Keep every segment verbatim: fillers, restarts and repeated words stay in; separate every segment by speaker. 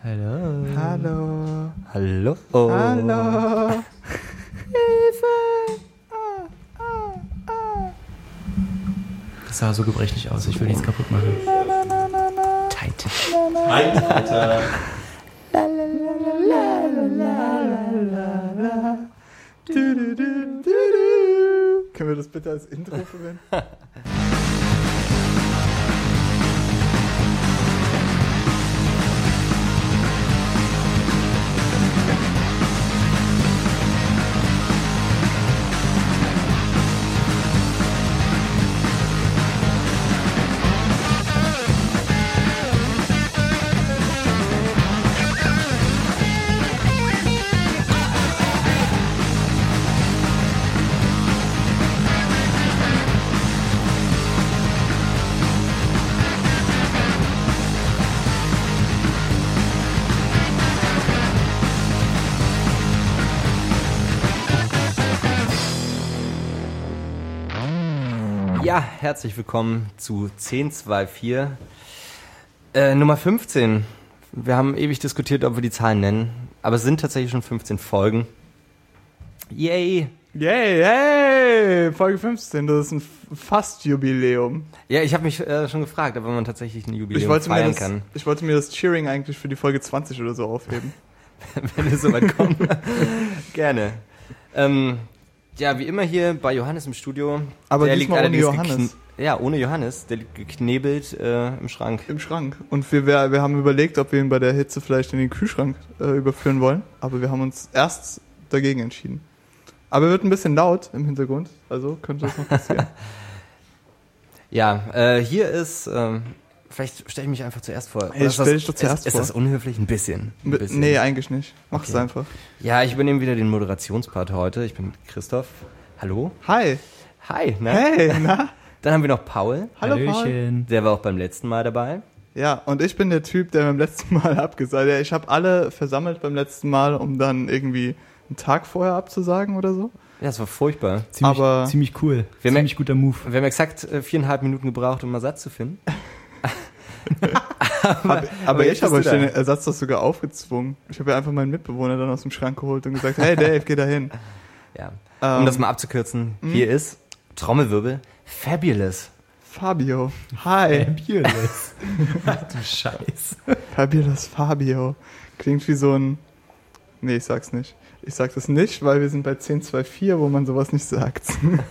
Speaker 1: Hallo.
Speaker 2: Hallo.
Speaker 1: Hallo. Oh.
Speaker 2: Hallo. Hilfe. Ah, ah, ah.
Speaker 1: Das sah so gebrechlich aus, ich will nichts kaputt machen.
Speaker 2: Na, na, na, na, na.
Speaker 1: Tight.
Speaker 2: Tight, Alter. La, la, la, la, la, la, la, la. Du, du, du, du, du. Können wir das bitte als Intro verwenden?
Speaker 1: Ja, herzlich willkommen zu zehn zwei vier, äh, Nummer fünfzehn. Wir haben ewig diskutiert, ob wir die Zahlen nennen, aber es sind tatsächlich schon fünfzehn Folgen. Yay!
Speaker 2: Yay, yay! Folge fünfzehn, das ist ein Fast-Jubiläum.
Speaker 1: Ja, ich habe mich äh, schon gefragt, ob man tatsächlich ein Jubiläum
Speaker 2: Ich wollte, mir
Speaker 1: feiern
Speaker 2: das,
Speaker 1: kann.
Speaker 2: ich wollte mir das Cheering eigentlich für die Folge zwanzig oder so aufheben.
Speaker 1: Wenn es soweit kommt. Gerne. Ähm, ja, wie immer hier bei Johannes im Studio.
Speaker 2: Aber
Speaker 1: der
Speaker 2: diesmal
Speaker 1: liegt
Speaker 2: ohne
Speaker 1: allerdings
Speaker 2: Johannes.
Speaker 1: gekn- Ja, ohne Johannes. Der liegt geknebelt äh, im Schrank.
Speaker 2: Im Schrank. Und wir, wir, wir haben überlegt, ob wir ihn bei der Hitze vielleicht in den Kühlschrank äh, überführen wollen. Aber wir haben uns erst dagegen entschieden. Aber er wird ein bisschen laut im Hintergrund. Also könnte das noch passieren.
Speaker 1: Ja, äh, hier ist... Ähm, vielleicht stelle ich mich einfach zuerst vor. Oder
Speaker 2: Hey,
Speaker 1: ist
Speaker 2: stell
Speaker 1: das-
Speaker 2: dich doch zuerst
Speaker 1: ist, ist
Speaker 2: vor.
Speaker 1: das unhöflich? Ein bisschen. Ein bisschen.
Speaker 2: Nee, eigentlich nicht. Mach es
Speaker 1: Okay.
Speaker 2: einfach.
Speaker 1: Ja, ich übernehme wieder den Moderationspart heute. Ich bin Christoph. Hallo.
Speaker 2: Hi.
Speaker 1: Hi. Na?
Speaker 2: Hey, na?
Speaker 1: Dann haben wir noch Paul.
Speaker 2: Hallo, Paul.
Speaker 3: Hallöchen.
Speaker 1: Der war auch beim letzten Mal dabei.
Speaker 2: Ja, und ich bin der Typ, der beim letzten Mal abgesagt hat. Ich habe alle versammelt beim letzten Mal, um dann irgendwie einen Tag vorher abzusagen oder so.
Speaker 1: Ja, das war furchtbar.
Speaker 3: Ziemlich,
Speaker 2: Aber-
Speaker 3: ziemlich cool.
Speaker 1: Wir
Speaker 3: ziemlich guter Move.
Speaker 1: Wir haben exakt äh, viereinhalb Minuten gebraucht, um einen Satz zu finden.
Speaker 2: Aber, aber
Speaker 1: jetzt
Speaker 2: ich habe
Speaker 1: bist
Speaker 2: euch
Speaker 1: du
Speaker 2: den
Speaker 1: da.
Speaker 2: Ersatz doch sogar aufgezwungen. Ich habe ja einfach meinen Mitbewohner dann aus dem Schrank geholt und gesagt, hey Dave, geh da hin.
Speaker 1: Ja.
Speaker 2: Ähm,
Speaker 1: Um das mal abzukürzen, hier ist Trommelwirbel Fabulous.
Speaker 2: Fabio. Hi.
Speaker 3: Fabulous. Du Scheiß.
Speaker 2: Fabulous Fabio. Klingt wie so ein... Nee, ich sag's nicht. Ich sag das nicht, weil wir sind bei zehn zwei vier, wo man sowas nicht sagt.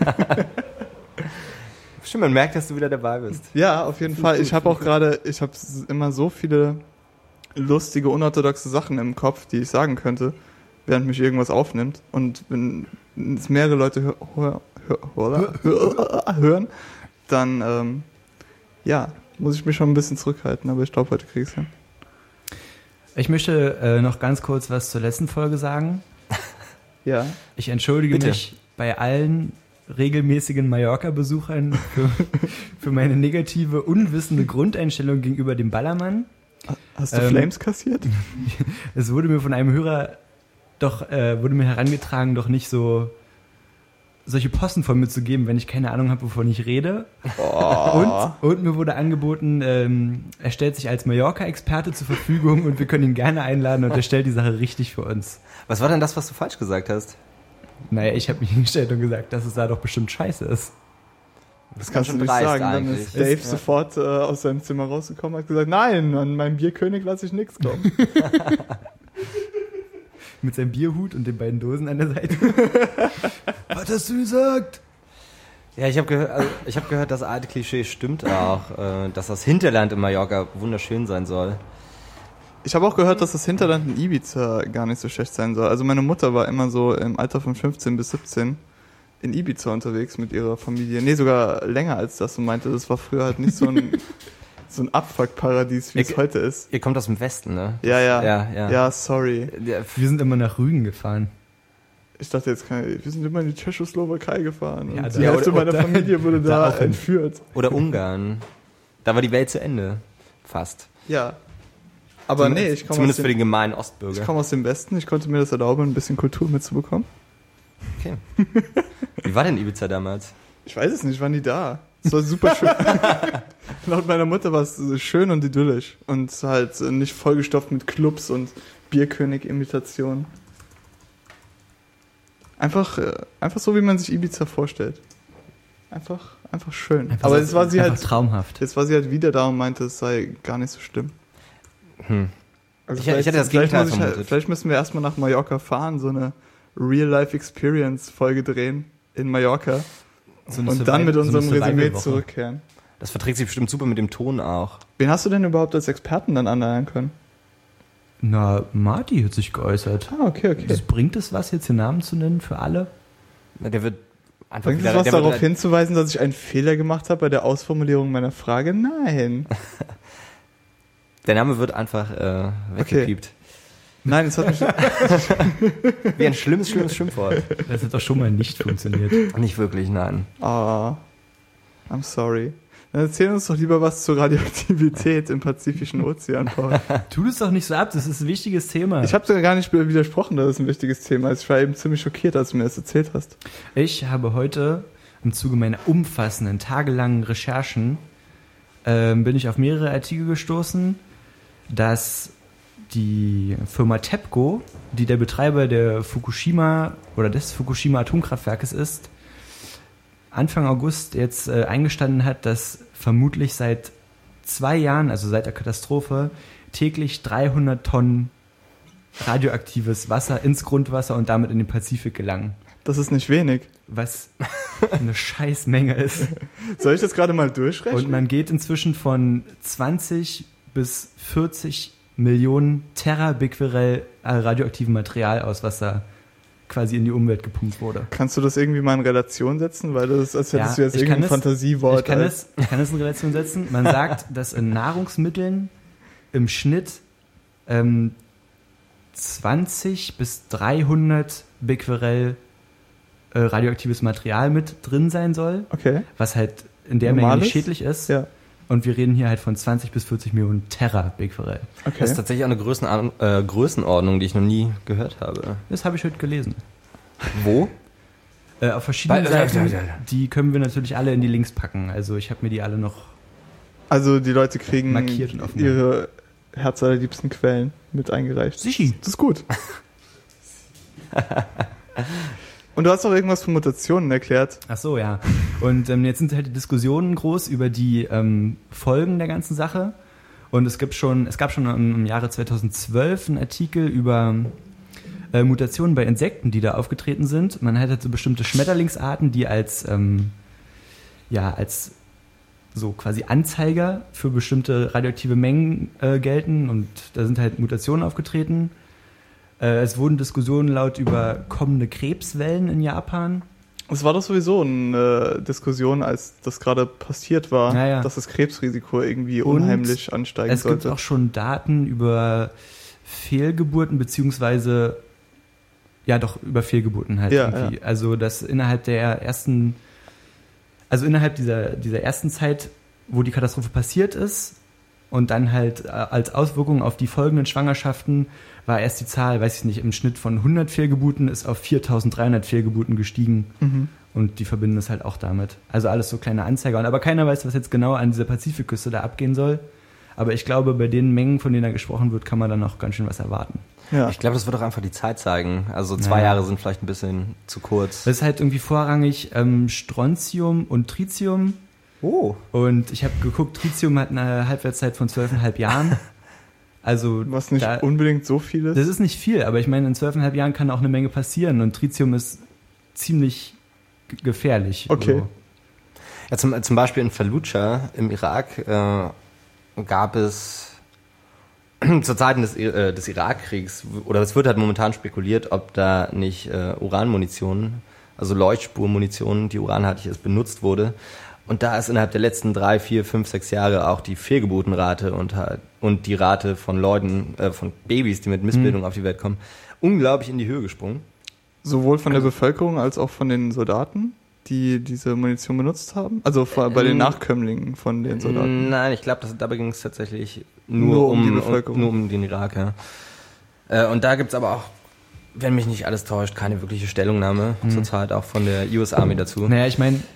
Speaker 1: Stimmt, man merkt, dass du wieder dabei bist.
Speaker 2: Ja, auf jeden Fall. Ich habe auch gerade, ich habe immer so viele lustige, unorthodoxe Sachen im Kopf, die ich sagen könnte, während mich irgendwas aufnimmt. Und wenn es mehrere Leute hör, hör, hör, hör, hören, dann ähm, ja, muss ich mich schon ein bisschen zurückhalten. Aber ich glaube, heute krieg ich's hin.
Speaker 3: Ich möchte äh, noch ganz kurz was zur letzten Folge sagen.
Speaker 2: Ja.
Speaker 3: Ich entschuldige
Speaker 1: Bitte.
Speaker 3: mich bei allen regelmäßigen Mallorca-Besuchern für, für meine negative, unwissende Grundeinstellung gegenüber dem Ballermann.
Speaker 2: Hast du
Speaker 3: Ähm,
Speaker 2: Flames kassiert?
Speaker 3: Es wurde mir von einem Hörer doch, äh, wurde mir herangetragen, doch nicht so solche Posten von mir zu geben, wenn ich keine Ahnung habe, wovon ich rede.
Speaker 2: Oh.
Speaker 3: Und, und mir wurde angeboten, ähm, er stellt sich als Mallorca-Experte zur Verfügung und wir können ihn gerne einladen und er stellt die Sache richtig für uns.
Speaker 1: Was war denn das, was du falsch gesagt hast?
Speaker 3: Naja, ich habe mich hingestellt und gesagt, dass es da doch bestimmt scheiße ist.
Speaker 2: Das kannst du
Speaker 1: schon
Speaker 2: nicht
Speaker 1: dreist
Speaker 2: sagen. Dann
Speaker 1: eigentlich.
Speaker 2: ist Dave
Speaker 1: Ist- ja.
Speaker 2: sofort äh, aus seinem Zimmer rausgekommen und hat gesagt, nein, an meinem Bierkönig lasse ich nichts kommen.
Speaker 3: Mit seinem Bierhut und den beiden Dosen an der Seite. Was hast du gesagt?
Speaker 1: Ja, ich habe gehört, also ich hab gehört, das alte Klischee stimmt auch, äh, dass das Hinterland in Mallorca wunderschön sein soll.
Speaker 2: Ich habe auch gehört, dass das Hinterland in Ibiza gar nicht so schlecht sein soll. Also meine Mutter war immer so im Alter von fünfzehn bis siebzehn in Ibiza unterwegs mit ihrer Familie. Nee, sogar länger als das und meinte, das war früher halt nicht so ein, so ein Abfuck-Paradies, wie es
Speaker 1: Ich-
Speaker 2: heute ist.
Speaker 1: Ihr kommt aus dem Westen, ne?
Speaker 2: Ja, ja.
Speaker 1: Ja, ja.
Speaker 2: Ja, sorry.
Speaker 1: Ja,
Speaker 3: Wir sind immer nach Rügen gefahren.
Speaker 2: Ich dachte jetzt, kann ich, wir sind immer in die Tschechoslowakei gefahren.
Speaker 3: Ja,
Speaker 2: und
Speaker 3: da-
Speaker 2: die Hälfte
Speaker 3: oder-
Speaker 2: meiner
Speaker 3: oder-
Speaker 2: Familie wurde
Speaker 3: da
Speaker 2: da
Speaker 3: auch hin.
Speaker 2: entführt.
Speaker 1: Oder Ungarn. Da war die Welt zu Ende. Fast.
Speaker 2: Ja. Aber
Speaker 1: Zumindest,
Speaker 2: nee, ich komme aus,
Speaker 1: Zumindest für den
Speaker 2: dem-
Speaker 1: gemeinen
Speaker 2: ich
Speaker 1: Ostbürger.
Speaker 2: komm aus dem Westen. Ich konnte mir das erlauben, ein bisschen Kultur mitzubekommen.
Speaker 1: Okay. Wie war denn Ibiza damals?
Speaker 2: Ich weiß es nicht, waren die da? Es war super schön. Laut meiner Mutter war es schön und idyllisch. Und halt nicht vollgestopft mit Clubs und Bierkönig-Imitationen. Einfach, einfach so, wie man sich Ibiza vorstellt. Einfach, einfach schön.
Speaker 3: Einfach
Speaker 2: Aber
Speaker 3: so-
Speaker 2: jetzt war sie
Speaker 3: einfach
Speaker 2: halt,
Speaker 3: traumhaft.
Speaker 2: jetzt war sie halt wieder da und meinte, es sei gar nicht so schlimm.
Speaker 1: Hm.
Speaker 2: Also
Speaker 1: Ich- ich hätte das
Speaker 2: vielleicht,
Speaker 1: Gegenteil
Speaker 2: muss ich, halt-
Speaker 1: vermutet.
Speaker 2: vielleicht müssen wir erstmal nach Mallorca fahren, so eine Real-Life-Experience-Folge drehen in Mallorca
Speaker 3: So eine
Speaker 2: und dann mit
Speaker 3: Survival- so eine
Speaker 2: unserem Resümee
Speaker 3: Survival-Woche.
Speaker 2: zurückkehren.
Speaker 1: Das verträgt sich bestimmt super mit dem Ton auch.
Speaker 2: Wen hast du denn überhaupt als Experten dann anleihen können?
Speaker 3: Na, Marty hat sich geäußert.
Speaker 2: Ah, okay, okay.
Speaker 3: Das bringt es was, jetzt den Namen zu nennen für alle?
Speaker 1: Na, Der wird einfach
Speaker 2: Bringt es
Speaker 1: wieder-
Speaker 2: was
Speaker 1: der wird-
Speaker 2: darauf hinzuweisen, dass ich einen Fehler gemacht habe bei der Ausformulierung meiner Frage? Nein.
Speaker 1: Der Name wird einfach äh, weggepiept.
Speaker 2: Nein, es hat mich...
Speaker 1: Wie ein schlimmes, schlimmes Schimpfwort.
Speaker 3: Das hat doch schon mal nicht funktioniert.
Speaker 1: Nicht wirklich, nein.
Speaker 2: Ah, I'm sorry. Dann erzähl uns doch lieber was zur Radioaktivität im Pazifischen Ozean, Paul.
Speaker 3: Tu das doch nicht so ab, das ist ein wichtiges Thema.
Speaker 2: Ich habe sogar gar nicht widersprochen, dass es ein wichtiges Thema ist. Ich war eben ziemlich schockiert, als du mir das erzählt hast.
Speaker 3: Ich habe heute im Zuge meiner umfassenden, tagelangen Recherchen ähm, bin ich auf mehrere Artikel gestoßen, dass die Firma TEPCO, die der Betreiber der Fukushima oder des Fukushima Atomkraftwerkes ist, Anfang August jetzt äh, eingestanden hat, dass vermutlich seit zwei Jahren, also seit der Katastrophe, täglich dreihundert Tonnen radioaktives Wasser ins Grundwasser und damit in den Pazifik gelangen.
Speaker 2: Das ist nicht wenig.
Speaker 3: Was eine Scheißmenge ist.
Speaker 2: Soll ich das gerade mal durchrechnen?
Speaker 3: Und man geht inzwischen von zwanzig bis vierzig Millionen Terabecquerel äh, radioaktivem Material aus, was da quasi in die Umwelt gepumpt wurde.
Speaker 2: Kannst du das irgendwie mal in Relation setzen? Weil das ist, als hättest
Speaker 3: Ja,
Speaker 2: du jetzt
Speaker 3: ich
Speaker 2: irgendein
Speaker 3: kann es-
Speaker 2: Fantasiewort.
Speaker 3: Ich kann,
Speaker 2: als-
Speaker 3: es, ich kann es in Relation setzen. Man sagt, dass in Nahrungsmitteln im Schnitt ähm, zwanzig bis dreihundert Becquerel äh, radioaktives Material mit drin sein soll,
Speaker 2: Okay,
Speaker 3: was halt in der
Speaker 2: Normales?
Speaker 3: Menge nicht schädlich ist.
Speaker 2: ja.
Speaker 3: Und wir reden hier halt von zwanzig bis vierzig Millionen Terabecquerel.
Speaker 2: Okay.
Speaker 1: Das ist tatsächlich auch eine Größenordnung, äh, Größenordnung, die ich noch nie gehört habe.
Speaker 3: Das habe ich heute gelesen.
Speaker 1: Wo?
Speaker 3: Äh, auf verschiedenen
Speaker 1: Bei-
Speaker 3: Seiten,
Speaker 1: ja, ja, ja.
Speaker 3: die können wir natürlich alle in die Links packen. Also ich habe mir die alle noch...
Speaker 2: Also die Leute kriegen
Speaker 3: Markiert und offen.
Speaker 2: ihre herzallerliebsten Quellen mit eingereicht.
Speaker 3: Sichi.
Speaker 2: Das ist gut. Und du hast auch irgendwas von Mutationen erklärt.
Speaker 3: Ach so, ja. Und ähm, jetzt sind halt die Diskussionen groß über die ähm, Folgen der ganzen Sache. Und es gibt schon, es gab schon im, im Jahre zweitausendzwölf einen Artikel über äh, Mutationen bei Insekten, die da aufgetreten sind. Man hat halt so bestimmte Schmetterlingsarten, die als ähm, ja als so quasi Anzeiger für bestimmte radioaktive Mengen äh, gelten. Und da sind halt Mutationen aufgetreten. Äh, es wurden Diskussionen laut über kommende Krebswellen in Japan.
Speaker 2: Es war doch sowieso eine Diskussion, als das gerade passiert war,
Speaker 3: Ja, ja.
Speaker 2: dass das Krebsrisiko irgendwie
Speaker 3: Und
Speaker 2: unheimlich ansteigen
Speaker 3: Es gibt
Speaker 2: sollte.
Speaker 3: auch schon Daten über Fehlgeburten, beziehungsweise ja doch über Fehlgeburten halt
Speaker 2: Ja,
Speaker 3: irgendwie. Also dass innerhalb der ersten, also innerhalb dieser, dieser ersten Zeit, wo die Katastrophe passiert ist und dann halt äh, als Auswirkung auf die folgenden Schwangerschaften war erst die Zahl, weiß ich nicht, im Schnitt von hundert Fehlgeburten ist auf viertausenddreihundert Fehlgeburten gestiegen.
Speaker 2: Mhm.
Speaker 3: Und die verbinden es halt auch damit. Also alles so kleine Anzeiger. Und aber keiner weiß, was jetzt genau an dieser Pazifikküste da abgehen soll. Aber ich glaube, bei den Mengen, von denen da gesprochen wird, kann man dann noch ganz schön was erwarten.
Speaker 2: Ja.
Speaker 1: Ich glaube, das wird auch einfach die Zeit zeigen. Also zwei
Speaker 3: Ja.
Speaker 1: Jahre sind vielleicht ein bisschen zu kurz.
Speaker 3: Das ist halt irgendwie vorrangig ähm, Strontium und Tritium.
Speaker 1: Oh.
Speaker 3: Und ich habe geguckt, Tritium hat eine Halbwertszeit von zwölfeinhalb Jahren. Also
Speaker 2: Was nicht
Speaker 3: da,
Speaker 2: unbedingt so viel ist.
Speaker 3: das ist nicht viel, aber ich meine, in zwölfeinhalb Jahren kann auch eine Menge passieren. Und Tritium ist ziemlich g- gefährlich.
Speaker 2: Okay.
Speaker 3: So.
Speaker 1: Ja, zum, zum Beispiel in Fallujah im Irak äh, gab es zu Zeiten des, äh, des Irakkriegs, oder es wird halt momentan spekuliert, ob da nicht äh, Uranmunition, also Leuchtspurmunition, die uranhaltig ist, benutzt wurde. Und da ist innerhalb der letzten drei, vier, fünf, sechs Jahre auch die Fehlgeburtenrate und, halt, und die Rate von Leuten, äh, von Babys, die mit Missbildung
Speaker 3: Mhm.
Speaker 1: auf die Welt kommen, unglaublich in die Höhe gesprungen.
Speaker 2: Sowohl von der Bevölkerung als auch von den Soldaten, die diese Munition benutzt haben? Also vor- bei den
Speaker 1: Ähm,
Speaker 2: Nachkömmlingen von den Soldaten?
Speaker 1: Nein, ich glaube, dabei ging es tatsächlich nur,
Speaker 2: Nur um
Speaker 1: um,
Speaker 2: die Bevölkerung.
Speaker 1: nur um den Irak. Ja. Äh, und da gibt's aber auch, wenn mich nicht alles täuscht, keine wirkliche Stellungnahme
Speaker 3: Mhm.
Speaker 1: zurzeit auch von der U S Army dazu.
Speaker 3: Naja, ich meine,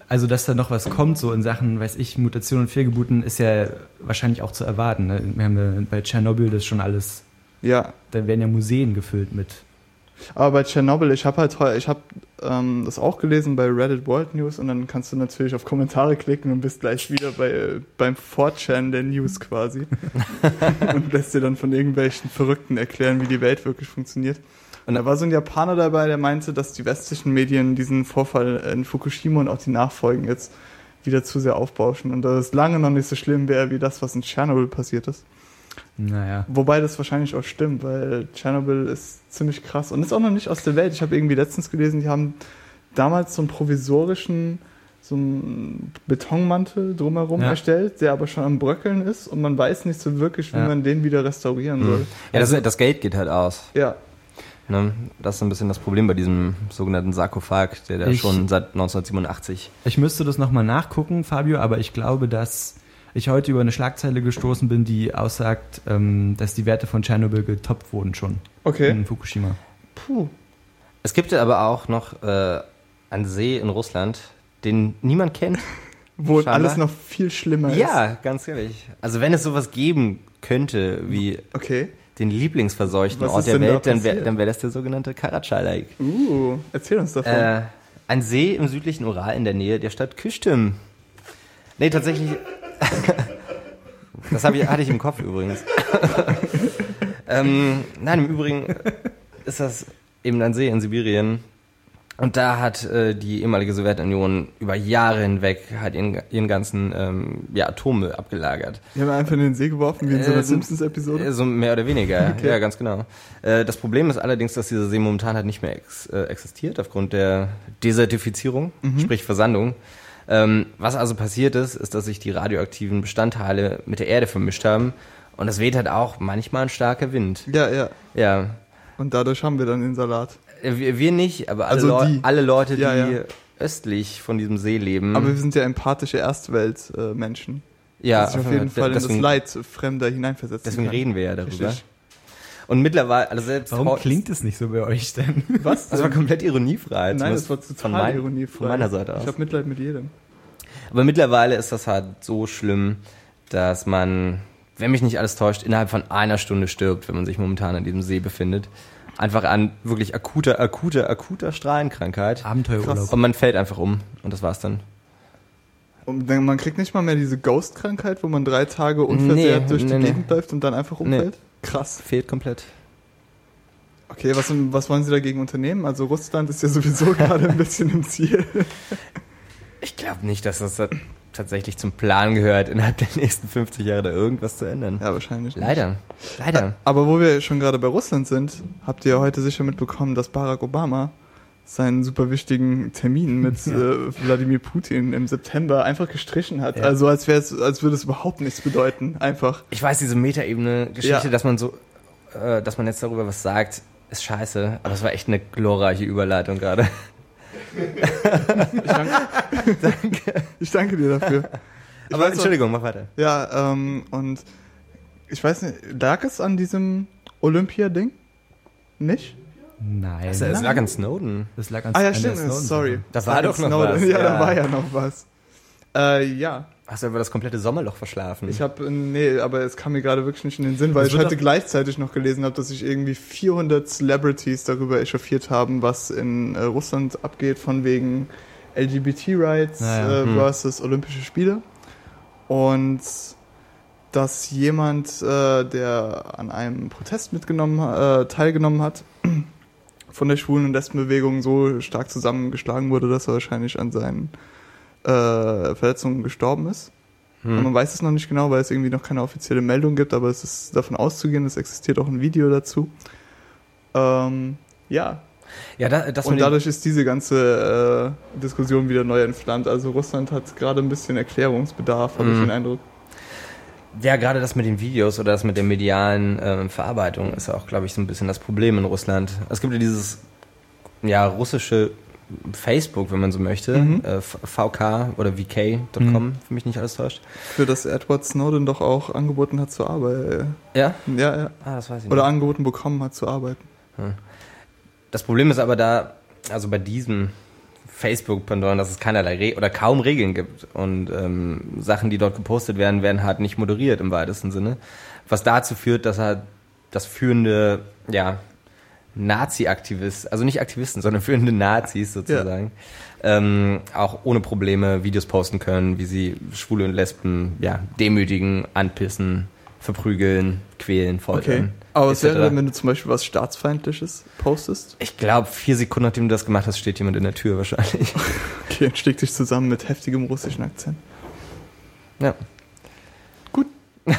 Speaker 3: Also, dass da noch was kommt, so in Sachen, weiß ich, Mutation und Fehlgeburten, ist ja wahrscheinlich auch zu erwarten. Ne? Wir haben ja bei Tschernobyl das schon alles.
Speaker 2: Ja.
Speaker 3: Da werden ja Museen gefüllt mit.
Speaker 2: Aber bei Tschernobyl, ich habe halt heu- ich habe ähm, das auch gelesen bei Reddit World News und dann kannst du natürlich auf Kommentare klicken und bist gleich wieder bei beim four chan der News quasi und lässt dir dann von irgendwelchen Verrückten erklären, wie die Welt wirklich funktioniert. Und da war so ein Japaner dabei, der meinte, dass die westlichen Medien diesen Vorfall in Fukushima und auch die Nachfolgen jetzt wieder zu sehr aufbauschen und dass es lange noch nicht so schlimm wäre, wie das, was in Tschernobyl passiert ist.
Speaker 3: Naja.
Speaker 2: Wobei das wahrscheinlich auch stimmt, weil Tschernobyl ist ziemlich krass und ist auch noch nicht aus der Welt. Ich habe irgendwie letztens gelesen, die haben damals so einen provisorischen, so einen Betonmantel drumherum
Speaker 3: Ja.
Speaker 2: erstellt, der aber schon am Bröckeln ist und man weiß nicht so wirklich, wie
Speaker 3: Ja.
Speaker 2: man den wieder restaurieren soll.
Speaker 1: Ja, das, das Geld geht halt aus.
Speaker 2: Ja,
Speaker 1: Ne? Das ist ein bisschen das Problem bei diesem sogenannten Sarkophag, der da
Speaker 3: Ich-
Speaker 1: schon seit neunzehnhundertsiebenundachtzig.
Speaker 3: Ich müsste das nochmal nachgucken, Fabio, aber ich glaube, dass ich heute über eine Schlagzeile gestoßen bin, die aussagt, ähm, dass die Werte von Tschernobyl getoppt wurden schon
Speaker 2: okay.
Speaker 3: in Fukushima.
Speaker 2: Puh.
Speaker 1: Es gibt ja aber auch noch äh, einen See in Russland, den niemand kennt.
Speaker 2: Wo
Speaker 1: Scheinbar.
Speaker 2: alles noch viel schlimmer ist.
Speaker 1: Ja, ganz ehrlich. Also wenn es sowas geben könnte wie
Speaker 2: Okay.
Speaker 1: den lieblingsverseuchten
Speaker 2: Was
Speaker 1: Ort
Speaker 2: ist
Speaker 1: der
Speaker 2: denn da
Speaker 1: Welt, dann wäre
Speaker 2: passiert?
Speaker 1: dann wär das der sogenannte Karachay-Lake.
Speaker 2: Uh, erzähl uns davon.
Speaker 1: Äh, ein See im südlichen Ural in der Nähe der Stadt Kystrym. Nee, tatsächlich. Das hab ich, hatte ich im Kopf übrigens. ähm, nein, im Übrigen ist das eben ein See in Sibirien. Und da hat äh, die ehemalige Sowjetunion über Jahre hinweg halt ihren, ihren ganzen ähm, ja, Atommüll abgelagert.
Speaker 2: Die haben einfach in den See geworfen, wie in so einer
Speaker 1: Äh,
Speaker 2: Simpsons-Episode.
Speaker 1: Äh, So mehr oder weniger,
Speaker 2: Okay.
Speaker 1: ja, ganz genau. Äh, Das Problem ist allerdings, dass dieser See momentan halt nicht mehr ex äh, existiert, aufgrund der Desertifizierung,
Speaker 2: Mhm.
Speaker 1: sprich Versandung. Ähm, was also passiert ist, ist, dass sich die radioaktiven Bestandteile mit der Erde vermischt haben und es weht halt auch manchmal ein starker Wind.
Speaker 2: Ja, ja.
Speaker 1: Ja,
Speaker 2: Und dadurch haben wir dann den Salat.
Speaker 1: Äh, wir, wir nicht, aber alle,
Speaker 2: Also
Speaker 1: Leu
Speaker 2: die.
Speaker 1: alle Leute, die
Speaker 2: Ja, ja.
Speaker 1: östlich von diesem See leben.
Speaker 2: Aber wir sind ja empathische Erstwelt-Menschen.
Speaker 1: ja,
Speaker 2: die sich auf jeden Fall in
Speaker 1: deswegen,
Speaker 2: das Leid Fremder hineinversetzen
Speaker 1: deswegen
Speaker 2: kann.
Speaker 1: reden wir ja darüber.
Speaker 2: Richtig.
Speaker 1: Und mittlerweile, also selbst
Speaker 3: Warum
Speaker 1: heute-
Speaker 3: klingt es nicht so bei euch denn?
Speaker 2: Was?
Speaker 1: Das war komplett ironiefrei.
Speaker 2: Nein,
Speaker 1: zumindest
Speaker 2: das war
Speaker 1: von,
Speaker 2: total
Speaker 1: mein,
Speaker 2: ironiefrei.
Speaker 1: von meiner Seite aus.
Speaker 2: Ich habe Mitleid mit jedem.
Speaker 1: Aber mittlerweile ist das halt so schlimm, dass man, wenn mich nicht alles täuscht, innerhalb von einer Stunde stirbt, wenn man sich momentan an diesem See befindet. Einfach an wirklich akuter, akuter, akuter Strahlenkrankheit.
Speaker 3: Abenteuerurlaub.
Speaker 1: Und man fällt einfach um. Und das war's dann.
Speaker 2: Und dann- man kriegt nicht mal mehr diese Ghost-Krankheit, wo man drei Tage unversehrt
Speaker 1: Nee,
Speaker 2: durch die
Speaker 1: nee, nee.
Speaker 2: Gegend läuft und dann einfach umfällt? Krass.
Speaker 1: Fehlt komplett.
Speaker 2: Okay, was, was wollen Sie dagegen unternehmen? Also Russland ist ja sowieso gerade ein bisschen im Ziel.
Speaker 1: Ich glaube nicht, dass das tatsächlich zum Plan gehört, innerhalb der nächsten fünfzig Jahre da irgendwas zu ändern.
Speaker 2: Ja, wahrscheinlich nicht.
Speaker 1: Leider. Leider.
Speaker 2: Aber wo wir schon gerade bei Russland sind, habt ihr ja heute sicher mitbekommen, dass Barack Obama seinen super wichtigen Termin mit äh, Wladimir Putin im September einfach gestrichen hat.
Speaker 3: Ja.
Speaker 2: Also als wäre es, als würde es überhaupt nichts bedeuten. Einfach.
Speaker 1: Ich weiß, diese Metaebene-Geschichte,
Speaker 2: Ja.
Speaker 1: dass man so, äh, dass man jetzt darüber was sagt, ist scheiße. Aber es war echt eine glorreiche Überleitung gerade.
Speaker 2: Ich danke, danke. Ich danke dir dafür. Ich
Speaker 1: Aber
Speaker 2: weiß auch-
Speaker 1: Entschuldigung, mach weiter.
Speaker 2: Ja, ähm, und ich weiß nicht, lag es an diesem Olympia-Ding? Nicht?
Speaker 3: Nein.
Speaker 1: Es, es lag an Snowden.
Speaker 3: Das lag an
Speaker 2: Ah ja,
Speaker 3: an der
Speaker 2: stimmt,
Speaker 3: Snowden-Sache.
Speaker 2: sorry.
Speaker 1: Da war doch noch
Speaker 2: Snowden.
Speaker 1: was,
Speaker 2: Ja, da
Speaker 1: ja.
Speaker 2: war ja noch was. Äh, ja,
Speaker 1: Hast du aber das komplette Sommerloch verschlafen?
Speaker 2: ich habe, nee, aber es kam mir gerade wirklich nicht in den Sinn, weil
Speaker 3: Das
Speaker 2: ich
Speaker 3: wird
Speaker 2: heute
Speaker 3: doch-
Speaker 2: gleichzeitig noch gelesen habe, dass sich irgendwie vierhundert Celebrities darüber echauffiert haben, was in äh, Russland abgeht, von wegen L G B T-Rights
Speaker 3: Ja, ja.
Speaker 2: äh,
Speaker 1: Hm.
Speaker 2: versus Olympische Spiele. Und dass jemand, äh, der an einem Protest mitgenommen, äh, teilgenommen hat, von der Schwulen- und Lesbenbewegung so stark zusammengeschlagen wurde, dass er wahrscheinlich an seinen äh, Verletzungen gestorben ist.
Speaker 1: Hm.
Speaker 2: Und man weiß es noch nicht genau, weil es irgendwie noch keine offizielle Meldung gibt, aber es ist davon auszugehen, es existiert auch ein Video dazu. Ähm, ja,
Speaker 1: Ja, da, das
Speaker 2: und
Speaker 1: mit dem-
Speaker 2: dadurch ist diese ganze äh, Diskussion wieder neu entflammt. Also Russland hat gerade ein bisschen Erklärungsbedarf, habe ich
Speaker 1: Mhm.
Speaker 2: den Eindruck.
Speaker 1: ja, gerade das mit den Videos oder das mit der medialen ähm, Verarbeitung ist auch, glaube ich, so ein bisschen das Problem in Russland. Es gibt ja dieses ja, russische Facebook, wenn man so möchte,
Speaker 2: Mhm.
Speaker 1: äh, V K oder V K Punkt com,
Speaker 3: Mhm.
Speaker 1: für mich nicht alles täuscht.
Speaker 2: Für das Edward Snowden doch auch angeboten hat zu arbeiten.
Speaker 1: Ja?
Speaker 2: Ja, ja.
Speaker 1: Ah, das weiß ich
Speaker 2: Oder
Speaker 1: nicht.
Speaker 2: angeboten bekommen hat zu arbeiten.
Speaker 1: Das Problem ist aber da, also bei diesem Facebook-Pendant, dass es keinerlei Re- oder kaum Regeln gibt. Und ähm, Sachen, die dort gepostet werden, werden halt nicht moderiert im weitesten Sinne. Was dazu führt, dass halt das führende, ja, Nazi-Aktivisten, also nicht Aktivisten, sondern führende Nazis sozusagen, ja. ähm, auch ohne Probleme Videos posten können, wie sie Schwule und Lesben ja, demütigen, anpissen, verprügeln, quälen, foltern.
Speaker 2: Okay. Aber was
Speaker 1: et cetera.
Speaker 2: wäre, wenn du zum Beispiel was Staatsfeindliches postest?
Speaker 1: Ich glaube, vier Sekunden nachdem du das gemacht hast, steht jemand in der Tür wahrscheinlich.
Speaker 2: Okay, und schlägt dich zusammen mit heftigem russischen Akzent.
Speaker 1: Ja.
Speaker 2: Gut.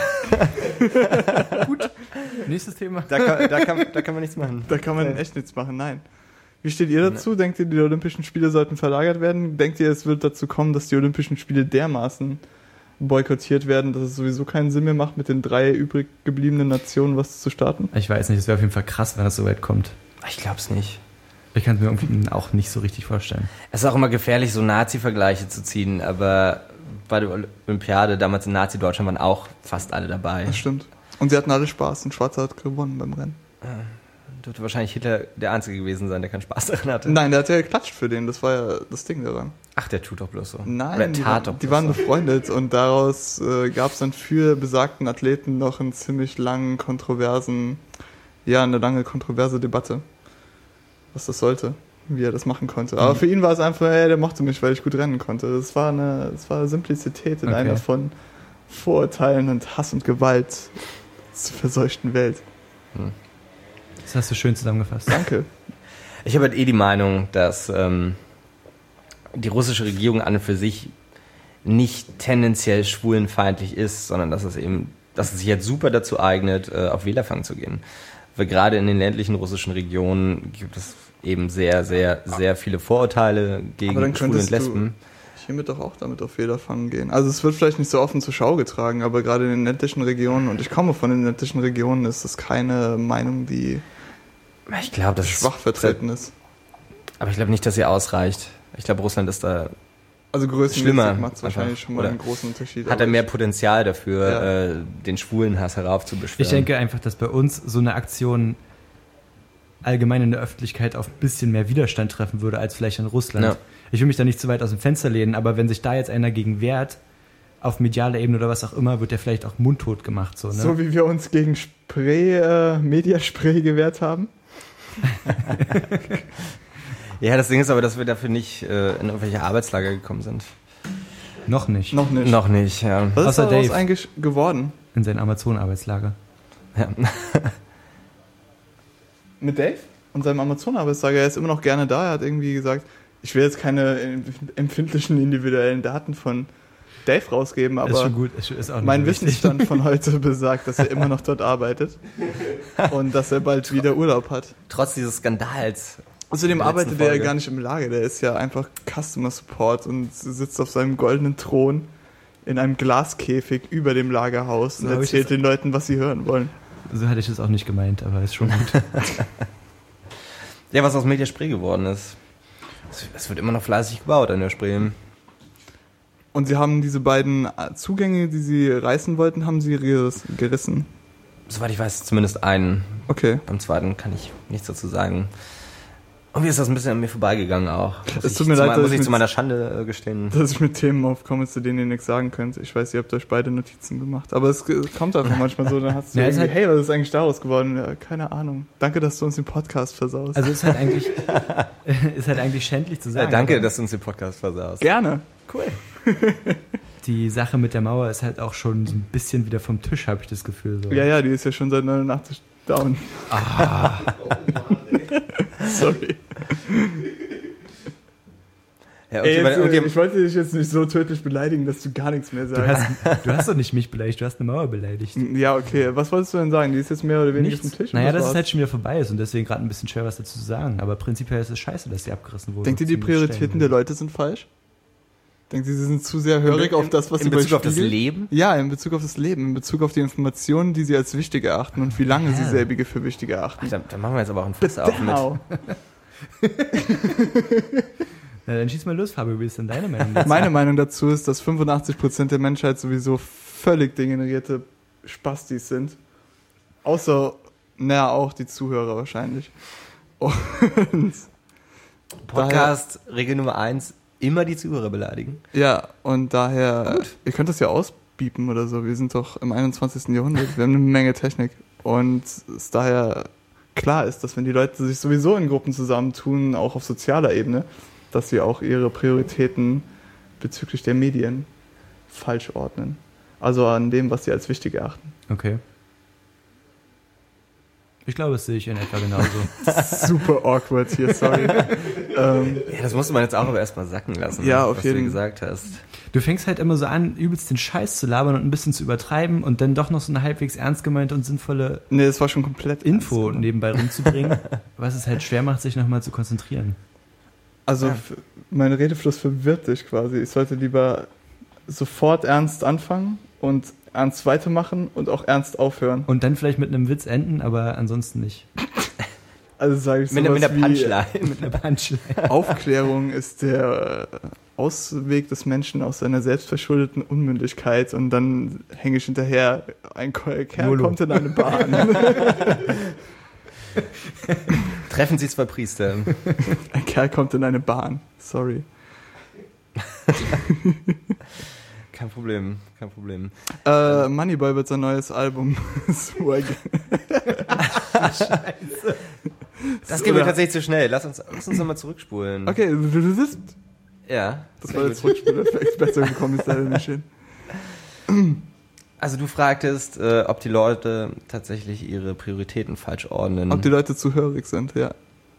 Speaker 3: Gut. Nächstes Thema.
Speaker 1: Da kann, da, kann, da kann man nichts machen.
Speaker 2: Da kann man echt nichts machen, nein. Wie steht ihr dazu? Denkt ihr, die Olympischen Spiele sollten verlagert werden? Denkt ihr, es wird dazu kommen, dass die Olympischen Spiele dermaßen boykottiert werden, dass es sowieso keinen Sinn mehr macht, mit den drei übrig gebliebenen Nationen was zu starten?
Speaker 3: Ich weiß nicht, es wäre auf jeden Fall krass, wenn das so weit kommt.
Speaker 1: Ich glaube es nicht.
Speaker 3: Ich kann es mir irgendwie auch nicht so richtig vorstellen.
Speaker 1: Es ist auch immer gefährlich, so Nazi-Vergleiche zu ziehen, aber bei der Olympiade damals in Nazi-Deutschland waren auch fast alle dabei.
Speaker 2: Das stimmt. Und sie hatten alle Spaß und Schwarzer hat gewonnen beim Rennen.
Speaker 1: Ja, dürfte wahrscheinlich Hitler der Einzige gewesen sein, der keinen Spaß daran hatte.
Speaker 2: Nein, der hat ja geklatscht für den, das war ja das Ding daran.
Speaker 1: Ach, der tut doch bloß so.
Speaker 2: Nein,
Speaker 1: Oder
Speaker 2: die,
Speaker 1: tat
Speaker 2: waren,
Speaker 1: doch
Speaker 2: die
Speaker 1: bloß
Speaker 2: waren
Speaker 1: so.
Speaker 2: befreundet und daraus äh, gab es dann für besagten Athleten noch einen ziemlich langen, kontroversen, ja, eine lange kontroverse Debatte, was das sollte, wie er das machen konnte. Aber
Speaker 3: Mhm.
Speaker 2: für ihn war es einfach, hey, der mochte mich, weil ich gut rennen konnte. Das war eine, das war Simplizität in
Speaker 3: Okay.
Speaker 2: einer von Vorurteilen und Hass und Gewalt zur verseuchten Welt.
Speaker 3: Das hast du schön zusammengefasst.
Speaker 2: Danke.
Speaker 1: Ich habe halt eh die Meinung, dass ähm, die russische Regierung an und für sich nicht tendenziell schwulenfeindlich ist, sondern dass es eben, dass es sich jetzt super dazu eignet, äh, auf Wählerfang zu gehen. Weil gerade in den ländlichen russischen Regionen gibt es eben sehr, sehr, sehr viele Vorurteile
Speaker 2: Aber dann
Speaker 1: gegen Schwule und
Speaker 2: könntest du
Speaker 1: Lesben.
Speaker 2: hiermit doch auch damit auf Fehlerfangen gehen. Also es wird vielleicht nicht so offen zur Schau getragen, aber gerade in den ländlichen Regionen, und ich komme von den ländlichen Regionen, ist das keine Meinung, die
Speaker 1: Ich glaube, das
Speaker 2: schwach
Speaker 1: ist,
Speaker 2: vertreten ist.
Speaker 1: aber ich glaube nicht, dass sie ausreicht. Ich glaube, Russland ist da,
Speaker 2: Also größtenmäßig
Speaker 1: Schlimmer
Speaker 2: macht es wahrscheinlich
Speaker 1: einfach,
Speaker 2: schon mal
Speaker 1: oder?
Speaker 2: einen großen Unterschied.
Speaker 1: hat
Speaker 2: aber
Speaker 1: er mehr
Speaker 2: ich-
Speaker 1: Potenzial dafür,
Speaker 2: Ja.
Speaker 1: äh, den Schwulenhass heraufzubeschwören.
Speaker 3: Ich denke einfach, dass bei uns so eine Aktion allgemein in der Öffentlichkeit auf ein bisschen mehr Widerstand treffen würde, als vielleicht in Russland.
Speaker 1: Ja.
Speaker 3: Ich will mich da nicht zu weit aus dem Fenster lehnen, aber wenn sich da jetzt einer gegen wehrt, auf medialer Ebene oder was auch immer, wird der vielleicht auch mundtot gemacht. So, ne?
Speaker 2: So wie wir uns gegen Spray, äh, Mediaspray gewehrt haben.
Speaker 1: Ja, das Ding ist aber, dass wir dafür nicht äh, in irgendwelche Arbeitslager gekommen sind.
Speaker 3: Noch nicht.
Speaker 2: Noch nicht.
Speaker 1: Noch nicht, ja.
Speaker 2: Was ist
Speaker 3: Außer
Speaker 2: daraus
Speaker 3: Dave.
Speaker 2: eigentlich geworden?
Speaker 3: In sein Amazon-Arbeitslager.
Speaker 1: ja.
Speaker 2: Mit Dave? Und seinem Amazon-Arbeitslager, er ist immer noch gerne da. Er hat irgendwie gesagt, ich will jetzt keine äh, empfindlichen individuellen Daten von Dave rausgeben,
Speaker 3: ist schon
Speaker 2: aber
Speaker 3: gut. Ist, ist auch nicht
Speaker 2: mein
Speaker 3: so wichtig.
Speaker 2: Wissensstand von heute besagt, dass er immer noch dort arbeitet und dass er bald wieder Urlaub hat.
Speaker 1: Trotz dieses Skandals.
Speaker 2: Außerdem
Speaker 1: In der letzten
Speaker 2: arbeitet er ja
Speaker 1: Folge.
Speaker 2: gar nicht im Lager, der ist ja einfach Customer Support und sitzt auf seinem goldenen Thron in einem Glaskäfig über dem Lagerhaus und
Speaker 3: So hab ich
Speaker 2: erzählt
Speaker 3: das-
Speaker 2: den Leuten, was sie hören wollen.
Speaker 3: So hatte ich das auch nicht gemeint, aber ist schon gut.
Speaker 1: Ja, was aus Media Spree geworden ist. Es- Es wird immer noch fleißig gebaut an der Spree.
Speaker 2: Und sie haben diese beiden Zugänge, die sie reißen wollten, haben sie geriss- gerissen.
Speaker 1: Soweit ich weiß, zumindest einen.
Speaker 2: Okay.
Speaker 1: Beim zweiten kann ich nichts dazu sagen. Irgendwie ist das ein bisschen an mir vorbeigegangen auch. Muss
Speaker 2: Es
Speaker 1: ich,
Speaker 2: tut mir
Speaker 1: zu,
Speaker 2: leid,
Speaker 1: me-
Speaker 2: dass
Speaker 1: muss
Speaker 2: ich
Speaker 1: ich zu
Speaker 2: mit-
Speaker 1: meiner Schande äh, gestehen.
Speaker 2: Dass ich mit Themen aufkomme, zu denen ihr nichts sagen könnt. Ich weiß, ihr habt euch beide Notizen gemacht. Aber es ge- kommt einfach manchmal so, dann hast du
Speaker 3: Ja, es
Speaker 2: irgendwie,
Speaker 3: ist halt-
Speaker 2: hey, was ist eigentlich daraus geworden? Ja, keine Ahnung. Danke, dass du uns den Podcast versaust.
Speaker 3: Also ist halt eigentlich, ist halt eigentlich schändlich zu
Speaker 1: Ja,
Speaker 3: sagen.
Speaker 1: danke,
Speaker 3: aber
Speaker 1: dass du uns den Podcast versaust.
Speaker 2: Gerne.
Speaker 1: Cool.
Speaker 3: die Sache mit der Mauer ist halt auch schon so ein bisschen wieder vom Tisch, habe ich das Gefühl. So.
Speaker 2: Ja, ja, die ist ja schon seit neunundachtzig down.
Speaker 3: Ah,
Speaker 2: Sorry.
Speaker 1: Ja,
Speaker 2: Ey,
Speaker 1: irgendjemand,
Speaker 2: jetzt, äh,
Speaker 1: irgendjemand,
Speaker 2: ich wollte dich jetzt nicht so tödlich beleidigen, dass du gar nichts mehr
Speaker 3: du,
Speaker 2: sagst.
Speaker 3: hast, du hast doch nicht mich beleidigt, du hast eine Mauer beleidigt.
Speaker 2: Ja, okay. Was wolltest du denn sagen? Die ist jetzt mehr oder weniger
Speaker 3: Nichts.
Speaker 2: vom Tisch.
Speaker 3: Naja,
Speaker 2: und
Speaker 3: dass
Speaker 2: das
Speaker 3: es
Speaker 2: war's?
Speaker 3: halt schon wieder vorbei ist und deswegen gerade ein bisschen schwer was dazu zu sagen. Aber prinzipiell ist es scheiße, dass sie abgerissen wurde.
Speaker 2: Denkt ihr, die
Speaker 3: Ziemlich
Speaker 2: Prioritäten
Speaker 3: streng.
Speaker 2: der Leute sind falsch? Denkt ihr, sie sind zu sehr hörig auf das, was
Speaker 1: in
Speaker 2: sie
Speaker 1: Bezug auf das
Speaker 2: überspiegeln?
Speaker 1: Leben?
Speaker 2: Ja, in Bezug auf das Leben, in Bezug auf die Informationen, die sie als wichtig erachten und wie lange sie
Speaker 1: Ja.
Speaker 2: selbige für wichtig erachten.
Speaker 1: Da, da machen wir jetzt aber auch ein Fass auf mit.
Speaker 2: Genau.
Speaker 3: Na, dann schieß mal los, Fabio, wie ist denn deine Meinung dazu?
Speaker 2: Meine Meinung dazu ist, dass fünfundachtzig Prozent der Menschheit sowieso völlig degenerierte Spastis sind. Außer, naja, auch die Zuhörer wahrscheinlich. Und
Speaker 1: Podcast, Regel Nummer eins, immer die Zuhörer beleidigen.
Speaker 2: Ja, und daher, Gut. ihr könnt das ja ausbiepen oder so. Wir sind doch im einundzwanzigsten Jahrhundert. Wir haben eine Menge Technik. Und es daher klar ist, dass wenn die Leute sich sowieso in Gruppen zusammentun, auch auf sozialer Ebene, dass sie auch ihre Prioritäten bezüglich der Medien falsch ordnen. Also an dem, was sie als wichtig erachten.
Speaker 3: Okay. Ich glaube, das sehe ich in etwa genauso.
Speaker 2: Super awkward hier, sorry. ähm,
Speaker 1: ja, das musste man jetzt auch aber erstmal sacken lassen,
Speaker 2: ja, auf
Speaker 1: was
Speaker 2: jeden
Speaker 1: du gesagt hast.
Speaker 3: Du fängst halt immer so an, übelst den Scheiß zu labern und ein bisschen zu übertreiben und dann doch noch so eine halbwegs ernst gemeinte und sinnvolle
Speaker 2: nee, das war schon komplett
Speaker 3: Info nebenbei rumzubringen, was es halt schwer macht, sich nochmal zu konzentrieren.
Speaker 2: Also
Speaker 3: ja.
Speaker 2: f- mein Redefluss verwirrt dich quasi. Ich sollte lieber sofort ernst anfangen und ernst weitermachen und auch ernst aufhören.
Speaker 3: Und dann vielleicht mit einem Witz enden, aber ansonsten nicht.
Speaker 2: Also sage ich so
Speaker 1: mit, mit der
Speaker 2: wie
Speaker 1: Punchline.
Speaker 3: mit einer Punchline.
Speaker 2: Aufklärung ist der Ausweg des Menschen aus seiner selbstverschuldeten Unmündigkeit und dann hänge ich hinterher, ein Kerl
Speaker 3: Jolo.
Speaker 2: kommt in eine Bahn.
Speaker 1: Treffen Sie zwei Priester.
Speaker 2: Ein Kerl kommt in eine Bahn. Sorry.
Speaker 1: Kein Problem, kein Problem.
Speaker 2: Äh, Moneyboy wird sein neues Album. Swag.
Speaker 1: Scheiße. Das geht mir tatsächlich zu schnell. Lass uns, lass uns nochmal zurückspulen.
Speaker 2: Okay, du, du bist.
Speaker 1: Ja.
Speaker 2: Das war der Zurückspuleffekt. Besser gekommen ist leider nicht hin.
Speaker 1: Also du fragtest, äh, ob die Leute tatsächlich ihre Prioritäten falsch ordnen.
Speaker 2: Ob die Leute zuhörig sind, ja.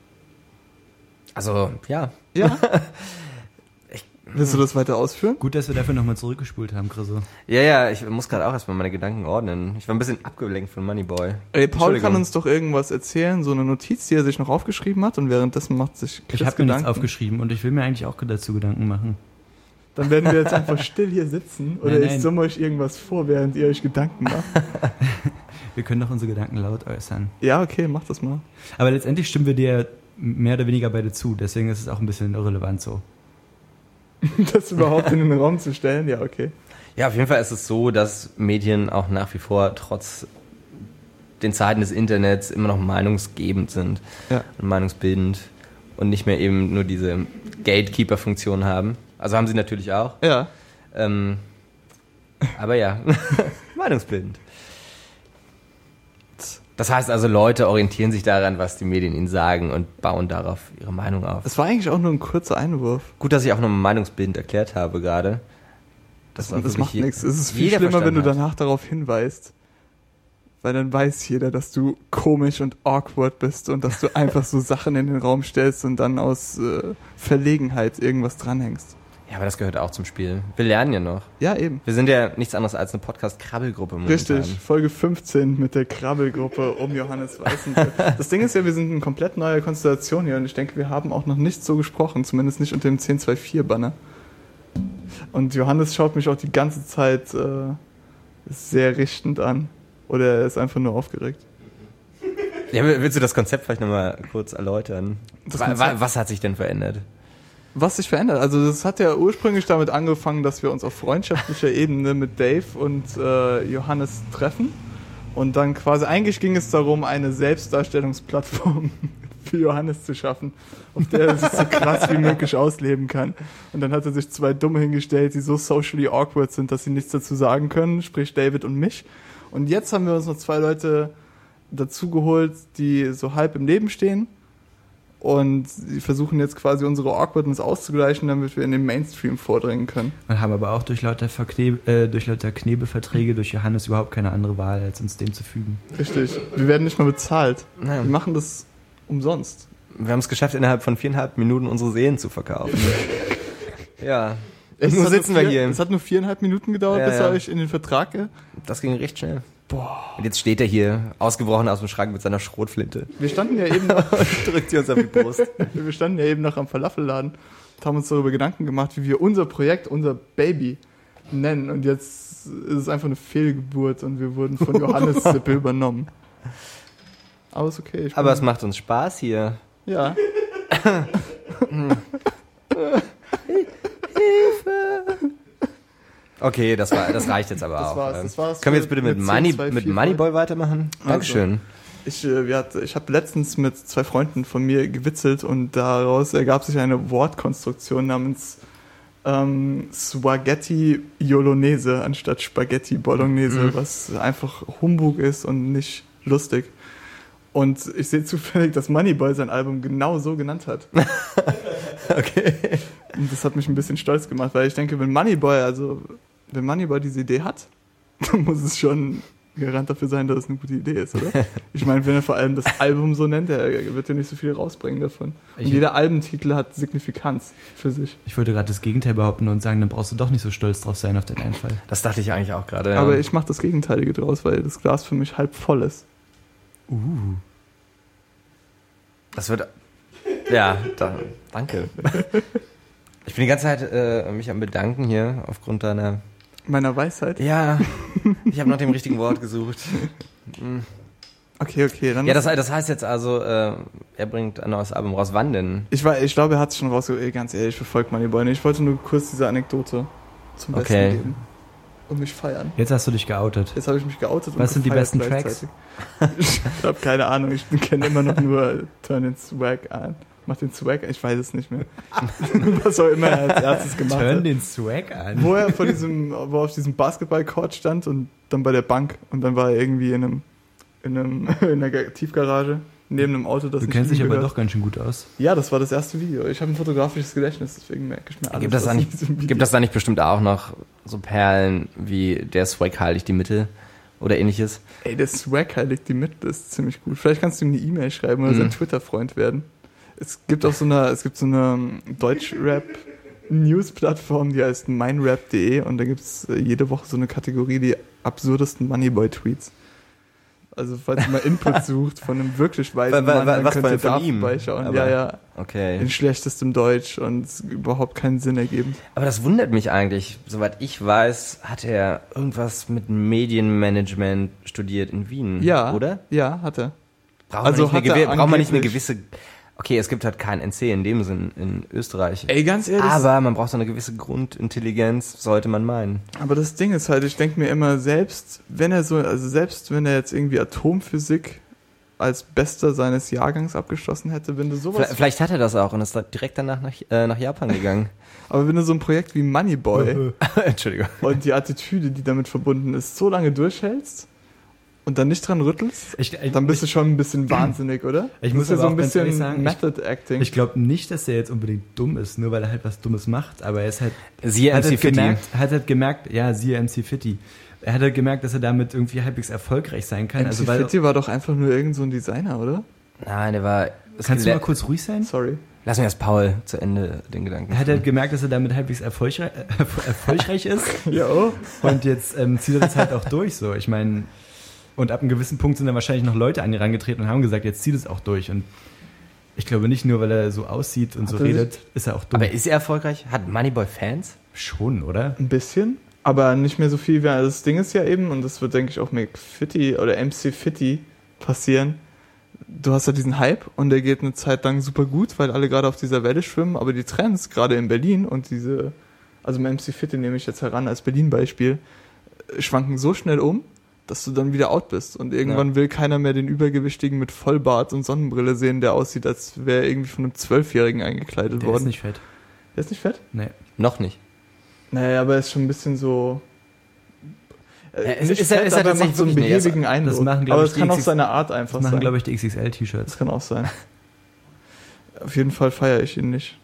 Speaker 1: Also, ja.
Speaker 2: Ja. Willst du das weiter ausführen?
Speaker 3: Gut, dass wir dafür nochmal zurückgespult haben, Chriso.
Speaker 1: Ja, ja, ich muss gerade auch erstmal meine Gedanken ordnen. Ich war ein bisschen abgelenkt von Moneyboy.
Speaker 2: Ey, Paul kann uns doch irgendwas erzählen, so eine Notiz, die er sich noch aufgeschrieben hat und währenddessen macht sich Chris
Speaker 3: Ich habe mir nichts
Speaker 2: Gedanken.
Speaker 3: aufgeschrieben und ich will mir eigentlich auch dazu Gedanken machen.
Speaker 2: Dann werden wir jetzt einfach still hier sitzen oder
Speaker 3: Nein,
Speaker 2: ich
Speaker 3: nein.
Speaker 2: summe euch irgendwas vor, während ihr euch Gedanken macht.
Speaker 3: Wir können doch unsere Gedanken laut äußern.
Speaker 2: Ja, okay, mach das mal.
Speaker 3: Aber letztendlich stimmen wir dir mehr oder weniger beide zu, deswegen ist es auch ein bisschen irrelevant so.
Speaker 2: Das überhaupt in den Raum zu stellen, ja, okay.
Speaker 1: Ja, auf jeden Fall ist es so, dass Medien auch nach wie vor trotz den Zeiten des Internets immer noch meinungsgebend sind
Speaker 2: Ja.
Speaker 1: und meinungsbildend und nicht mehr eben nur diese Gatekeeper-Funktion haben. Also haben sie natürlich auch.
Speaker 2: Ja.
Speaker 1: Ähm, aber ja, meinungsbildend. Das heißt also, Leute orientieren sich daran, was die Medien ihnen sagen und bauen darauf ihre Meinung auf.
Speaker 2: Es war eigentlich auch nur ein kurzer Einwurf.
Speaker 1: Gut, dass ich auch nochmal meinungsbildend erklärt habe gerade.
Speaker 2: Das,
Speaker 1: war
Speaker 2: das
Speaker 1: wirklich
Speaker 2: macht
Speaker 1: je-
Speaker 2: nichts. Es ist viel
Speaker 1: jeder
Speaker 2: schlimmer, wenn du
Speaker 1: verstanden
Speaker 2: danach darauf hinweist. Weil dann weiß jeder, dass du komisch und awkward bist und dass du einfach so Sachen in den Raum stellst und dann aus äh, Verlegenheit irgendwas dranhängst.
Speaker 1: Ja, aber das gehört auch zum Spiel. Wir lernen ja noch.
Speaker 2: Ja, eben.
Speaker 1: Wir sind ja nichts anderes als eine Podcast-Krabbelgruppe momentan.
Speaker 2: Richtig, Folge fünfzehn mit der Krabbelgruppe um Johannes Weißenburg. Das Ding ist ja, wir sind eine komplett neue Konstellation hier und ich denke, wir haben auch noch nicht so gesprochen, zumindest nicht unter dem zehn zwei vier Banner. Und Johannes schaut mich auch die ganze Zeit äh, sehr richtend an. Oder er ist einfach nur aufgeregt.
Speaker 1: Ja, willst du das Konzept vielleicht nochmal kurz erläutern?
Speaker 2: Das
Speaker 1: Wa- wa-
Speaker 2: Konzept?
Speaker 1: Was hat sich denn verändert?
Speaker 2: Was sich verändert? Also das hat ja ursprünglich damit angefangen, dass wir uns auf freundschaftlicher Ebene mit Dave und äh, Johannes treffen. Und dann quasi, eigentlich ging es darum, eine Selbstdarstellungsplattform für Johannes zu schaffen, auf der er sich so krass wie möglich ausleben kann. Und dann hat er sich zwei Dumme hingestellt, die so socially awkward sind, dass sie nichts dazu sagen können, sprich David und mich. Und jetzt haben wir uns noch zwei Leute dazu geholt, die so halb im Leben stehen. Und sie versuchen jetzt quasi unsere Awkwardness auszugleichen, damit wir in den Mainstream vordringen können.
Speaker 3: Und haben aber auch durch lauter, Verkneb äh, durch lauter Knebelverträge durch Johannes überhaupt keine andere Wahl, als uns dem zu fügen.
Speaker 2: Richtig. Wir werden nicht mal bezahlt.
Speaker 1: Naja.
Speaker 2: Wir machen das umsonst.
Speaker 1: Wir haben es geschafft, innerhalb von viereinhalb Minuten unsere Seelen zu verkaufen. Ja.
Speaker 2: Es
Speaker 1: Nur
Speaker 2: hat
Speaker 1: sitzen
Speaker 2: nur
Speaker 1: wir
Speaker 2: vier,
Speaker 1: hier.
Speaker 2: Es hat nur viereinhalb Minuten gedauert,
Speaker 1: Ja,
Speaker 2: bis er
Speaker 1: ja.
Speaker 2: euch in den Vertrag ge-
Speaker 1: Das ging recht schnell.
Speaker 2: Boah.
Speaker 1: Und jetzt steht er hier, ausgebrochen aus dem Schrank mit seiner Schrotflinte.
Speaker 2: Wir standen ja eben noch,
Speaker 1: Drückt sie uns auf die Brust.
Speaker 2: wir standen ja eben noch am Falafelladen und haben uns darüber Gedanken gemacht, wie wir unser Projekt, unser Baby nennen. Und jetzt ist es einfach eine Fehlgeburt und wir wurden von Johannes Sippe übernommen. Aber ist okay. Ich
Speaker 1: Aber
Speaker 2: bin-
Speaker 1: es macht uns Spaß hier.
Speaker 2: Ja.
Speaker 1: Okay, das war, das reicht jetzt aber
Speaker 2: Das
Speaker 1: auch.
Speaker 2: war's,
Speaker 1: Ähm,
Speaker 2: das war's
Speaker 1: Können wir
Speaker 2: für-
Speaker 1: jetzt bitte mit,
Speaker 2: mit
Speaker 1: Money,
Speaker 2: zehn zwei
Speaker 1: mit
Speaker 2: vier
Speaker 1: Moneyboy weitermachen?
Speaker 2: Also.
Speaker 1: Dankeschön.
Speaker 2: Ich, äh, wir hat, ich habe letztens mit zwei Freunden von mir gewitzelt und daraus ergab sich eine Wortkonstruktion namens ähm, Spaghetti Bolognese anstatt Spaghetti Bolognese, mhm. was einfach Humbug ist und nicht lustig. Und ich sehe zufällig, dass Moneyboy sein Album genau so genannt hat.
Speaker 1: Okay.
Speaker 2: Und das hat mich ein bisschen stolz gemacht, weil ich denke, wenn Moneyboy, also wenn Moneyboy diese Idee hat, dann muss es schon Garant dafür sein, dass es eine gute Idee ist, oder? Ich meine, wenn er vor allem das Album so nennt, er wird ja nicht so viel rausbringen davon. Und ich jeder Albentitel hat Signifikanz für sich.
Speaker 3: Ich wollte gerade das Gegenteil behaupten und sagen, dann brauchst du doch nicht so stolz drauf sein auf den Einfall.
Speaker 1: Das dachte ich eigentlich auch gerade. Ja.
Speaker 2: Aber ich mache das Gegenteilige draus, weil das Glas für mich halb voll ist.
Speaker 3: Uh.
Speaker 1: Das wird... Ja, da, danke. Ich bin die ganze Zeit äh, mich am Bedanken hier aufgrund deiner...
Speaker 2: Meiner Weisheit?
Speaker 1: Ja, ich habe nach dem richtigen Wort gesucht.
Speaker 2: Okay, okay. Dann
Speaker 1: ja, das, das heißt jetzt also, äh, er bringt ein neues Album raus. Wann denn?
Speaker 2: Ich, war, ich glaube, er hat es schon rausgegeben. Ganz ehrlich, ich verfolge Moneyboy nicht. Ich wollte nur kurz diese Anekdote zum Besten
Speaker 1: okay.
Speaker 2: geben. Und mich feiern.
Speaker 3: Jetzt hast du dich geoutet.
Speaker 2: Jetzt habe ich mich geoutet.
Speaker 3: Was sind die besten Tracks?
Speaker 2: Ich habe keine Ahnung. Ich kenne immer noch nur Turn den Swag an. Mach den Swag an. Ich weiß es nicht mehr. Was auch immer er als erstes gemacht
Speaker 3: Turn
Speaker 2: hat.
Speaker 3: den Swag an?
Speaker 2: Wo er vor diesem, wo er auf diesem Basketball-Court stand und dann bei der Bank. Und dann war er irgendwie in einem, in einem, in einer Tiefgarage. Neben einem Auto, das
Speaker 3: du
Speaker 2: nicht
Speaker 3: kennst dich aber
Speaker 2: gehört.
Speaker 3: doch ganz schön gut aus.
Speaker 2: Ja, das war das erste Video. Ich habe ein fotografisches Gedächtnis, deswegen merke ich mir alles.
Speaker 1: Gibt das, da nicht, gibt das da nicht bestimmt auch noch so Perlen wie der Swag heiligt die Mitte oder ähnliches?
Speaker 2: Ey, der Swag heiligt die Mitte ist ziemlich gut. Vielleicht kannst du ihm eine E-Mail schreiben oder mhm. sein Twitter-Freund werden. Es gibt auch so eine, es gibt so eine Deutsch-Rap-News-Plattform, die heißt meinrap punkt de und da gibt es jede Woche so eine Kategorie, die absurdesten Moneyboy-Tweets. Also falls ihr mal Input sucht von einem wirklich weisen Mann, dann
Speaker 1: was
Speaker 2: könnt ihr
Speaker 1: von
Speaker 2: da
Speaker 1: ihm?
Speaker 2: vorbeischauen.
Speaker 1: Aber,
Speaker 2: ja, ja.
Speaker 1: Okay.
Speaker 2: In schlechtestem Deutsch und überhaupt keinen Sinn ergeben.
Speaker 1: Aber das wundert mich eigentlich. Soweit ich weiß, hat er irgendwas mit Medienmanagement studiert in Wien,
Speaker 2: ja,
Speaker 1: oder?
Speaker 2: Ja, hat er.
Speaker 1: Braucht
Speaker 2: also
Speaker 1: man nicht,
Speaker 2: hat
Speaker 1: eine,
Speaker 2: er
Speaker 1: braucht man nicht eine gewisse... Okay, es gibt halt kein N C in dem Sinn in Österreich.
Speaker 2: Ey, ganz ehrlich.
Speaker 1: Aber man braucht so eine gewisse Grundintelligenz, sollte man meinen.
Speaker 2: Aber das Ding ist halt, ich denke mir immer, selbst wenn er so, also selbst wenn er jetzt irgendwie Atomphysik als Bester seines Jahrgangs abgeschlossen hätte, wenn du sowas...
Speaker 1: Vielleicht, vielleicht hat er das auch und ist direkt danach nach, äh, nach Japan gegangen.
Speaker 2: Aber wenn du so ein Projekt wie Moneyboy
Speaker 1: Entschuldigung.
Speaker 2: und die Attitüde, die damit verbunden ist, so lange durchhältst und dann nicht dran rüttelst, ich, ich, dann bist ich, du schon ein bisschen wahnsinnig, oder?
Speaker 3: Ich muss
Speaker 2: ja
Speaker 3: aber
Speaker 2: so
Speaker 3: auch
Speaker 2: ein bisschen
Speaker 3: sagen,
Speaker 2: Method Acting.
Speaker 3: Ich, ich glaube nicht, dass er jetzt unbedingt dumm ist, nur weil er halt was Dummes macht, aber er ist halt...
Speaker 1: Siehe
Speaker 3: hat
Speaker 1: M C
Speaker 3: halt
Speaker 1: Fitty.
Speaker 3: Gemerkt, hat halt gemerkt, ja, siehe M C Fitty. Er hat halt gemerkt, dass er damit irgendwie halbwegs erfolgreich sein kann.
Speaker 2: M C
Speaker 3: also, weil
Speaker 2: Fitty war doch einfach nur irgend so ein Designer, oder?
Speaker 1: Nein, der war...
Speaker 3: Kannst du mal kurz ruhig sein?
Speaker 2: Sorry.
Speaker 1: Lass mir erst Paul zu Ende den Gedanken.
Speaker 3: Er hat halt gemerkt, dass er damit halbwegs erfolgreich, äh, erfolgreich ist.
Speaker 2: Ja. Oh.
Speaker 3: Und jetzt ähm, zieht er das halt auch durch so. Ich meine... Und ab einem gewissen Punkt sind dann wahrscheinlich noch Leute an ihn herangetreten und haben gesagt, jetzt zieht es auch durch. Und ich glaube nicht nur, weil er so aussieht und
Speaker 2: Hat
Speaker 3: so
Speaker 2: er
Speaker 3: redet,
Speaker 2: sich?
Speaker 3: ist er auch dumm.
Speaker 1: Aber ist er erfolgreich? Hat Moneyboy Fans?
Speaker 3: Schon, oder?
Speaker 2: Ein bisschen, aber nicht mehr so viel. Wie das Ding ist ja eben, und das wird, denke ich, auch mit Fitty oder M C Fitty passieren. Du hast ja diesen Hype und der geht eine Zeit lang super gut, weil alle gerade auf dieser Welle schwimmen, aber die Trends, gerade in Berlin und diese, also mit M C Fitty nehme ich jetzt heran als Berlin-Beispiel, schwanken so schnell um, dass du dann wieder out bist. Und irgendwann ja. will keiner mehr den Übergewichtigen mit Vollbart und Sonnenbrille sehen, der aussieht, als wäre er irgendwie von einem Zwölfjährigen eingekleidet
Speaker 3: der
Speaker 2: worden.
Speaker 3: Der ist nicht fett.
Speaker 2: Der ist nicht fett?
Speaker 3: Nee.
Speaker 1: Noch nicht.
Speaker 2: Naja, aber er ist schon ein bisschen so...
Speaker 1: Ja, ist, ist, fett, ist er
Speaker 2: aber macht so einen behäbigen
Speaker 3: das,
Speaker 2: Eindruck.
Speaker 3: Das machen,
Speaker 2: aber
Speaker 3: es
Speaker 2: kann
Speaker 3: auch
Speaker 2: seine Art einfach
Speaker 3: das machen,
Speaker 2: sein.
Speaker 3: glaube ich, die X X L-T-Shirts.
Speaker 2: Das kann auch sein. Auf jeden Fall feiere ich ihn nicht.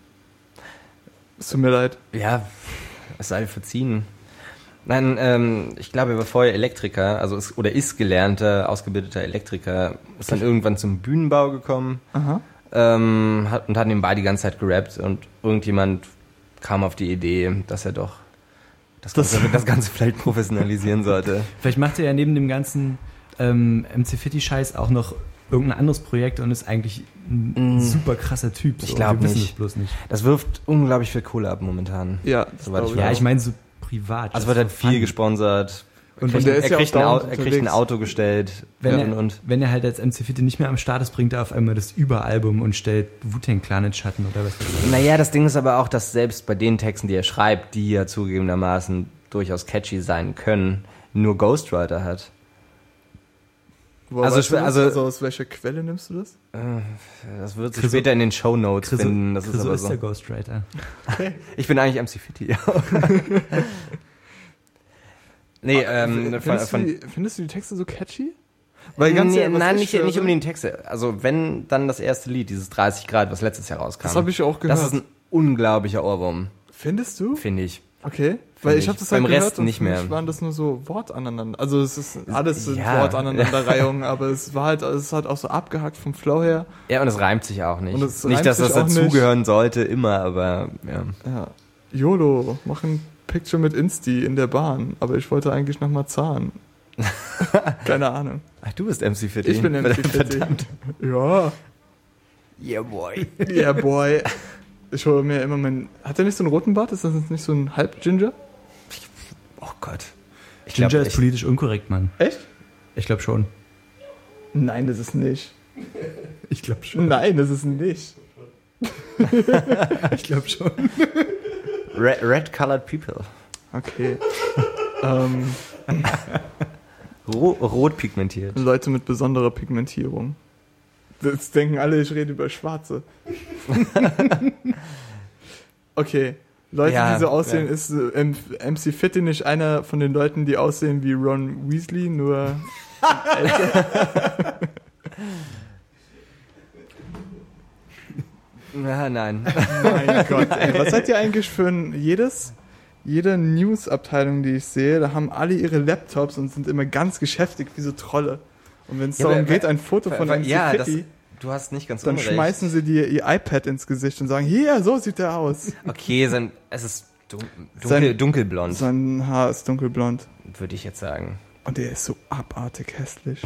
Speaker 2: Es tut mir leid.
Speaker 1: Ja, es sei verziehen. Nein, ähm, ich glaube, er war vorher Elektriker, also ist, oder ist gelernter, ausgebildeter Elektriker, ist dann irgendwann zum Bühnenbau gekommen
Speaker 2: Aha.
Speaker 1: Ähm, hat, und hat nebenbei die ganze Zeit gerappt und irgendjemand kam auf die Idee, dass er doch das Ganze, das, das Ganze vielleicht professionalisieren sollte.
Speaker 3: Vielleicht macht er ja neben dem ganzen ähm, M C Fitty-Scheiß auch noch irgendein anderes Projekt und ist eigentlich ein mm. super krasser Typ. So.
Speaker 1: Ich glaube nicht.
Speaker 3: Das bloß nicht.
Speaker 1: Das wirft unglaublich viel Kohle ab momentan.
Speaker 2: Ja,
Speaker 1: soweit ich
Speaker 3: ja,
Speaker 1: weiß.
Speaker 3: ich meine so privat.
Speaker 1: Also wird halt viel gesponsert.
Speaker 2: Und
Speaker 1: kriegt,
Speaker 2: der ist
Speaker 1: er,
Speaker 2: ja
Speaker 1: kriegt
Speaker 2: auch
Speaker 1: ein Auto,
Speaker 2: dauernd
Speaker 1: er kriegt ein
Speaker 2: unterwegs.
Speaker 1: Auto gestellt.
Speaker 3: Wenn,
Speaker 1: und,
Speaker 3: er,
Speaker 1: und.
Speaker 3: wenn er halt als M C Fitty nicht mehr am Start ist, bringt er auf einmal das Überalbum und stellt Wu-Tang Clan in Schatten oder was.
Speaker 1: Naja, das Ding ist aber auch, dass selbst bei den Texten, die er schreibt, die ja zugegebenermaßen durchaus catchy sein können, nur Ghostwriter hat.
Speaker 2: Woher
Speaker 1: Also
Speaker 2: weißt du
Speaker 1: ich-
Speaker 2: das?
Speaker 1: also-
Speaker 2: also aus welcher Quelle nimmst du das?
Speaker 1: Äh, Das wird sich
Speaker 3: Chriso-
Speaker 1: später in den Shownotes
Speaker 3: Chriso,
Speaker 1: finden. Das ist
Speaker 3: Chriso
Speaker 1: aber
Speaker 3: ist
Speaker 1: so.
Speaker 3: der Ghostwriter.
Speaker 1: Ich bin eigentlich M C Fitty. Ja. nee, ähm, von,
Speaker 2: findest,
Speaker 1: von,
Speaker 2: du die, findest du die Texte so catchy? Weil ganz
Speaker 1: nee,
Speaker 2: ehrlich, was
Speaker 1: nein,
Speaker 2: ich
Speaker 1: nicht,
Speaker 2: höre-
Speaker 1: nicht unbedingt Texte. Also wenn, dann das erste Lied, dieses dreißig Grad, was letztes Jahr rauskam.
Speaker 2: Das habe ich auch gehört.
Speaker 1: Das ist ein unglaublicher Ohrwurm,
Speaker 2: Findest du?
Speaker 1: finde ich.
Speaker 2: Okay. Weil ich
Speaker 1: ich.
Speaker 2: habe das
Speaker 1: Beim
Speaker 2: halt gehört
Speaker 1: Rest
Speaker 2: und
Speaker 1: nicht
Speaker 2: für mich
Speaker 1: mehr.
Speaker 2: waren das nur so Wortaneinander. Also es ist alles sind
Speaker 1: Ja.
Speaker 2: Wortaneinanderreihungen, aber es war halt, es hat auch so abgehackt vom Flow her.
Speaker 1: Ja, und es reimt sich auch nicht.
Speaker 2: Und es
Speaker 1: Nicht,
Speaker 2: reimt
Speaker 1: dass
Speaker 2: sich
Speaker 1: das
Speaker 2: auch nicht.
Speaker 1: dazugehören sollte, immer, aber ja.
Speaker 2: Ja. YOLO, mach ein Picture mit Insti in der Bahn, aber ich wollte eigentlich nach Marzahn. Keine Ahnung.
Speaker 1: Ach, du bist M C Fitty.
Speaker 2: Ich bin M C Fitty. Ja.
Speaker 1: Yeah, boy.
Speaker 2: Yeah, boy. Ich hole mir immer mein... Hat der nicht so einen roten Bart? Ist das nicht so ein Halb-Ginger?
Speaker 1: Oh Gott. Ich
Speaker 3: Ginger
Speaker 1: glaub,
Speaker 3: ist
Speaker 1: ich-
Speaker 3: politisch unkorrekt, Mann.
Speaker 2: Echt?
Speaker 3: Ich glaube schon.
Speaker 2: Nein, das ist nicht.
Speaker 3: Ich glaube schon.
Speaker 2: Nein, das ist nicht.
Speaker 3: Ich glaube schon.
Speaker 1: Red, red colored people.
Speaker 2: Okay. ähm,
Speaker 1: Ro rot pigmentiert.
Speaker 2: Leute mit besonderer Pigmentierung. Das denken alle, ich rede über Schwarze. Okay. Leute,
Speaker 1: Ja,
Speaker 2: die so aussehen,
Speaker 1: ja.
Speaker 2: ist äh, M- M C Fitty nicht einer von den Leuten, die aussehen wie Ron Weasley, nur älter?
Speaker 1: Ja, nein.
Speaker 2: Mein Gott, ey. Was seid ihr eigentlich für ein... Jedes... Jede News-Abteilung, die ich sehe, da haben alle ihre Laptops und sind immer ganz geschäftig wie so Trolle. Und wenn es
Speaker 1: Ja,
Speaker 2: darum
Speaker 1: aber-
Speaker 2: geht, ein Foto von
Speaker 1: aber-
Speaker 2: M C
Speaker 1: ja, das-
Speaker 2: Fitty,
Speaker 1: Du hast nicht ganz
Speaker 2: dann
Speaker 1: unrecht.
Speaker 2: schmeißen sie dir ihr iPad ins Gesicht und sagen, hier, so sieht der aus.
Speaker 1: Okay, sein, es ist dun dunkel,
Speaker 2: Sein-
Speaker 1: dunkelblond,
Speaker 2: Sein Haar ist dunkelblond.
Speaker 1: würde ich jetzt sagen.
Speaker 2: Und der ist so abartig hässlich.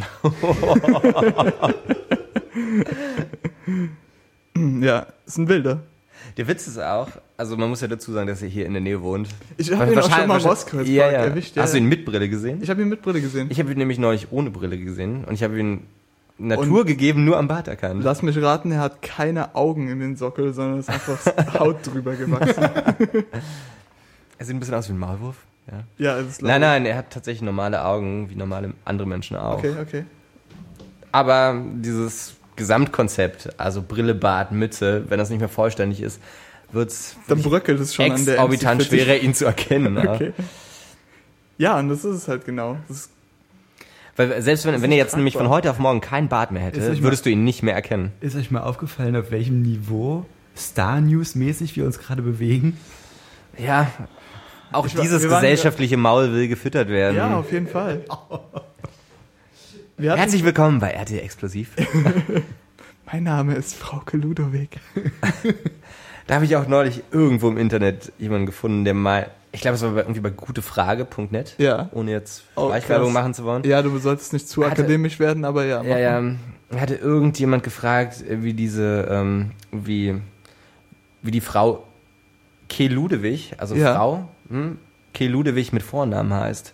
Speaker 2: Ja, ist ein Wilder.
Speaker 1: Der Witz ist auch, also man muss ja dazu sagen, dass er hier in der Nähe wohnt.
Speaker 2: Ich habe ihn auch schon mal im
Speaker 1: wahrscheinlich-
Speaker 2: Ostkreuzpark
Speaker 1: ja, ja.
Speaker 2: erwischt. Ja.
Speaker 1: Hast du ihn mit Brille gesehen?
Speaker 2: Ich habe ihn mit Brille gesehen.
Speaker 1: Ich habe ihn nämlich neulich ohne Brille gesehen und ich habe ihn Natur
Speaker 2: Und-
Speaker 1: gegeben, nur am Bart erkannt.
Speaker 2: Lass mich raten, er hat keine Augen in den Sockel, sondern ist einfach Haut drüber gewachsen.
Speaker 1: Er sieht ein bisschen aus wie ein Maulwurf. Ja.
Speaker 2: Ja, es ist
Speaker 1: Nein, nein, er hat tatsächlich normale Augen, wie normale andere Menschen auch.
Speaker 2: Okay, okay.
Speaker 1: Aber dieses Gesamtkonzept, also Brille, Bart, Mütze, wenn das nicht mehr vollständig ist, wird es
Speaker 2: Dann bröckelt es schon an der
Speaker 1: exorbitant
Speaker 2: M C Fitty.
Speaker 1: schwerer, ihn zu erkennen. Ja.
Speaker 2: Okay. Ja, und das ist es halt genau. Das ist,
Speaker 1: Weil selbst wenn,
Speaker 2: Das
Speaker 1: wenn
Speaker 2: ist
Speaker 1: er jetzt nämlich von
Speaker 2: tragbar.
Speaker 1: heute auf morgen keinen Bart mehr
Speaker 3: Ist
Speaker 1: hätte,
Speaker 3: nicht
Speaker 1: würdest du ihn nicht mehr erkennen.
Speaker 3: Ist euch mal aufgefallen, auf welchem Niveau Star-News-mäßig wir uns gerade bewegen?
Speaker 1: Ja, auch
Speaker 2: Ich war-
Speaker 1: dieses
Speaker 2: wir waren-
Speaker 1: gesellschaftliche Maul will gefüttert werden.
Speaker 2: ja, auf jeden Fall. Wir hatten,
Speaker 1: Herzlich willkommen bei R T Explosiv.
Speaker 2: mein Name ist Frauke Ludowig.
Speaker 1: Da habe ich auch neulich irgendwo im Internet jemanden gefunden, der mal, ich glaube, es war bei, irgendwie bei gutefrage punkt net,
Speaker 2: Ja.
Speaker 1: ohne jetzt
Speaker 2: Oh,
Speaker 1: Schleichwerbung
Speaker 2: krass.
Speaker 1: machen zu wollen.
Speaker 2: Ja, du solltest nicht zu
Speaker 1: Hatte-
Speaker 2: akademisch werden, aber ja.
Speaker 1: Ja, ja. Hatte irgendjemand gefragt, äh, wie diese, ähm, wie, wie die Frau Ke Ludewig, also
Speaker 2: Ja.
Speaker 1: Frau, hm, Ke Ludewig mit Vornamen heißt.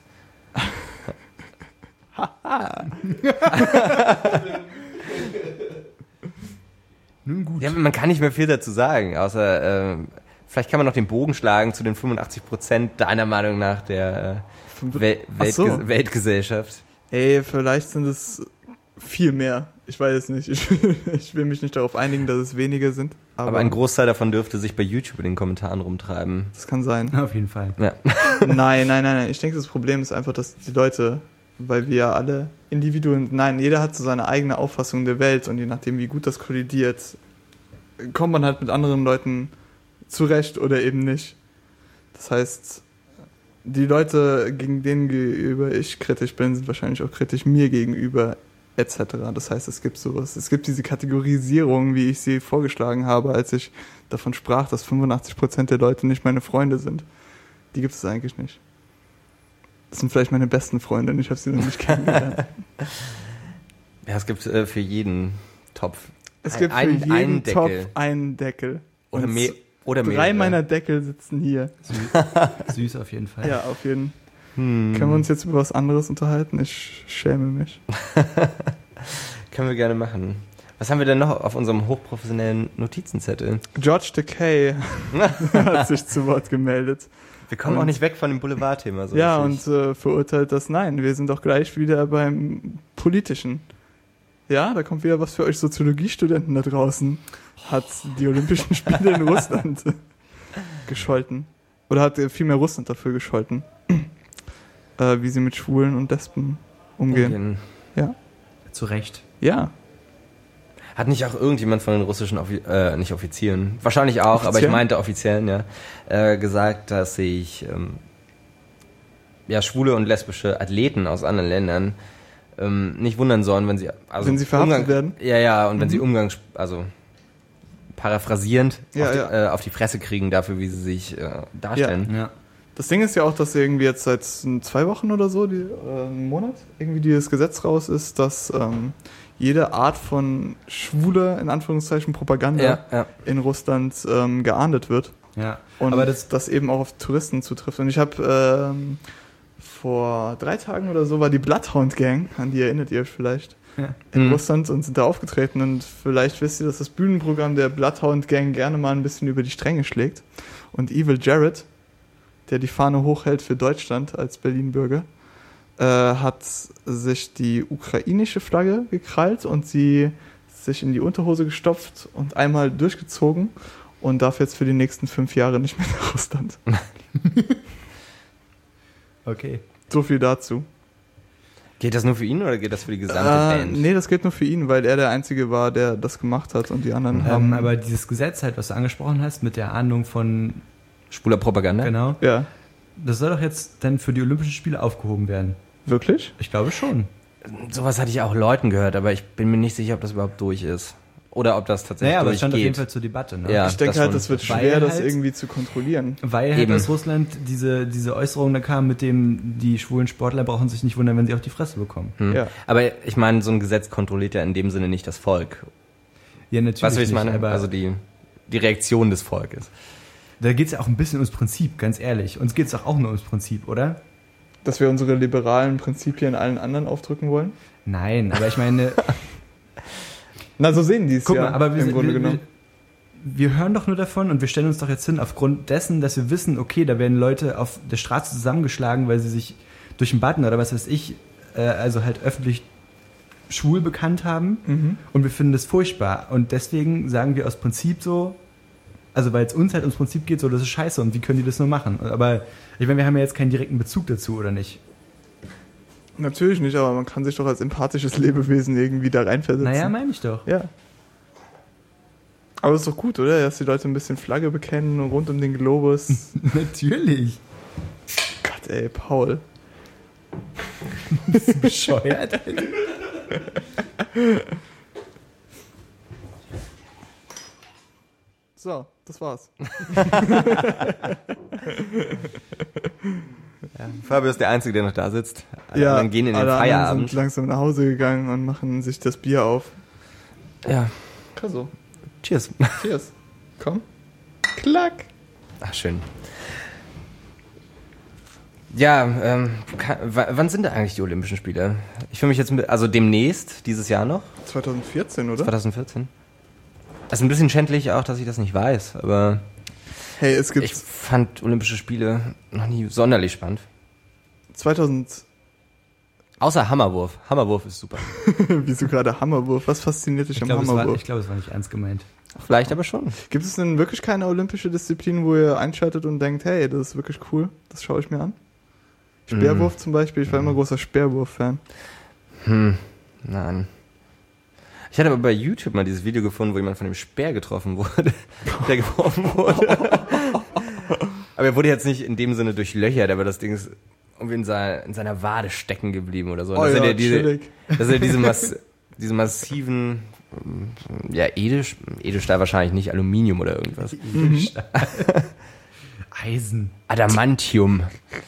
Speaker 3: Nun gut.
Speaker 1: Ja, man kann nicht mehr viel dazu sagen, außer, äh, vielleicht kann man noch den Bogen schlagen zu den fünfundachtzig Prozent deiner Meinung nach der äh, Wel
Speaker 2: Ach
Speaker 1: Weltge
Speaker 2: so.
Speaker 1: Weltgesellschaft.
Speaker 2: Ey, vielleicht sind es viel mehr. Ich weiß es nicht. Ich, ich will mich nicht darauf einigen, dass es weniger sind. Aber,
Speaker 1: Aber ein Großteil davon dürfte sich bei YouTube in den Kommentaren rumtreiben.
Speaker 2: das kann sein.
Speaker 3: Auf jeden Fall.
Speaker 1: Ja.
Speaker 2: Nein, nein, nein, nein. Ich denke, das Problem ist einfach, dass die Leute, weil wir ja alle Individuen, nein, jeder hat so seine eigene Auffassung der Welt und je nachdem, wie gut das kollidiert, kommt man halt mit anderen Leuten zurecht oder eben nicht. Das heißt, die Leute, gegen denen gegenüber ich kritisch bin, sind wahrscheinlich auch kritisch mir gegenüber, et cetera. Das heißt, es gibt sowas. Es gibt diese Kategorisierung, wie ich sie vorgeschlagen habe, als ich davon sprach, dass fünfundachtzig Prozent der Leute nicht meine Freunde sind. Die gibt es eigentlich nicht. Das sind vielleicht meine besten Freunde und ich habe sie noch nicht kennengelernt.
Speaker 1: Ja, es gibt äh, für jeden Topf
Speaker 2: Es gibt
Speaker 1: ein-
Speaker 2: für jeden
Speaker 1: einen
Speaker 2: Topf
Speaker 1: Deckel.
Speaker 2: einen Deckel.
Speaker 1: Oder,
Speaker 2: Und
Speaker 1: mehr, oder
Speaker 2: drei
Speaker 1: mehrere.
Speaker 2: meiner Deckel sitzen hier.
Speaker 3: Süß, süß auf jeden Fall.
Speaker 2: Ja, auf jeden Fall.
Speaker 1: Hm.
Speaker 2: Können wir uns jetzt über was anderes unterhalten? Ich schäme mich.
Speaker 1: Können wir gerne machen. Was haben wir denn noch auf unserem hochprofessionellen Notizenzettel?
Speaker 2: George Takei hat sich zu Wort gemeldet.
Speaker 1: Wir kommen
Speaker 2: Und-
Speaker 1: auch nicht weg von dem Boulevardthema. So
Speaker 2: ja,
Speaker 1: richtig.
Speaker 2: und äh, verurteilt das Nein. Wir sind doch gleich wieder beim Politischen. Ja, da kommt wieder was für euch Soziologiestudenten da draußen. Hat die Olympischen Spiele in Russland gescholten. Oder hat vielmehr Russland dafür gescholten. Äh, wie sie mit Schwulen und Lesben umgehen.
Speaker 1: umgehen.
Speaker 2: Ja.
Speaker 3: Zu Recht.
Speaker 2: Ja.
Speaker 1: Hat nicht auch irgendjemand von den russischen, Offi- äh, nicht Offizieren, wahrscheinlich auch, aber ich
Speaker 2: Offiziellen?
Speaker 1: meinte Offiziellen, ja, äh, gesagt, dass sich ähm, ja, schwule und lesbische Athleten aus anderen Ländern ähm, nicht wundern sollen, wenn sie also
Speaker 2: Wenn sie verhaftet werden?
Speaker 1: Ja, ja, und wenn
Speaker 2: Mhm.
Speaker 1: sie Umgangs, also paraphrasierend
Speaker 2: Ja,
Speaker 1: auf, die,
Speaker 2: ja.
Speaker 1: äh, auf die Fresse kriegen dafür, wie sie sich äh, darstellen.
Speaker 3: Ja.
Speaker 2: Das Ding ist ja auch, dass irgendwie jetzt seit zwei Wochen oder so, die, äh, einen Monat, irgendwie dieses Gesetz raus ist, dass ähm, jede Art von schwuler, in Anführungszeichen, Propaganda
Speaker 1: Ja, ja.
Speaker 2: in Russland ähm, geahndet wird.
Speaker 3: Ja.
Speaker 2: Und
Speaker 3: Aber das,
Speaker 2: das eben auch auf Touristen zutrifft. Und ich habe ähm, vor drei Tagen oder so war die Bloodhound Gang, an die erinnert ihr euch vielleicht,
Speaker 3: ja.
Speaker 2: in
Speaker 1: Mhm.
Speaker 2: Russland und sind da aufgetreten. Und vielleicht wisst ihr, dass das Bühnenprogramm der Bloodhound Gang gerne mal ein bisschen über die Stränge schlägt. Und Evil Jared, der die Fahne hochhält für Deutschland als Berlin-Bürger, äh, hat sich die ukrainische Flagge gekrallt und sie sich in die Unterhose gestopft und einmal durchgezogen und darf jetzt für die nächsten fünf Jahre nicht mehr nach Russland.
Speaker 3: Okay.
Speaker 2: So viel dazu.
Speaker 1: Geht das nur für ihn oder geht das für die gesamte
Speaker 2: Äh,
Speaker 1: Band?
Speaker 2: nee, das gilt nur für ihn, weil er der Einzige war, der das gemacht hat und die anderen haben...
Speaker 3: Ähm, aber dieses Gesetz halt, was du angesprochen hast, mit der Ahndung von,
Speaker 1: Schwuler Propaganda?
Speaker 3: genau,
Speaker 2: ja,
Speaker 3: das soll doch jetzt dann für die Olympischen Spiele aufgehoben werden.
Speaker 2: wirklich?
Speaker 3: Ich glaube schon.
Speaker 1: Sowas hatte ich auch Leuten gehört, aber ich bin mir nicht sicher, ob das überhaupt durch ist. Oder ob das tatsächlich
Speaker 3: Naja, aber es stand auf jeden
Speaker 1: durchgeht.
Speaker 3: Fall zur Debatte. Ne?
Speaker 1: Ja.
Speaker 2: ich denke
Speaker 1: das
Speaker 2: halt,
Speaker 1: schon.
Speaker 2: das wird
Speaker 3: Weil
Speaker 2: schwer, das
Speaker 3: halt-
Speaker 2: irgendwie zu kontrollieren.
Speaker 3: Weil halt
Speaker 1: Eben.
Speaker 3: aus Russland diese, diese Äußerung da kam, mit dem die schwulen Sportler brauchen sich nicht wundern, wenn sie auf die Fresse bekommen.
Speaker 1: Hm.
Speaker 2: Ja.
Speaker 1: Aber ich meine, so ein Gesetz kontrolliert ja in dem Sinne nicht das Volk.
Speaker 3: Ja, natürlich
Speaker 1: Weißt du, wie ich
Speaker 3: nicht,
Speaker 1: meine?
Speaker 3: aber
Speaker 1: Also die, die Reaktion des Volkes.
Speaker 3: da geht es ja auch ein bisschen ums Prinzip, ganz ehrlich. Uns geht es doch auch nur ums Prinzip, oder?
Speaker 2: Dass wir unsere liberalen Prinzipien allen anderen aufdrücken wollen?
Speaker 3: Nein, aber ich meine,
Speaker 2: Na, so sehen die es
Speaker 3: guck
Speaker 2: ja
Speaker 3: mal, aber wir,
Speaker 2: im
Speaker 3: sind-
Speaker 2: Grunde
Speaker 3: wir, wir,
Speaker 2: genommen.
Speaker 3: wir hören doch nur davon und wir stellen uns doch jetzt hin, aufgrund dessen, dass wir wissen, okay, da werden Leute auf der Straße zusammengeschlagen, weil sie sich durch einen Button oder was weiß ich, äh, also halt öffentlich schwul bekannt haben.
Speaker 2: Mhm.
Speaker 3: Und wir finden das furchtbar. Und deswegen sagen wir aus Prinzip so, also weil es uns halt ums Prinzip geht, so, das ist scheiße und wie können die das nur machen? Aber ich meine, wir haben ja jetzt keinen direkten Bezug dazu, oder nicht?
Speaker 2: Natürlich nicht, aber man kann sich doch als empathisches Lebewesen irgendwie da reinversetzen.
Speaker 3: Naja, meine ich doch.
Speaker 2: Ja. Aber es ist doch gut, oder? Dass die Leute ein bisschen Flagge bekennen und rund um den Globus.
Speaker 3: Natürlich.
Speaker 2: Gott, ey, Paul.
Speaker 3: Bist du bescheuert?
Speaker 2: So, das war's.
Speaker 1: Ja. Fabio ist der Einzige, der noch da sitzt. Alle
Speaker 2: Ja,
Speaker 1: anderen gehen in den
Speaker 2: alle anderen
Speaker 1: Feierabend.
Speaker 2: sind langsam nach Hause gegangen und machen sich das Bier auf.
Speaker 1: Ja,
Speaker 2: Also,
Speaker 1: cheers.
Speaker 2: cheers. Komm. Klack.
Speaker 1: Ach, schön. Ja, ähm, kann, w- wann sind da eigentlich die Olympischen Spiele? Ich fühle mich jetzt, mit, also demnächst, dieses Jahr noch,
Speaker 2: zwanzig vierzehn, oder?
Speaker 1: zwanzig vierzehn. Das ist ein bisschen schändlich auch, dass ich das nicht weiß, aber
Speaker 2: Hey, es gibt
Speaker 1: ich fand Olympische Spiele noch nie sonderlich spannend.
Speaker 2: zweitausend,
Speaker 1: Außer Hammerwurf. Hammerwurf ist super.
Speaker 2: wieso gerade Hammerwurf? Was fasziniert dich
Speaker 3: Ich
Speaker 2: am
Speaker 3: glaube, es, war-
Speaker 2: Hammerwurf?
Speaker 3: ich glaube, es war nicht ernst gemeint.
Speaker 1: Vielleicht aber schon.
Speaker 2: Gibt es denn wirklich keine olympische Disziplin, wo ihr einschaltet und denkt, hey, das ist wirklich cool, das schaue ich mir an? Speerwurf zum Beispiel, ich war immer großer Speerwurf-Fan.
Speaker 1: Hm, nein. Ich hatte aber bei YouTube mal dieses Video gefunden, wo jemand von dem Speer getroffen wurde, der geworfen wurde. Aber er wurde jetzt nicht in dem Sinne durchlöchert, aber das Ding ist irgendwie in seiner, in seiner Wade stecken geblieben oder so.
Speaker 2: Oh
Speaker 1: das sind
Speaker 2: ja,
Speaker 1: ja diese,
Speaker 2: chillig.
Speaker 1: das sind ja diese, Mass, diese massiven, ähm, ja, Edel, Edelstahl wahrscheinlich nicht, Aluminium oder irgendwas.
Speaker 2: Mhm.
Speaker 3: Eisen.
Speaker 1: Adamantium.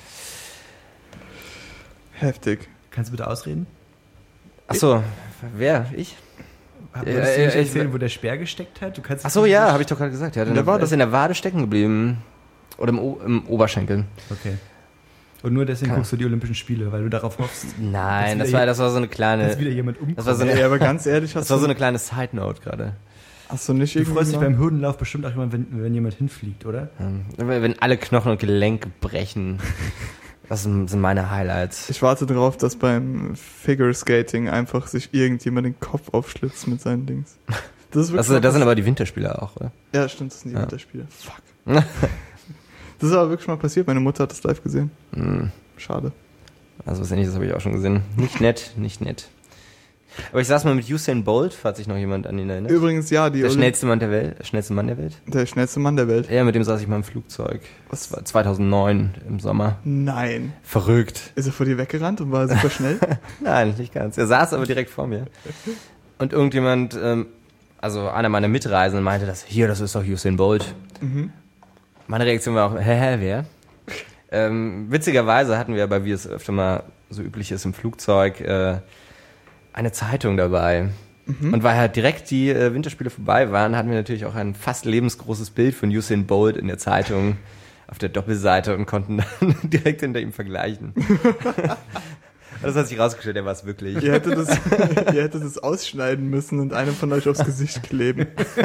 Speaker 2: Heftig.
Speaker 3: Kannst du bitte ausreden?
Speaker 1: Achso, wer? Ich?
Speaker 3: Wolltest
Speaker 1: Ja,
Speaker 3: du nicht
Speaker 1: ja, ich-
Speaker 3: erzählen, wo der Speer gesteckt hat? Du kannst
Speaker 1: Achso, ja, habe ich doch gerade gesagt. Ja,
Speaker 2: In der
Speaker 1: der
Speaker 2: Wade.
Speaker 1: ist in der Wade stecken geblieben. Oder im, o im Oberschenkel.
Speaker 3: Okay. Und nur deswegen
Speaker 1: Kann-
Speaker 3: guckst du die Olympischen Spiele, weil du darauf hoffst,
Speaker 1: Nein,
Speaker 3: Das
Speaker 1: das
Speaker 3: wieder
Speaker 1: war, das war so eine
Speaker 3: dass
Speaker 1: kleine,
Speaker 3: wieder jemand umkommt.
Speaker 1: das war so
Speaker 2: Ja,
Speaker 1: eine,
Speaker 2: aber ganz ehrlich, hast
Speaker 1: das war so
Speaker 2: du,
Speaker 1: eine kleine Side Note gerade.
Speaker 2: hast du nicht
Speaker 3: Du
Speaker 2: irgendwie
Speaker 3: freust dich
Speaker 2: mal-
Speaker 3: beim Hürdenlauf bestimmt auch immer, wenn, wenn jemand hinfliegt, oder?
Speaker 1: Ähm, Wenn alle Knochen und Gelenke brechen Das sind, sind meine Highlights.
Speaker 2: Ich warte darauf, dass beim Figure Skating einfach sich irgendjemand den Kopf aufschlitzt mit seinen Dings. Das, ist
Speaker 1: Das, das sind aber die Winterspiele auch, oder?
Speaker 2: Ja, stimmt, das sind die
Speaker 1: Ja.
Speaker 2: Winterspiele. Fuck. Das ist aber wirklich mal passiert. Meine Mutter hat das live gesehen.
Speaker 1: Hm.
Speaker 2: Schade.
Speaker 1: Also was ähnliches habe ich auch schon gesehen. Nicht nett, nicht nett. Aber ich saß mal mit Usain Bolt, falls sich noch jemand an ihn erinnert.
Speaker 2: Übrigens, ja, die
Speaker 1: Der
Speaker 2: Oli-
Speaker 1: schnellste Mann der Welt. Schnellste Mann der Welt.
Speaker 2: der schnellste Mann der Welt.
Speaker 1: Ja, mit dem saß ich mal im Flugzeug.
Speaker 2: Was?
Speaker 1: Das war zweitausendneun im Sommer.
Speaker 2: Nein.
Speaker 1: Verrückt.
Speaker 2: Ist er vor dir weggerannt und war super schnell?
Speaker 1: Nein, nicht ganz. Er saß aber direkt vor mir. Und irgendjemand, ähm, also einer meiner Mitreisenden meinte, das hier, das ist doch Usain Bolt.
Speaker 2: Mhm.
Speaker 1: Meine Reaktion war auch, hä, hä, wer? Ähm, witzigerweise hatten wir, weil wie es öfter mal so üblich ist im Flugzeug, äh, eine Zeitung dabei.
Speaker 2: Mhm.
Speaker 1: Und weil halt direkt die äh, Winterspiele vorbei waren, hatten wir natürlich auch ein fast lebensgroßes Bild von Usain Bolt in der Zeitung auf der Doppelseite und konnten dann direkt hinter ihm vergleichen. Das hat sich rausgestellt, er war es wirklich.
Speaker 2: Ihr hättet das, ihr hättet das ausschneiden müssen und einem von euch aufs Gesicht kleben.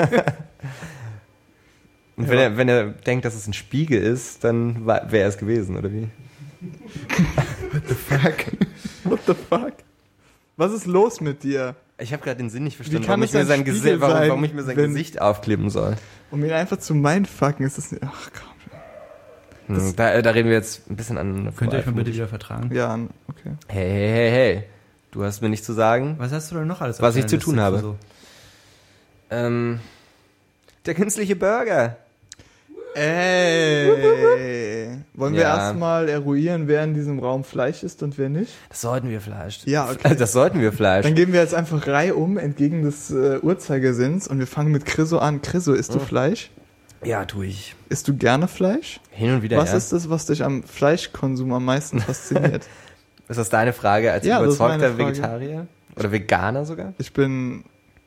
Speaker 1: Und
Speaker 2: Ja.
Speaker 1: wenn, er, wenn er denkt, dass es ein Spiegel ist, dann wäre er es gewesen, oder wie?
Speaker 2: What the fuck? What the fuck? Was ist los mit dir?
Speaker 1: Ich habe gerade den Sinn nicht verstanden,
Speaker 2: Wie kann
Speaker 1: warum
Speaker 2: es
Speaker 1: ich, mir
Speaker 2: ein
Speaker 1: sein
Speaker 2: Spiegel
Speaker 1: Gesicht, warum,
Speaker 2: sein,
Speaker 1: warum ich mir sein
Speaker 2: wenn-
Speaker 1: Gesicht aufkleben soll.
Speaker 2: Um ihn einfach zu mindfucken, ist das nicht... Ach komm.
Speaker 1: Hm, da, da reden wir jetzt ein bisschen an.
Speaker 3: Könnt ihr euch mal bitte wieder vertragen?
Speaker 2: Ja, okay.
Speaker 1: Hey, hey, hey, hey. Du hast mir nicht zu sagen,
Speaker 3: Was hast du denn noch alles
Speaker 1: Was
Speaker 3: auf
Speaker 1: ich
Speaker 3: deiner
Speaker 1: zu
Speaker 3: Liste
Speaker 1: tun habe.
Speaker 3: für so?
Speaker 1: ähm, der künstliche Burger.
Speaker 2: Ey. Wollen wir
Speaker 1: Ja.
Speaker 2: erstmal eruieren, wer in diesem Raum Fleisch ist und wer nicht?
Speaker 1: Das sollten wir vielleicht.
Speaker 2: Ja, okay.
Speaker 1: Das sollten wir vielleicht.
Speaker 2: Dann gehen wir jetzt einfach reihum entgegen des äh, Uhrzeigersinns und wir fangen mit Chriso an. Chriso, isst du
Speaker 1: Oh.
Speaker 2: Fleisch?
Speaker 1: Ja, tu ich.
Speaker 2: Isst du gerne Fleisch?
Speaker 1: Hin und wieder,
Speaker 2: Was
Speaker 1: ja.
Speaker 2: ist das, was dich am Fleischkonsum am meisten fasziniert?
Speaker 1: Ist das deine Frage als
Speaker 2: Ja, das ist
Speaker 1: überzeugter
Speaker 2: meine Frage.
Speaker 1: Vegetarier? Oder Veganer sogar?
Speaker 2: Ich bin...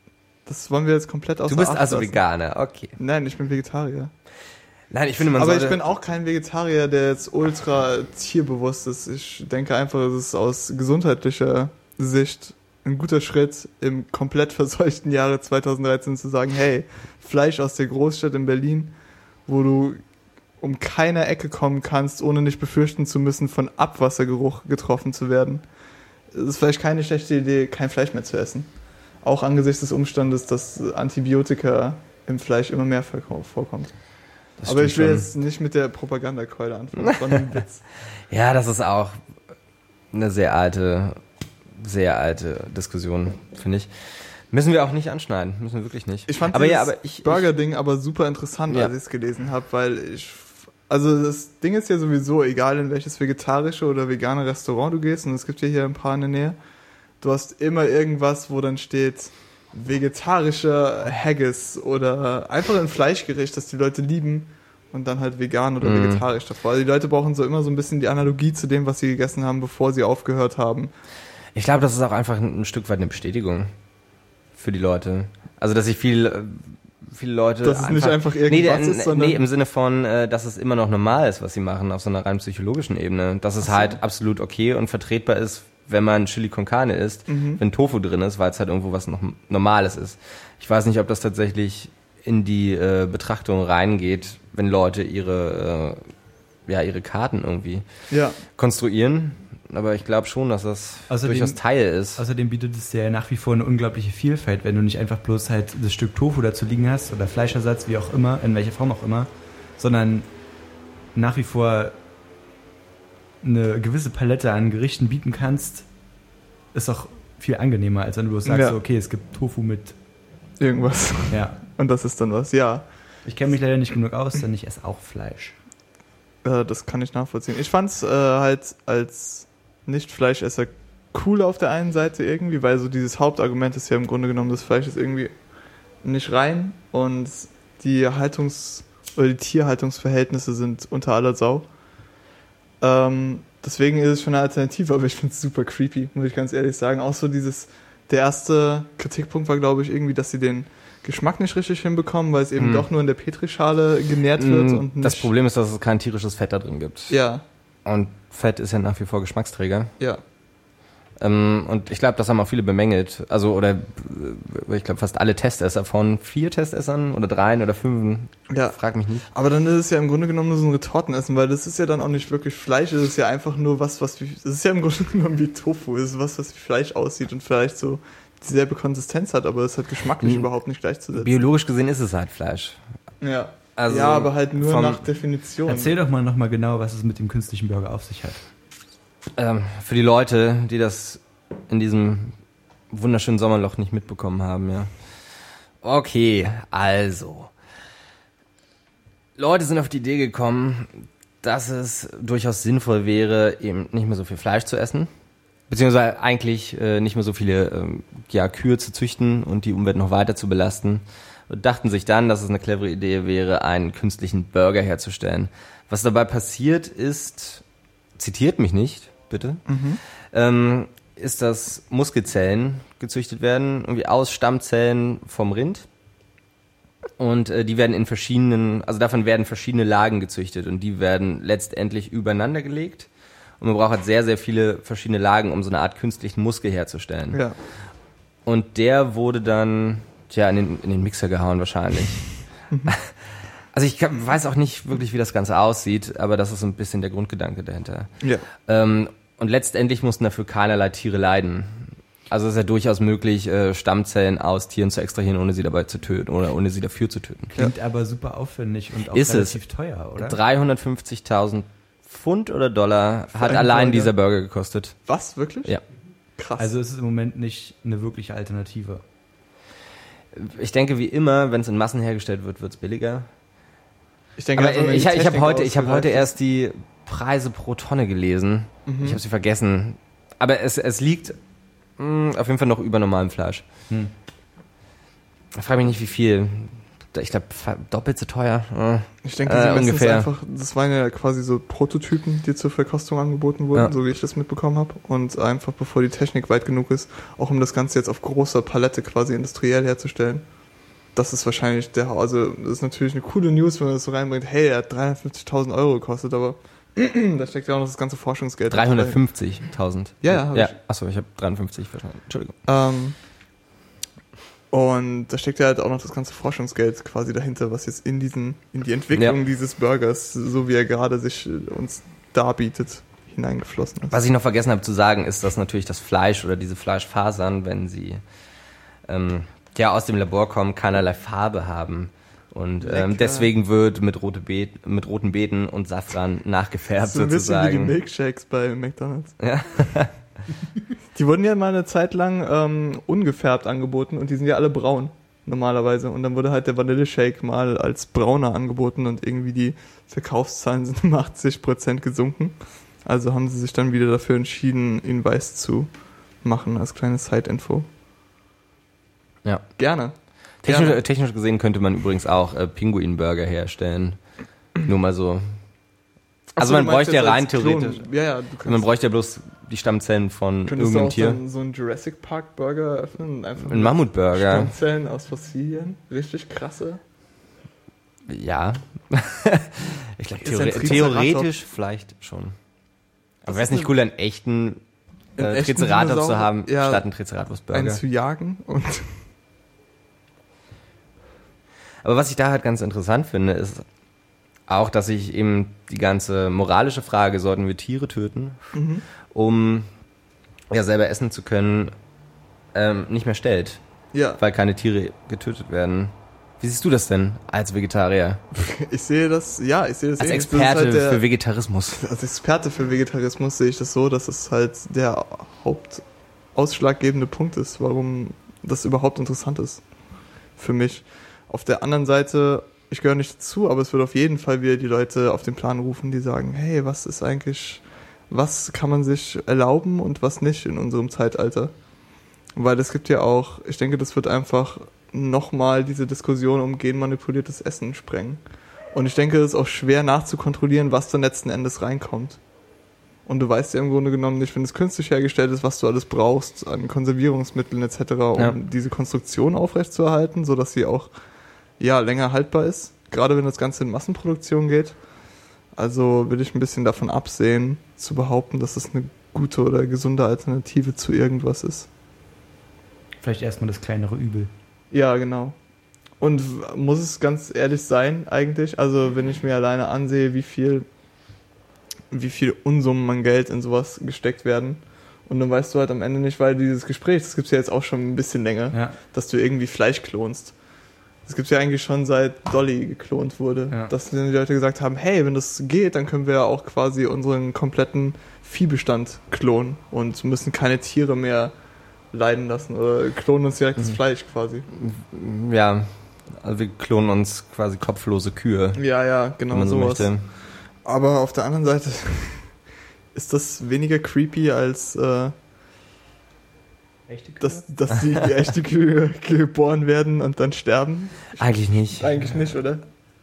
Speaker 2: Das wollen wir jetzt komplett außer
Speaker 1: Du bist
Speaker 2: Acht
Speaker 1: also
Speaker 2: lassen.
Speaker 1: Veganer, okay.
Speaker 2: Nein, ich bin Vegetarier.
Speaker 1: Nein, ich finde, man
Speaker 2: Aber
Speaker 1: sollte...
Speaker 2: ich bin auch kein Vegetarier, der jetzt ultra tierbewusst ist. Ich denke einfach, es ist aus gesundheitlicher Sicht ein guter Schritt, im komplett verseuchten Jahre zweitausenddreizehn zu sagen, hey, Fleisch aus der Großstadt in Berlin, wo du um keine Ecke kommen kannst, ohne nicht befürchten zu müssen, von Abwassergeruch getroffen zu werden. Es ist vielleicht keine schlechte Idee, kein Fleisch mehr zu essen. Auch angesichts des Umstandes, dass Antibiotika im Fleisch immer mehr vorkommt.
Speaker 1: Das
Speaker 2: Aber
Speaker 1: stimmt
Speaker 2: ich will
Speaker 1: schon.
Speaker 2: jetzt nicht mit der Propagandakeule anfangen. Das war nur ein Witz.
Speaker 1: Ja, das ist auch eine sehr alte, sehr alte Diskussion, finde ich. Müssen wir auch nicht anschneiden, müssen wir wirklich nicht.
Speaker 2: Ich fand
Speaker 1: aber
Speaker 2: dieses
Speaker 1: ja, aber ich,
Speaker 2: Burger-Ding aber super interessant,
Speaker 1: Ja.
Speaker 2: als ich es gelesen habe, weil ich... Also das Ding ist ja sowieso, egal in welches vegetarische oder vegane Restaurant du gehst, und es gibt ja hier ein paar in der Nähe, du hast immer irgendwas, wo dann steht vegetarischer Haggis oder einfach ein Fleischgericht, das die Leute lieben und dann halt vegan oder
Speaker 1: Mhm.
Speaker 2: vegetarisch davor. Also die Leute brauchen so immer so ein bisschen die Analogie zu dem, was sie gegessen haben, bevor sie aufgehört haben.
Speaker 1: ich glaube, das ist auch einfach ein, ein Stück weit eine Bestätigung für die Leute. Also, dass sich viel, äh, viele Leute
Speaker 2: Dass es nicht einfach irgendwas
Speaker 1: nee,
Speaker 2: ist, sondern-
Speaker 1: nee, im Sinne von, äh, dass es immer noch normal ist, was sie machen, auf so einer rein psychologischen Ebene. Dass es halt absolut okay und vertretbar ist, wenn man Chili con Carne isst,
Speaker 2: Mhm.
Speaker 1: wenn Tofu drin ist, weil es halt irgendwo was noch Normales ist. Ich weiß nicht, ob das tatsächlich in die äh, Betrachtung reingeht, wenn Leute ihre, äh, ja, ihre Karten irgendwie
Speaker 2: Ja.
Speaker 1: konstruieren. Aber ich glaube schon, dass das
Speaker 3: Außerdem-
Speaker 1: durchaus Teil ist.
Speaker 3: Außerdem bietet es dir ja nach wie vor eine unglaubliche Vielfalt, wenn du nicht einfach bloß halt das Stück Tofu dazu liegen hast oder Fleischersatz, wie auch immer, in welcher Form auch immer, sondern nach wie vor eine gewisse Palette an Gerichten bieten kannst, ist auch viel angenehmer, als wenn du bloß sagst,
Speaker 2: Ja.
Speaker 3: so, okay, es gibt Tofu mit,
Speaker 2: Irgendwas.
Speaker 3: ja.
Speaker 2: Und das ist dann was, ja.
Speaker 3: Ich kenne mich leider nicht genug aus, denn ich esse auch Fleisch.
Speaker 2: Äh, das kann ich nachvollziehen. Ich fand's äh, halt als Nicht-Fleischesser cool auf der einen Seite irgendwie, weil so dieses Hauptargument ist ja im Grunde genommen, das Fleisch ist irgendwie nicht rein und die Haltungs- oder die Tierhaltungsverhältnisse sind unter aller Sau. Ähm, deswegen ist es schon eine Alternative, aber ich find's super creepy, muss ich ganz ehrlich sagen. Auch so dieses, der erste Kritikpunkt war, glaube ich, irgendwie, dass sie den Geschmack nicht richtig hinbekommen, weil es eben
Speaker 1: Mm.
Speaker 2: doch nur in der Petrischale genährt wird
Speaker 1: Mm,
Speaker 2: und nicht...
Speaker 1: das Problem ist, dass es kein tierisches Fett da drin gibt.
Speaker 2: Ja,
Speaker 1: Und Fett ist ja nach wie vor Geschmacksträger.
Speaker 2: ja.
Speaker 1: Ähm, und ich glaube, das haben auch viele bemängelt. Also, oder äh, ich glaube, fast alle Testesser von vier Testessern oder dreien oder fünf.
Speaker 2: Ja.
Speaker 1: Frag mich nicht.
Speaker 2: Aber dann ist es ja im Grunde genommen nur so ein Retortenessen, weil das ist ja dann auch nicht wirklich Fleisch, es ist ja einfach nur was, was wie, das ist ja im Grunde genommen wie Tofu, es ist was, was wie Fleisch aussieht und vielleicht so dieselbe Konsistenz hat, aber es hat geschmacklich
Speaker 1: Mhm.
Speaker 2: überhaupt nicht gleichzusetzen.
Speaker 1: Biologisch gesehen ist es halt Fleisch.
Speaker 2: Ja.
Speaker 1: Also
Speaker 2: ja, aber halt nur
Speaker 1: vom-
Speaker 2: nach Definition.
Speaker 3: Erzähl doch mal nochmal genau, was es mit dem künstlichen Burger auf sich hat.
Speaker 1: Ähm, für die Leute, die das in diesem wunderschönen Sommerloch nicht mitbekommen haben, ja. Okay, also. Leute sind auf die Idee gekommen, dass es durchaus sinnvoll wäre, eben nicht mehr so viel Fleisch zu essen. Beziehungsweise eigentlich äh, nicht mehr so viele ähm, ja, Kühe zu züchten und die Umwelt noch weiter zu belasten. Und dachten sich dann, dass es eine clevere Idee wäre, einen künstlichen Burger herzustellen. Was dabei passiert ist, zitiert mich nicht, bitte,
Speaker 2: Mhm.
Speaker 1: ähm, ist, dass Muskelzellen gezüchtet werden, irgendwie aus Stammzellen vom Rind. Und äh, die werden in verschiedenen, also davon werden verschiedene Lagen gezüchtet und die werden letztendlich übereinander gelegt. Und man braucht halt sehr, sehr viele verschiedene Lagen, um so eine Art künstlichen Muskel herzustellen.
Speaker 2: Ja.
Speaker 1: Und der wurde dann, tja, in den, in den Mixer gehauen wahrscheinlich. Also ich kann, weiß auch nicht wirklich, wie das Ganze aussieht, aber das ist so ein bisschen der Grundgedanke dahinter.
Speaker 2: Ja.
Speaker 1: Ähm, und letztendlich mussten dafür keinerlei Tiere leiden. Also es ist ja durchaus möglich, äh, Stammzellen aus Tieren zu extrahieren, ohne sie dabei zu töten oder ohne sie dafür zu töten.
Speaker 3: Klingt aber super aufwendig und auch
Speaker 1: Ist es.
Speaker 3: relativ teuer, oder?
Speaker 1: dreihundertfünfzigtausend Pfund oder Dollar hat
Speaker 2: einen
Speaker 1: allein
Speaker 2: Burger?
Speaker 1: dieser Burger gekostet.
Speaker 2: Was, wirklich?
Speaker 1: Ja.
Speaker 2: Krass.
Speaker 3: Also es ist im Moment nicht eine wirkliche Alternative.
Speaker 1: Ich denke, wie immer, wenn es in Massen hergestellt wird, wird es billiger.
Speaker 2: ich denke,
Speaker 1: Aber
Speaker 2: einfach, wenn
Speaker 1: ich,
Speaker 2: die
Speaker 1: ich habe
Speaker 2: Technik
Speaker 1: heute, ich hab
Speaker 2: ausgereift
Speaker 1: heute
Speaker 2: ist.
Speaker 1: erst die Preise pro Tonne gelesen.
Speaker 2: Mhm.
Speaker 1: Ich habe sie vergessen. Aber es, es liegt mh, auf jeden Fall noch über normalem Fleisch.
Speaker 3: Hm.
Speaker 1: Ich frage mich nicht, wie viel. Ich glaube, doppelt so teuer. Äh.
Speaker 2: Ich denke,
Speaker 1: Äh,
Speaker 2: sie messen es
Speaker 1: ungefähr.
Speaker 2: einfach, das waren ja quasi so Prototypen, die zur Verkostung angeboten wurden,
Speaker 1: Ja.
Speaker 2: so wie ich das mitbekommen habe. Und einfach bevor die Technik weit genug ist, auch um das Ganze jetzt auf großer Palette quasi industriell herzustellen. Das ist wahrscheinlich der, also das ist natürlich eine coole News, wenn man das so reinbringt, hey, er hat dreihundertfünfzigtausend Euro gekostet, aber da steckt ja auch noch das ganze Forschungsgeld.
Speaker 1: dreihundertfünfzigtausend.
Speaker 2: Ja, ja, hab
Speaker 1: ja.
Speaker 2: ich.
Speaker 1: Achso, ich habe dreiundfünfzig verstanden. Entschuldigung.
Speaker 2: Ähm, und da steckt ja halt auch noch das ganze Forschungsgeld quasi dahinter, was jetzt in diesen, in die Entwicklung
Speaker 1: Ja.
Speaker 2: dieses Burgers, so wie er gerade sich äh, uns darbietet, hineingeflossen ist.
Speaker 1: Was ich noch vergessen habe zu sagen, ist, dass natürlich das Fleisch oder diese Fleischfasern, wenn sie ähm, ja aus dem Labor kommen, keinerlei Farbe haben. Und ähm,
Speaker 2: Lecker.
Speaker 1: deswegen wird mit, rote Beet, mit roten Beeten und Safran nachgefärbt
Speaker 2: So ein bisschen wie die
Speaker 1: sozusagen.
Speaker 2: Milkshakes bei McDonald's.
Speaker 1: Ja.
Speaker 2: Die wurden ja mal eine Zeit lang ähm, ungefärbt angeboten und die sind ja alle braun normalerweise. Und dann wurde halt der Vanilleshake mal als brauner angeboten und irgendwie die Verkaufszahlen sind um achtzig Prozent gesunken. Also haben sie sich dann wieder dafür entschieden, ihn weiß zu machen als kleine Side-Info.
Speaker 1: Ja.
Speaker 2: Gerne.
Speaker 1: Technisch,
Speaker 2: Gerne.
Speaker 1: technisch gesehen könnte man übrigens auch äh, Pinguin-Burger herstellen. Nur mal so. Also
Speaker 2: Achso,
Speaker 1: man
Speaker 2: du meinst
Speaker 1: bräuchte ja
Speaker 2: jetzt
Speaker 1: rein
Speaker 2: als Klon.
Speaker 1: theoretisch.
Speaker 2: Ja, ja, du
Speaker 1: Man
Speaker 2: könntest,
Speaker 1: bräuchte ja bloß die Stammzellen von
Speaker 2: könntest du
Speaker 1: irgendeinem
Speaker 2: auch
Speaker 1: Tier.
Speaker 2: dann so einen Jurassic Park Burger eröffnen und einfach
Speaker 1: Ein Mammutburger.
Speaker 2: Stammzellen aus Fossilien. Richtig krasse.
Speaker 1: Ja. Ich glaube,
Speaker 2: Ist ein
Speaker 1: theore
Speaker 2: Triceratops.
Speaker 1: theoretisch vielleicht schon. Aber
Speaker 2: Das
Speaker 1: wäre es
Speaker 2: ist
Speaker 1: nicht
Speaker 2: eine-
Speaker 1: cooler, einen echten äh,
Speaker 2: Einen echten
Speaker 1: Triceratops zu
Speaker 2: Dinosaurier?
Speaker 1: haben,
Speaker 2: Ja.
Speaker 1: statt einen
Speaker 2: Einen
Speaker 1: Triceratops-Burger?
Speaker 2: zu jagen und
Speaker 1: Aber was ich da halt ganz interessant finde, ist auch, dass sich eben die ganze moralische Frage, sollten wir Tiere töten,
Speaker 2: mhm.
Speaker 1: um ja selber essen zu können, ähm, nicht mehr stellt,
Speaker 2: ja,
Speaker 1: weil keine Tiere getötet werden. Wie siehst du das denn als Vegetarier?
Speaker 2: ich sehe das, ja, ich sehe das
Speaker 1: Als
Speaker 2: ähnlich. Das ist
Speaker 1: Experte
Speaker 2: halt der,
Speaker 1: für Vegetarismus.
Speaker 2: als Experte für Vegetarismus sehe ich das so, dass es halt der hauptausschlaggebende Punkt ist, warum das überhaupt interessant ist für mich. Auf der anderen Seite, ich gehöre nicht dazu, aber es wird auf jeden Fall wieder die Leute auf den Plan rufen, die sagen, hey, was ist eigentlich, was kann man sich erlauben und was nicht in unserem Zeitalter? Weil es gibt ja auch, ich denke, das wird einfach nochmal diese Diskussion um genmanipuliertes Essen sprengen. Und ich denke, es ist auch schwer nachzukontrollieren, was dann letzten Endes reinkommt. Und du weißt ja im Grunde genommen nicht, wenn es künstlich hergestellt ist, was du alles brauchst an Konservierungsmitteln et cetera, um
Speaker 1: Ja.
Speaker 2: diese Konstruktion aufrechtzuerhalten, sodass sie auch ja, länger haltbar ist. Gerade wenn das Ganze in Massenproduktion geht. Also will ich ein bisschen davon absehen, zu behaupten, dass es eine gute oder gesunde Alternative zu irgendwas ist.
Speaker 3: Vielleicht erstmal das kleinere Übel.
Speaker 2: Ja, genau. Und muss es ganz ehrlich sein eigentlich? Also wenn ich mir alleine ansehe, wie viel, wie viel Unsummen an Geld in sowas gesteckt werden. Und dann weißt du halt am Ende nicht, weil dieses Gespräch, das gibt es ja jetzt auch schon ein bisschen länger,
Speaker 3: Ja.
Speaker 2: dass du irgendwie Fleisch klonst. Das gibt es ja eigentlich schon seit Dolly geklont wurde.
Speaker 3: Ja.
Speaker 2: Dass die Leute gesagt haben, hey, wenn das geht, dann können wir ja auch quasi unseren kompletten Viehbestand klonen und müssen keine Tiere mehr leiden lassen oder klonen uns direkt das Fleisch quasi.
Speaker 1: Ja, also wir klonen uns quasi kopflose Kühe,
Speaker 2: Ja, ja,
Speaker 1: wenn
Speaker 2: genau
Speaker 1: man so
Speaker 2: sowas.
Speaker 1: möchte.
Speaker 2: Aber auf der anderen Seite ist das weniger creepy als äh,
Speaker 3: Echte Kühe?
Speaker 2: dass, dass die, die echte Kühe geboren werden und dann sterben?
Speaker 1: Eigentlich nicht.
Speaker 2: Eigentlich nicht, oder?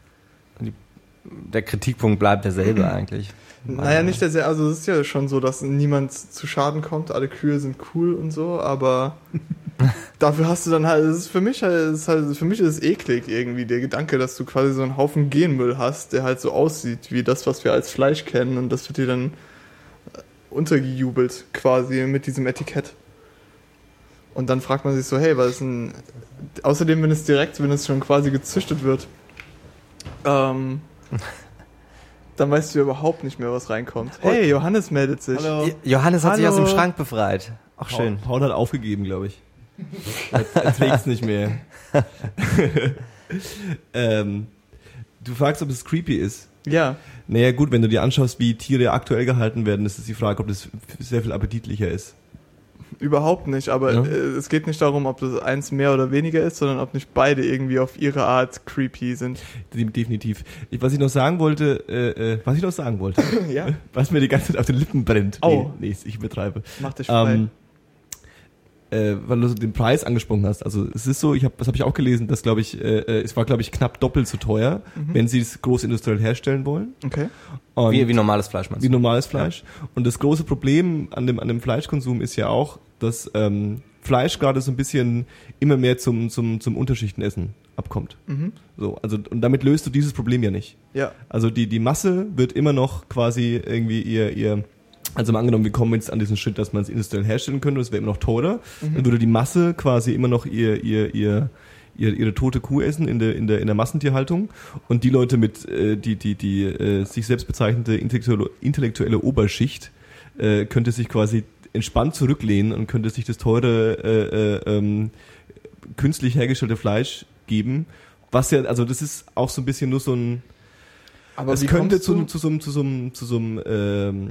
Speaker 1: Der Kritikpunkt bleibt derselbe eigentlich.
Speaker 2: Naja, nicht sehr, also es ist ja schon so, dass niemand zu Schaden kommt, alle Kühe sind cool und so, aber dafür hast du dann halt, es ist für mich halt, es ist halt, für mich ist es eklig irgendwie, der Gedanke, dass du quasi so einen Haufen Genmüll hast, der halt so aussieht wie das, was wir als Fleisch kennen und das wird dir dann untergejubelt quasi mit diesem Etikett. Und dann fragt man sich so, hey, was ist denn, außerdem, wenn es direkt, wenn es schon quasi gezüchtet wird, ähm, dann weißt du ja überhaupt nicht mehr, was reinkommt. Hey, Johannes meldet sich.
Speaker 4: Hallo.
Speaker 1: Jo- Johannes hat sich aus
Speaker 2: Hallo.
Speaker 1: dem Schrank befreit. Auch schön.
Speaker 4: Paul hat aufgegeben, glaube ich. Er, er trägt's nicht mehr. ähm, du fragst, ob es creepy ist.
Speaker 2: Ja,
Speaker 4: Naja gut, wenn du dir anschaust, wie Tiere aktuell gehalten werden, ist es die Frage, ob das sehr viel appetitlicher ist.
Speaker 2: überhaupt nicht, aber
Speaker 4: Ja.
Speaker 2: äh, es geht nicht darum, ob das eins mehr oder weniger ist, sondern ob nicht beide irgendwie auf ihre Art creepy sind.
Speaker 4: De- Definitiv. Ich, was ich noch sagen wollte, äh, äh, was ich noch sagen wollte,
Speaker 2: Ja,
Speaker 4: was mir die ganze Zeit auf den Lippen brennt.
Speaker 2: Oh.
Speaker 4: Nee, nee, ich übertreibe.
Speaker 2: mach dich frei.
Speaker 4: Ähm, äh, weil du so den Preis angesprochen hast. Also es ist so, ich habe, das habe ich auch gelesen, dass glaube ich, äh, äh, es war glaube ich knapp doppelt so teuer,
Speaker 2: Mhm.
Speaker 4: wenn sie es großindustriell herstellen wollen.
Speaker 2: Okay.
Speaker 4: Und
Speaker 1: Wie, wie normales Fleisch meinst
Speaker 4: wie
Speaker 1: du?
Speaker 4: normales Fleisch. Und das große Problem an dem, an dem Fleischkonsum ist ja auch, dass ähm, Fleisch gerade so ein bisschen immer mehr zum, zum, zum Unterschichtenessen abkommt.
Speaker 2: Mhm.
Speaker 4: So, also, und damit löst du dieses Problem ja nicht.
Speaker 2: Ja.
Speaker 4: Also die, die Masse wird immer noch quasi irgendwie ihr, ihr, also mal angenommen, wir kommen jetzt an diesen Schritt, dass man es industriell herstellen könnte, das wäre immer noch teurer,
Speaker 2: Mhm.
Speaker 4: dann würde die Masse quasi immer noch ihr, ihr, ihr, ihr ihre tote Kuh essen in der, in der, in der Massentierhaltung und die Leute mit, äh, die, die, die äh, sich selbst bezeichnete intellektuelle, intellektuelle Oberschicht äh, könnte sich quasi entspannt zurücklehnen und könnte sich das teure, äh, äh, ähm, künstlich hergestellte Fleisch geben, was ja, also das ist auch so ein bisschen nur so ein,
Speaker 2: Aber
Speaker 4: es
Speaker 2: wie
Speaker 4: könnte
Speaker 2: kommst
Speaker 4: zu,
Speaker 2: du-
Speaker 4: zu so einem, zu so einem, zu so einem ähm,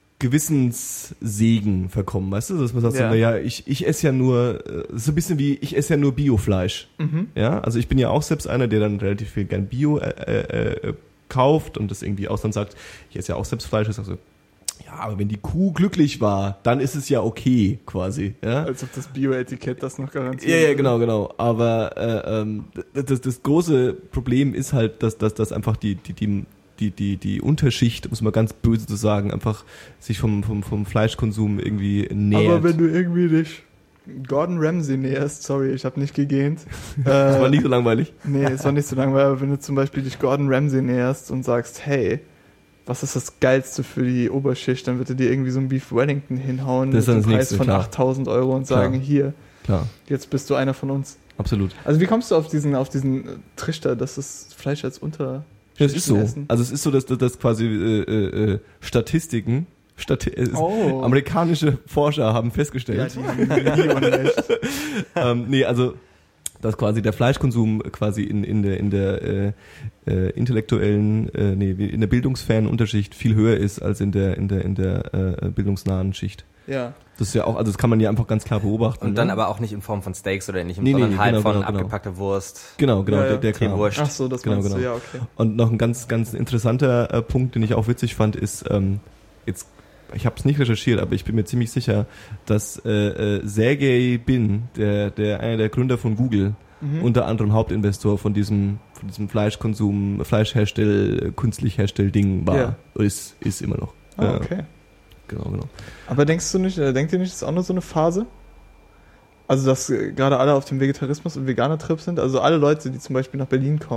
Speaker 4: Gewissenssegen verkommen, weißt du, dass man sagt,
Speaker 2: Ja.
Speaker 4: so, naja, ich, ich esse ja nur, äh, so ein bisschen wie, ich esse ja nur Biofleisch,
Speaker 2: Mhm.
Speaker 4: ja, also ich bin ja auch selbst einer, der dann relativ viel gern Bio äh, äh, äh, kauft und das irgendwie aus dann sagt, ich esse ja auch selbst Fleisch, ich sag so, ja, aber wenn die Kuh glücklich war, dann ist es ja okay, quasi, ja.
Speaker 2: Als ob das Bio-Etikett das noch garantiert.
Speaker 4: Ja, ja, genau, genau. Aber äh, ähm, das, das große Problem ist halt, dass, dass, dass einfach die, die, die, die, die, die Unterschicht, um es mal ganz böse zu sagen, einfach sich vom, vom, vom Fleischkonsum irgendwie nähert.
Speaker 2: Aber wenn du irgendwie dich Gordon Ramsay näherst, sorry, ich habe nicht gegähnt.
Speaker 4: das war
Speaker 2: äh,
Speaker 4: nicht so langweilig.
Speaker 2: nee, es war nicht so langweilig, aber wenn du zum Beispiel dich Gordon Ramsay näherst und sagst, hey, was ist das Geilste für die Oberschicht, dann wird er dir irgendwie so ein Beef Wellington hinhauen
Speaker 4: Das ist
Speaker 2: mit
Speaker 4: dann
Speaker 2: einem
Speaker 4: das
Speaker 2: Preis
Speaker 4: Nächste,
Speaker 2: von
Speaker 4: klar.
Speaker 2: achttausend Euro und sagen,
Speaker 4: Klar.
Speaker 2: hier,
Speaker 4: Klar,
Speaker 2: jetzt bist du einer von uns.
Speaker 4: absolut.
Speaker 2: Also wie kommst du auf diesen, auf diesen äh, Trichter, dass das Fleisch als unter
Speaker 4: Das ist so.
Speaker 2: Essen?
Speaker 4: Also es ist so, dass, dass, dass quasi äh, äh, äh, Statistiken, Stati äh,
Speaker 2: Oh.
Speaker 4: amerikanische Forscher haben
Speaker 2: Ja,
Speaker 4: festgestellt,
Speaker 2: die haben nie Unrecht.
Speaker 4: ähm, nee, also dass quasi der Fleischkonsum quasi in, in der in der äh, äh, intellektuellen, äh, nee, wie- in der bildungsfernen Unterschicht viel höher ist als in der in der in der äh, bildungsnahen Schicht.
Speaker 2: Ja.
Speaker 4: Das ist ja auch, also das kann man ja einfach ganz klar beobachten.
Speaker 1: Und dann
Speaker 4: ne?
Speaker 1: aber auch nicht in Form von Steaks oder ähnlichem,
Speaker 4: Nee, nee,
Speaker 1: sondern halt
Speaker 4: genau,
Speaker 1: von
Speaker 4: genau, genau.
Speaker 1: abgepackter Wurst,
Speaker 4: genau, genau,
Speaker 2: Ja, ja.
Speaker 4: der, der Kram.
Speaker 1: Teewurst.
Speaker 2: Ach so, das
Speaker 4: Genau,
Speaker 2: meinst
Speaker 4: genau.
Speaker 2: du, ja, okay.
Speaker 4: Und noch ein ganz, ganz interessanter äh, Punkt, den ich auch witzig fand, ist, ähm, jetzt, ich habe es nicht recherchiert, aber ich bin mir ziemlich sicher, dass äh, äh, Sergey Brin, der, der einer der Gründer von Google,
Speaker 2: Mhm.
Speaker 4: unter anderem Hauptinvestor von diesem, von diesem Fleischkonsum, Fleischherstell, künstlich Herstell-Ding war,
Speaker 2: Ja.
Speaker 4: ist, ist immer noch.
Speaker 2: Ah,
Speaker 4: Ja,
Speaker 2: okay.
Speaker 4: genau, genau.
Speaker 2: Aber denkst du nicht, äh, denkt ihr nicht, das ist auch nur so eine Phase? Also, dass äh, gerade alle auf dem Vegetarismus- und Veganer-Trip sind? Also alle Leute, die zum Beispiel nach Berlin kommen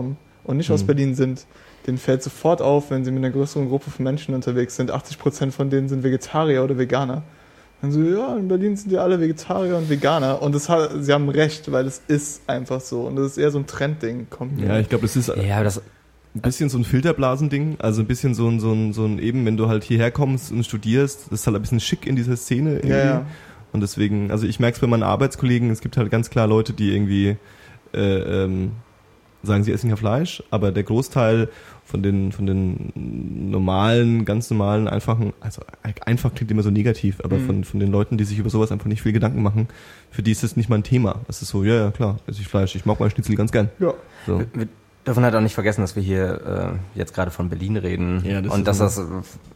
Speaker 2: und nicht mhm. aus Berlin sind, denen fällt sofort auf, wenn sie mit einer größeren Gruppe von Menschen unterwegs sind, achtzig Prozent von denen sind Vegetarier oder Veganer. Dann so, ja, in Berlin sind die alle Vegetarier und Veganer. Und das hat, sie haben recht, weil es ist einfach so. Und das ist eher so ein Trendding. Kommt
Speaker 4: ja, ich glaube, das ist ja, das ein bisschen so ein Filterblasending. Also ein bisschen so ein, so ein, so ein eben, wenn du halt hierher kommst und studierst, das ist halt ein bisschen schick in dieser Szene irgendwie. Ja, ja. Und deswegen, also ich merke es bei meinen Arbeitskollegen, es gibt halt ganz klar Leute, die irgendwie äh, ähm, sagen, sie essen ja Fleisch, aber der Großteil von den von den normalen, ganz normalen, einfachen, also einfach klingt immer so negativ, aber mhm. von von den Leuten, die sich über sowas einfach nicht viel Gedanken machen, für die ist das nicht mal ein Thema. Das ist so, ja, ja, klar, esse ich Fleisch, ich mag mein Schnitzel ganz gern. Ja.
Speaker 1: So. Wir, wir dürfen halt auch nicht vergessen, dass wir hier äh, jetzt gerade von Berlin reden ja, das und dass das,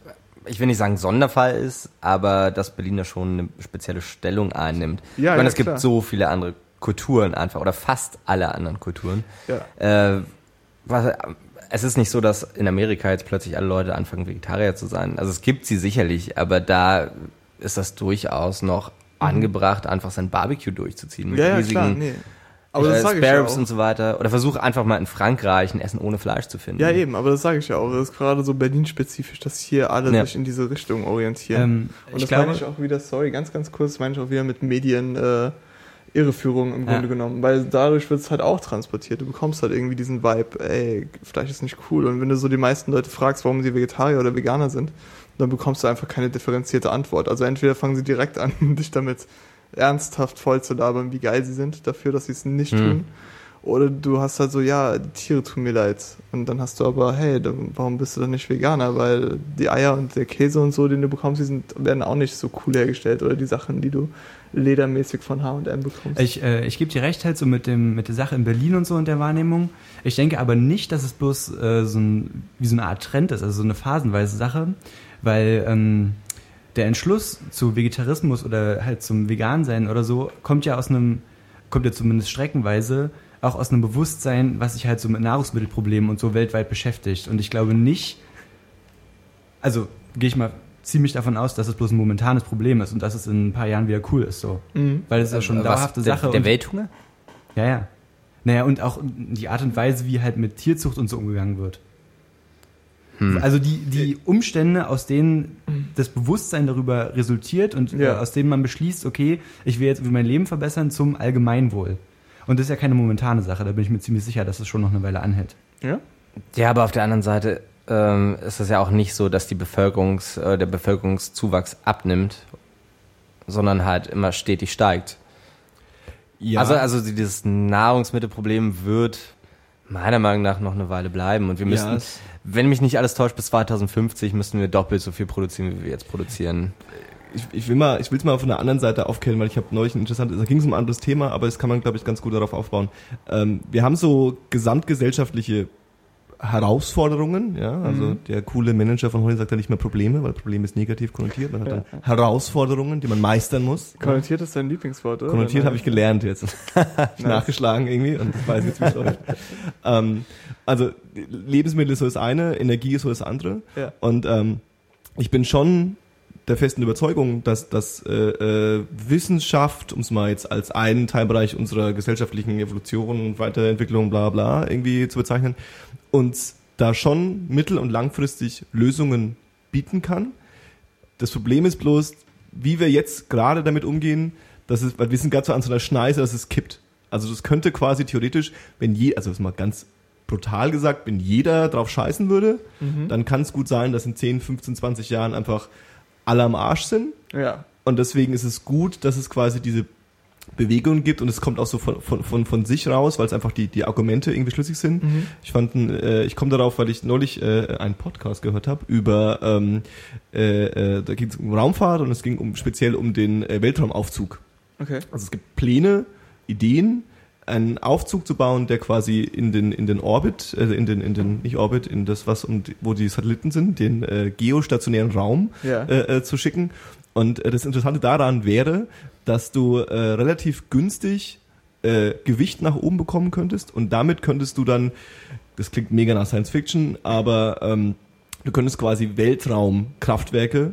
Speaker 1: ich will nicht sagen Sonderfall ist, aber dass Berlin da schon eine spezielle Stellung einnimmt. Ja, ich meine, ja, es gibt klar. so viele andere Kulturen einfach, oder fast alle anderen Kulturen. Ja. Äh, was, es ist nicht so, dass in Amerika jetzt plötzlich alle Leute anfangen, Vegetarier zu sein. Also es gibt sie sicherlich, aber da ist das durchaus noch mhm. angebracht, einfach sein Barbecue durchzuziehen. Mit
Speaker 2: ja, ja,
Speaker 1: riesigen
Speaker 2: klar, nee. Aber
Speaker 1: äh,
Speaker 2: das
Speaker 1: Spare Ribs und so weiter. Oder versuch einfach mal in Frankreich ein Essen ohne Fleisch zu finden.
Speaker 2: Ja, eben, aber das sage ich ja auch. Das ist gerade so Berlin-spezifisch, dass hier alle ja. sich in diese Richtung orientieren. Ähm, und das meine ich auch wieder, sorry, ganz, ganz kurz, das meine ich auch wieder mit Medien, äh, Irreführung im Grunde ja. genommen, weil dadurch wird es halt auch transportiert. Du bekommst halt irgendwie diesen Vibe, ey, Fleisch ist nicht cool. Und wenn du so die meisten Leute fragst, warum sie Vegetarier oder Veganer sind, dann bekommst du einfach keine differenzierte Antwort. Also entweder fangen sie direkt an, dich damit ernsthaft voll zu labern, wie geil sie sind dafür, dass sie es nicht mhm. tun. Oder du hast halt so, ja, die Tiere tun mir leid. Und dann hast du aber, hey, dann, warum bist du dann nicht Veganer? Weil die Eier und der Käse und so, den du bekommst, die sind, werden auch nicht so cool hergestellt. Oder die Sachen, die du ledermäßig von H und M bekommst.
Speaker 3: Ich, äh, ich gebe dir recht halt so mit dem mit der Sache in Berlin und so und der Wahrnehmung. Ich denke aber nicht, dass es bloß äh, so ein, wie so eine Art Trend ist, also so eine phasenweise Sache. Weil ähm, der Entschluss zu Vegetarismus oder halt zum Vegansein oder so kommt ja aus einem, kommt ja zumindest streckenweise auch aus einem Bewusstsein, was sich halt so mit Nahrungsmittelproblemen und so weltweit beschäftigt. Und ich glaube nicht, also gehe ich mal ziemlich davon aus, dass es bloß ein momentanes Problem ist und dass es in ein paar Jahren wieder cool ist. So. Mhm. Weil es ist ja schon eine dauerhafte
Speaker 1: der,
Speaker 3: Sache.
Speaker 1: Der Welthunger?
Speaker 3: Ja, ja. Naja, und auch die Art und Weise, wie halt mit Tierzucht und so umgegangen wird. Hm. Also die, die Umstände, aus denen das Bewusstsein darüber resultiert und ja. äh, aus denen man beschließt, okay, ich will jetzt mein Leben verbessern zum Allgemeinwohl. Und das ist ja keine momentane Sache, da bin ich mir ziemlich sicher, dass es schon noch eine Weile anhält.
Speaker 2: Ja?
Speaker 1: Ja, aber auf der anderen Seite ähm, ist es ja auch nicht so, dass die Bevölkerungs, äh, der Bevölkerungszuwachs abnimmt, sondern halt immer stetig steigt. Ja. Also, also dieses Nahrungsmittelproblem wird meiner Meinung nach noch eine Weile bleiben. Und wir müssten, ja, wenn mich nicht alles täuscht, bis zwanzig fünfzig müssten wir doppelt so viel produzieren, wie wir jetzt produzieren.
Speaker 4: Ich, ich will mal, ich will es mal von der anderen Seite aufklären, weil ich habe neulich ein interessantes, da ging es um ein anderes Thema, aber das kann man, glaube ich, ganz gut darauf aufbauen. Ähm, wir haben so gesamtgesellschaftliche Herausforderungen, ja, also mhm. der coole Manager von Holly sagt ja nicht mehr Probleme, weil Problem ist negativ konnotiert, man hat dann ja. Herausforderungen, die man meistern muss.
Speaker 2: Konnotiert ist dein Lieblingswort, oder?
Speaker 4: Konnotiert habe ich gelernt jetzt. Hab ich nachgeschlagen irgendwie und weiß jetzt, wie es läuft. ähm, also Lebensmittel ist so das eine, Energie ist so das andere. Ja. Und ähm, ich bin schon der festen Überzeugung, dass, dass äh, äh, Wissenschaft, um es mal jetzt als einen Teilbereich unserer gesellschaftlichen Evolution und Weiterentwicklung bla bla irgendwie zu bezeichnen, uns da schon mittel- und langfristig Lösungen bieten kann. Das Problem ist bloß, wie wir jetzt gerade damit umgehen, dass es, weil wir sind gerade so an so einer Schneise, dass es kippt. Also das könnte quasi theoretisch, wenn je, also das ist mal ganz brutal gesagt, wenn jeder drauf scheißen würde, mhm. dann kann es gut sein, dass in zehn, fünfzehn, zwanzig Jahren einfach alle am Arsch sind.
Speaker 2: Ja.
Speaker 4: Und deswegen ist es gut, dass es quasi diese Bewegung gibt und es kommt auch so von, von, von, von sich raus, weil es einfach die, die Argumente irgendwie schlüssig sind. Mhm. Ich fand, äh, ich komme darauf, weil ich neulich äh, einen Podcast gehört habe über, ähm, äh, äh, da ging es um Raumfahrt und es ging um speziell um den äh, Weltraumaufzug.
Speaker 2: Okay.
Speaker 4: Also es gibt Pläne, Ideen, einen Aufzug zu bauen, der quasi in den in den Orbit, also in den in den nicht Orbit, in das was um wo die Satelliten sind, den äh, geostationären Raum
Speaker 2: ja.
Speaker 4: äh, äh, zu schicken. Und äh, das Interessante daran wäre, dass du äh, relativ günstig äh, Gewicht nach oben bekommen könntest und damit könntest du dann, das klingt mega nach Science Fiction, aber ähm, du könntest quasi Weltraumkraftwerke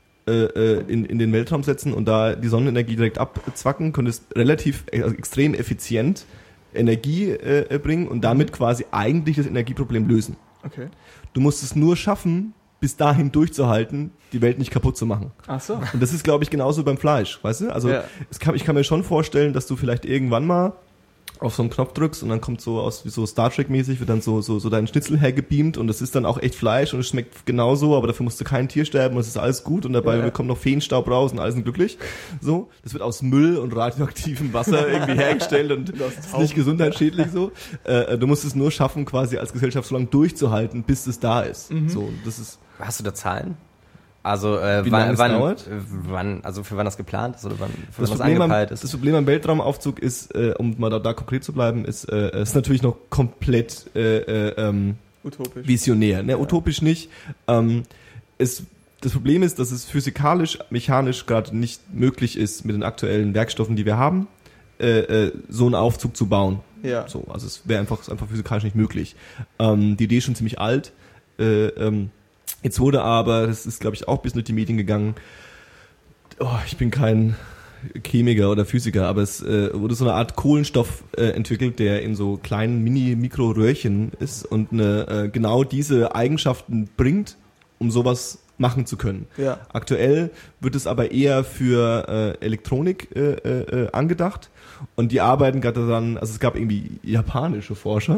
Speaker 4: äh, in, in den Weltraum setzen und da die Sonnenenergie direkt abzwacken, könntest relativ, also extrem effizient Energie äh, bringen und damit quasi eigentlich das Energieproblem lösen.
Speaker 2: Okay.
Speaker 4: Du musst es nur schaffen, bis dahin durchzuhalten, die Welt nicht kaputt zu machen.
Speaker 2: Ach so.
Speaker 4: Und das ist, glaube ich, genauso beim Fleisch, weißt du? Also
Speaker 2: Ja.
Speaker 4: es kann, ich kann mir schon vorstellen, dass du vielleicht irgendwann mal auf so einen Knopf drückst und dann kommt so aus wie so Star Trek-mäßig, wird dann so, so, so dein Schnitzel hergebeamt und das ist dann auch echt Fleisch und es schmeckt genauso, aber dafür musst du kein Tier sterben und es ist alles gut und dabei
Speaker 2: Ja.
Speaker 4: kommt noch Feenstaub raus und alle sind glücklich. So, das wird aus Müll und radioaktivem Wasser irgendwie hergestellt und ist nicht gesundheitsschädlich so. Äh, du musst es nur schaffen, quasi als Gesellschaft so lange durchzuhalten, bis es da ist.
Speaker 2: Mhm.
Speaker 4: So, das ist
Speaker 1: Hast du da Zahlen? Also äh,
Speaker 4: Wie
Speaker 1: wann,
Speaker 4: lange es
Speaker 1: wann,
Speaker 4: dauert?
Speaker 1: äh, wann, also für wann das geplant ist oder wann für
Speaker 4: Das
Speaker 1: wann das
Speaker 4: Problem, am,
Speaker 1: angepeilt ist?
Speaker 4: das Problem am Weltraumaufzug ist, äh, um mal da, da konkret zu bleiben, ist, äh, es ist natürlich noch komplett äh, äh, ähm,
Speaker 2: Utopisch.
Speaker 4: visionär. Ne? Utopisch nicht. Ähm, es, das Problem ist, dass es physikalisch, mechanisch gerade nicht möglich ist, mit den aktuellen Werkstoffen, die wir haben, äh, äh, so einen Aufzug zu bauen.
Speaker 2: Ja.
Speaker 4: So, also es wäre einfach, ist einfach physikalisch nicht möglich. Ähm, die Idee ist schon ziemlich alt. Äh, ähm, Jetzt wurde aber, das ist glaube ich auch bis durch die Medien gegangen, oh, ich bin kein Chemiker oder Physiker, aber es äh, wurde so eine Art Kohlenstoff äh, entwickelt, der in so kleinen Mini-Mikro-Röhrchen ist und eine, äh, genau diese Eigenschaften bringt, um sowas machen zu können.
Speaker 2: Ja.
Speaker 4: Aktuell wird es aber eher für äh, Elektronik äh, äh, angedacht und die arbeiten gerade daran, also es gab irgendwie japanische Forscher,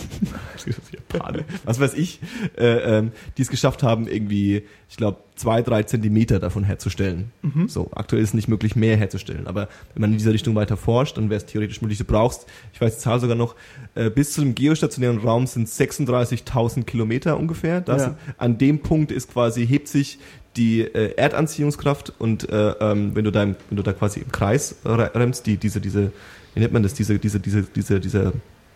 Speaker 4: Japanisch, was weiß ich, äh, ähm, die es geschafft haben, irgendwie, ich glaube, zwei, drei Zentimeter davon herzustellen.
Speaker 2: Mhm.
Speaker 4: So, aktuell ist es nicht möglich, mehr herzustellen, aber wenn man in dieser Richtung weiter forscht, dann wäre es theoretisch möglich. Du brauchst, ich weiß die Zahl sogar noch, äh, bis zu dem geostationären Raum sind sechsunddreißigtausend Kilometer ungefähr. Das
Speaker 2: Ja.
Speaker 4: An dem Punkt ist quasi, hebt sich die äh, Erdanziehungskraft und äh, ähm, wenn du da im, wenn du da quasi im Kreis rennst, die diese diese wie nennt man das, diese diese diese diese diese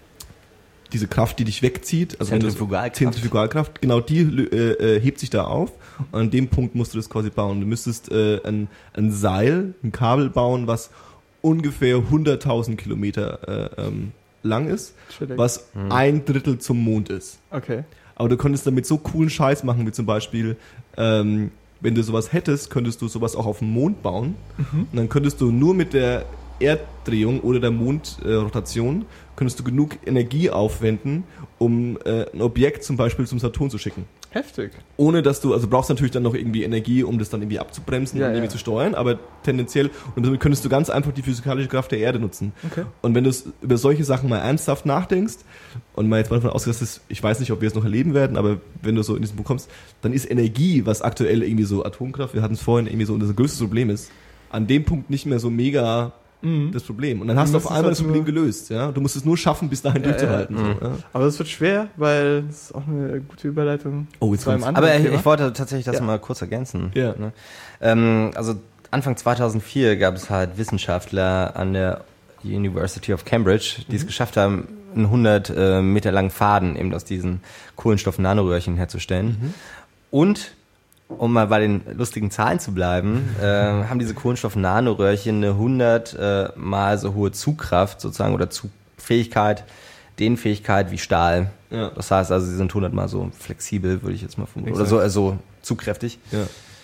Speaker 4: diese Kraft, die dich wegzieht, also wenn du-
Speaker 1: Zentrifugalkraft.
Speaker 4: Zentrifugalkraft, genau die äh, äh, hebt sich da auf und an dem Punkt musst du das quasi bauen. Du müsstest äh, ein, ein Seil, ein Kabel bauen, was ungefähr hunderttausend Kilometer äh, ähm, lang ist,
Speaker 2: Chillig.
Speaker 4: was
Speaker 1: Mhm.
Speaker 4: ein Drittel zum Mond ist.
Speaker 2: Okay.
Speaker 4: Aber du könntest damit so coolen Scheiß machen, wie zum Beispiel, ähm, wenn du sowas hättest, könntest du sowas auch auf dem Mond bauen.
Speaker 2: Mhm.
Speaker 4: Und dann könntest du nur mit der Erddrehung oder der Mondrotation, äh, könntest du genug Energie aufwenden, um äh, ein Objekt zum Beispiel zum Saturn zu schicken.
Speaker 2: Heftig.
Speaker 4: Ohne dass du, also brauchst natürlich dann noch irgendwie Energie, um das dann irgendwie abzubremsen
Speaker 2: Ja,
Speaker 4: und irgendwie
Speaker 2: ja.
Speaker 4: zu steuern, aber tendenziell, und damit könntest du ganz einfach die physikalische Kraft der Erde nutzen.
Speaker 2: Okay.
Speaker 4: Und wenn du es über solche Sachen mal ernsthaft nachdenkst und mal jetzt mal davon ausgeht, dass es, ich weiß nicht, ob wir es noch erleben werden, aber wenn du so in diesen Punkt kommst, dann ist Energie, was aktuell irgendwie so Atomkraft, wir hatten es vorhin irgendwie so, unser größtes Problem ist, an dem Punkt nicht mehr so mega
Speaker 2: Mhm.
Speaker 4: das Problem. Und dann hast
Speaker 2: Du
Speaker 4: du auf
Speaker 2: musst es
Speaker 4: einmal
Speaker 2: halt
Speaker 4: das Problem
Speaker 2: nur-
Speaker 4: gelöst. Ja? Du musst es nur schaffen, bis dahin
Speaker 2: Ja,
Speaker 4: durchzuhalten.
Speaker 1: ja.
Speaker 4: So, ja?
Speaker 2: Aber das wird schwer, weil das ist auch eine gute Überleitung
Speaker 4: Oh, jetzt
Speaker 2: zu einem
Speaker 4: kommt's.
Speaker 2: anderen
Speaker 1: Aber ich,
Speaker 2: Thema.
Speaker 1: ich wollte tatsächlich das
Speaker 2: Ja.
Speaker 1: mal kurz ergänzen.
Speaker 4: Ja.
Speaker 1: Ne? Ähm, also Anfang zweitausendvier gab es halt Wissenschaftler an der University of Cambridge, die es geschafft haben, einen hundert äh, Meter langen Faden eben aus diesen Kohlenstoff-Nanoröhrchen herzustellen. Und um mal bei den lustigen Zahlen zu bleiben, äh, haben diese Kohlenstoff-Nanoröhrchen eine hundert äh, mal so hohe Zugkraft sozusagen oder Zugfähigkeit, Dehnfähigkeit wie Stahl.
Speaker 4: Ja.
Speaker 1: Das heißt also, sie sind hundert mal so flexibel, würde ich jetzt mal vermuten. Oder
Speaker 4: Exakt.
Speaker 1: so, äh, so zugkräftig.
Speaker 4: Ja.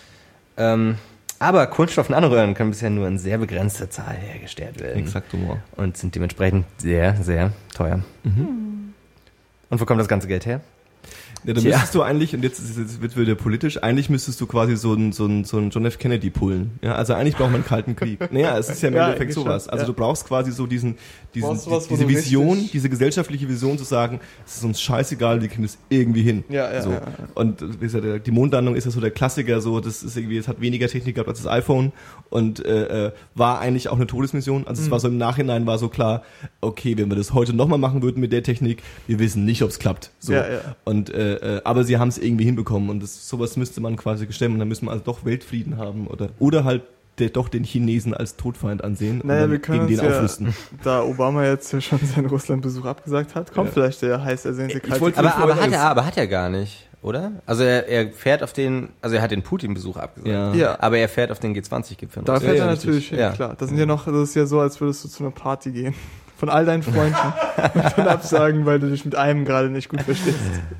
Speaker 1: Ähm, aber Kohlenstoff-Nanoröhren können bisher nur in sehr begrenzter Zahl hergestellt werden.
Speaker 4: Exakt, Humor.
Speaker 1: Und sind dementsprechend sehr, sehr teuer. Und wo kommt das ganze Geld her?
Speaker 4: Ja, dann
Speaker 1: Tja.
Speaker 4: müsstest du eigentlich, und jetzt, ist es- jetzt wird wieder politisch, eigentlich müsstest du quasi so einen so einen- so einen John F. Kennedy pullen. Ja, also eigentlich braucht man einen kalten Krieg. Naja, es ist ja im
Speaker 2: Ja,
Speaker 4: Endeffekt
Speaker 2: eigentlich
Speaker 4: sowas.
Speaker 2: schon,
Speaker 4: Also
Speaker 2: ja.
Speaker 4: du brauchst quasi so diesen, diesen
Speaker 2: Brauchst was, wo
Speaker 4: diese
Speaker 2: du
Speaker 4: Vision,
Speaker 2: richtig-
Speaker 4: diese gesellschaftliche Vision zu sagen, es ist uns scheißegal, wir kriegen das irgendwie hin.
Speaker 2: Ja, ja,
Speaker 4: so.
Speaker 2: ja, ja.
Speaker 4: Und wie gesagt, der- die Mondlandung ist ja so der Klassiker, so, das ist irgendwie, es hat weniger Technik gehabt als das iPhone und äh, äh, war eigentlich auch eine Todesmission. Also es
Speaker 2: Mhm.
Speaker 4: war so im Nachhinein war so klar, okay, wenn wir das heute nochmal machen würden mit der Technik, wir wissen nicht, ob es klappt. So.
Speaker 2: Ja, ja.
Speaker 4: Und äh, äh, aber sie haben es irgendwie hinbekommen und das, sowas müsste man quasi gestemmt und dann müssen wir also doch Weltfrieden haben oder oder halt der, doch den Chinesen als Todfeind ansehen
Speaker 2: Naja,
Speaker 4: und
Speaker 2: wir
Speaker 4: dann
Speaker 2: können
Speaker 4: gegen
Speaker 2: uns
Speaker 4: den
Speaker 2: ja,
Speaker 4: aufrüsten.
Speaker 2: da Obama jetzt ja schon seinen Russlandbesuch abgesagt hat, kommt
Speaker 4: Ja.
Speaker 2: vielleicht der heiß ersehnte
Speaker 4: Ich
Speaker 2: kalte
Speaker 4: wollte-
Speaker 2: Krieg.
Speaker 1: Aber, aber,
Speaker 4: vorhin
Speaker 1: hat er,
Speaker 4: alles-
Speaker 1: aber hat er gar nicht, oder? Also er, er fährt auf den, also er hat den Putin-Besuch abgesagt.
Speaker 4: Ja.
Speaker 2: Ja.
Speaker 1: Aber er fährt auf den G zwanzig-Gipfel.
Speaker 2: Da
Speaker 1: noch.
Speaker 2: fährt
Speaker 4: ja,
Speaker 2: er
Speaker 4: richtig.
Speaker 2: natürlich hin,
Speaker 1: Ja.
Speaker 2: klar. Das sind ja noch, das ist ja so, als würdest du zu einer Party gehen. Von all deinen Freunden. Und dann absagen, weil du dich mit einem gerade nicht gut verstehst.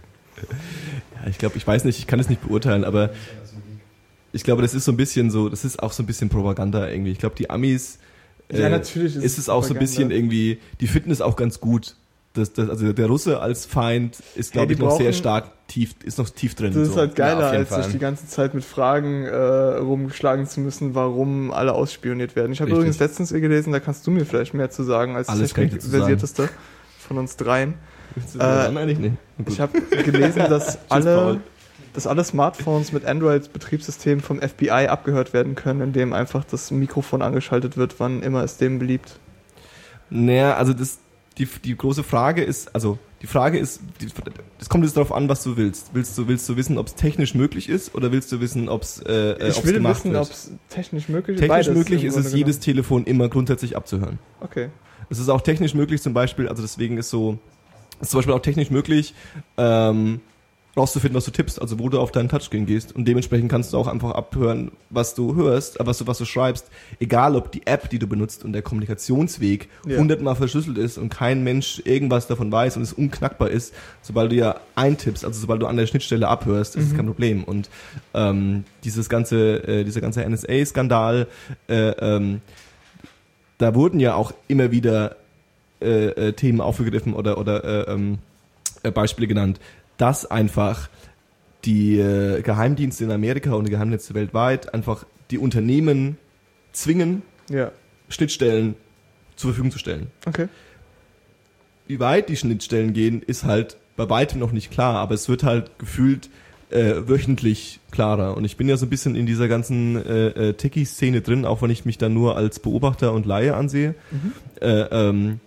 Speaker 4: Ja, ich glaube, ich weiß nicht, ich kann es nicht beurteilen, aber ich glaube, das ist so ein bisschen so, das ist auch so ein bisschen Propaganda irgendwie. Ich glaube, die Amis
Speaker 2: Ja,
Speaker 4: äh,
Speaker 2: natürlich
Speaker 4: ist, ist es auch so ein bisschen irgendwie, die finden es auch ganz gut. Das, das, also der Russe als Feind ist, glaube
Speaker 2: Hey,
Speaker 4: ich, noch
Speaker 2: brauchen,
Speaker 4: sehr stark tief, ist noch tief drin.
Speaker 2: Das ist
Speaker 4: so.
Speaker 2: halt geiler,
Speaker 1: Ja, auf jeden
Speaker 2: als
Speaker 1: Fall.
Speaker 2: sich die ganze Zeit mit Fragen äh, rumgeschlagen zu müssen, warum alle ausspioniert werden. Ich habe
Speaker 4: Richtig.
Speaker 2: übrigens letztens gelesen, da kannst du mir vielleicht mehr zu sagen, als
Speaker 4: Alles kann ich dazu sagen.
Speaker 2: technikversierteste von uns dreien.
Speaker 4: Willst du
Speaker 2: Äh,
Speaker 4: dann eigentlich nicht? Gut.
Speaker 2: Ich habe gelesen, dass alle,
Speaker 4: Paul.
Speaker 2: dass alle Smartphones mit Android-Betriebssystem vom F B I abgehört werden können, indem einfach das Mikrofon angeschaltet wird, wann immer es dem beliebt.
Speaker 4: Naja, also das, die, die große Frage ist, also die Frage ist, die, das kommt jetzt darauf an, was du willst. Willst du, willst du wissen, ob es technisch möglich ist oder willst du wissen, ob es äh,
Speaker 2: Ich
Speaker 4: ob's
Speaker 2: will
Speaker 4: gemacht
Speaker 2: wissen,
Speaker 4: wird?
Speaker 2: ob es technisch möglich ist.
Speaker 4: Technisch
Speaker 2: Beides
Speaker 4: möglich
Speaker 2: im
Speaker 4: ist
Speaker 2: Grunde
Speaker 4: es, jedes
Speaker 2: genommen.
Speaker 4: Telefon immer grundsätzlich abzuhören.
Speaker 2: Okay.
Speaker 4: Es ist auch technisch möglich, zum Beispiel, also deswegen ist so, es ist zum Beispiel auch technisch möglich, ähm, rauszufinden, was du tippst, also wo du auf deinen Touchscreen gehst, und dementsprechend kannst du auch einfach abhören, was du hörst, äh, was du, was du schreibst, egal ob die App, die du benutzt und der Kommunikationsweg
Speaker 2: Ja.
Speaker 4: hundertmal verschlüsselt ist und kein Mensch irgendwas davon weiß und es unknackbar ist, sobald du ja eintippst, also sobald du an der Schnittstelle abhörst, ist es kein Problem. Und ähm, dieses ganze, äh, dieser ganze N S A-Skandal, äh, ähm, da wurden ja auch immer wieder äh, äh, Themen aufgegriffen oder, oder äh, ähm, äh, Beispiele genannt, dass einfach die äh, Geheimdienste in Amerika und die Geheimdienste weltweit einfach die Unternehmen zwingen,
Speaker 2: Ja.
Speaker 4: Schnittstellen zur Verfügung zu stellen.
Speaker 2: Okay.
Speaker 4: Wie weit die Schnittstellen gehen, ist halt bei weitem noch nicht klar, aber es wird halt gefühlt äh, wöchentlich klarer. Und ich bin ja so ein bisschen in dieser ganzen äh, äh, Techie-Szene drin, auch wenn ich mich da nur als Beobachter und Laie ansehe.
Speaker 2: Mhm.
Speaker 4: Äh, ähm,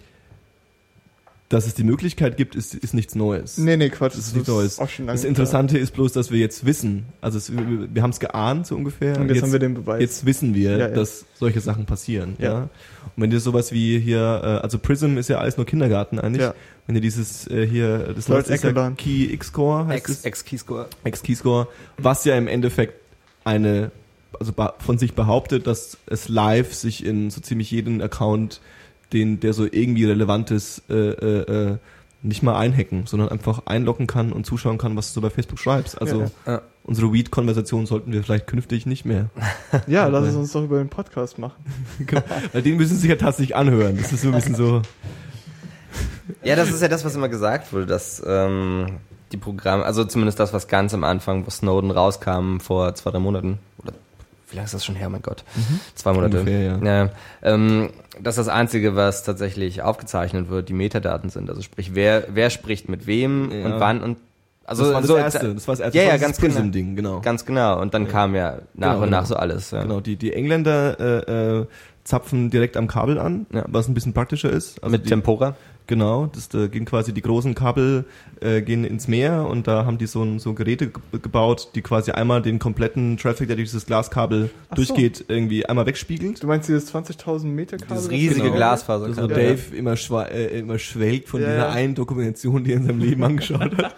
Speaker 4: dass es die Möglichkeit gibt, ist, ist nichts Neues.
Speaker 2: Nee, nee, Quatsch.
Speaker 4: Das ist nichts Neues.
Speaker 2: Auch schon lange
Speaker 4: Das Interessante ist bloß, dass wir jetzt wissen, also es, wir, wir haben es geahnt so ungefähr.
Speaker 2: Und jetzt, haben wir den Beweis.
Speaker 4: Jetzt wissen wir,
Speaker 2: Ja, ja.
Speaker 4: dass solche Sachen passieren. Ja.
Speaker 2: Ja.
Speaker 4: Und wenn dir sowas wie hier, äh, also Prism ist ja alles nur Kindergarten eigentlich.
Speaker 2: Ja.
Speaker 4: Wenn dir dieses äh, hier, das
Speaker 2: Lord
Speaker 4: läuft, ist ja
Speaker 2: Eckleban.
Speaker 4: Key X-Core, heißt
Speaker 1: X,
Speaker 4: es?
Speaker 1: X-Keyscore.
Speaker 4: X-Keyscore, was ja im Endeffekt eine, also ba- von sich behauptet, dass es live sich in so ziemlich jeden Account, den, der so irgendwie relevant ist, äh, äh, äh, nicht mal einhacken, sondern einfach einloggen kann und zuschauen kann, was du bei Facebook schreibst. Also
Speaker 2: Ja,
Speaker 1: ja.
Speaker 4: unsere Weed-Konversation sollten wir vielleicht künftig nicht mehr.
Speaker 2: Ja, lass es uns doch über den Podcast machen.
Speaker 4: Weil den müssen sie sich ja tatsächlich anhören. Das ist so ein bisschen so.
Speaker 1: Ja, das ist ja das, was immer gesagt wurde, dass ähm, die Programme, also zumindest das, was ganz am Anfang, wo Snowden rauskam vor zwei, drei Monaten, oder wie lange ist das schon her, mein Gott? Zwei Monate.
Speaker 4: Ungefähr, ja.
Speaker 1: Ja, ähm, dass das Einzige, was tatsächlich aufgezeichnet wird, die Metadaten sind. Also sprich, wer, wer spricht mit wem
Speaker 4: Ja.
Speaker 1: und wann und also
Speaker 4: das war das
Speaker 1: so,
Speaker 4: erste. Das war das erste.
Speaker 1: Ja,
Speaker 4: das
Speaker 1: ja,
Speaker 4: war
Speaker 1: ganz
Speaker 4: das
Speaker 1: genau.
Speaker 4: Prism-Ding, genau.
Speaker 1: Ganz genau. Und dann
Speaker 4: Ja.
Speaker 1: kam ja nach
Speaker 4: Genau,
Speaker 1: und nach
Speaker 4: genau.
Speaker 1: so alles. Ja.
Speaker 4: Genau, die, die Engländer äh, äh, zapfen direkt am Kabel an,
Speaker 1: Ja.
Speaker 4: was ein bisschen praktischer ist. Also
Speaker 1: Mit
Speaker 4: die,
Speaker 1: Tempora.
Speaker 4: Genau, das da gehen quasi die großen Kabel äh, gehen ins Meer und da haben die so, ein, so Geräte ge- gebaut, die quasi einmal den kompletten Traffic, der durch dieses Glaskabel
Speaker 2: Ach so.
Speaker 4: durchgeht, irgendwie einmal wegspiegelt.
Speaker 2: Du meinst dieses zwanzigtausend Meter Kabel?
Speaker 1: Dieses
Speaker 2: das
Speaker 1: riesige
Speaker 2: genau.
Speaker 1: Glasfaser.
Speaker 4: So
Speaker 2: Ja,
Speaker 4: Dave immer, schwa- äh, immer schwelgt von
Speaker 2: Ja,
Speaker 4: dieser
Speaker 2: ja.
Speaker 4: einen Dokumentation, die er in seinem Leben angeschaut hat.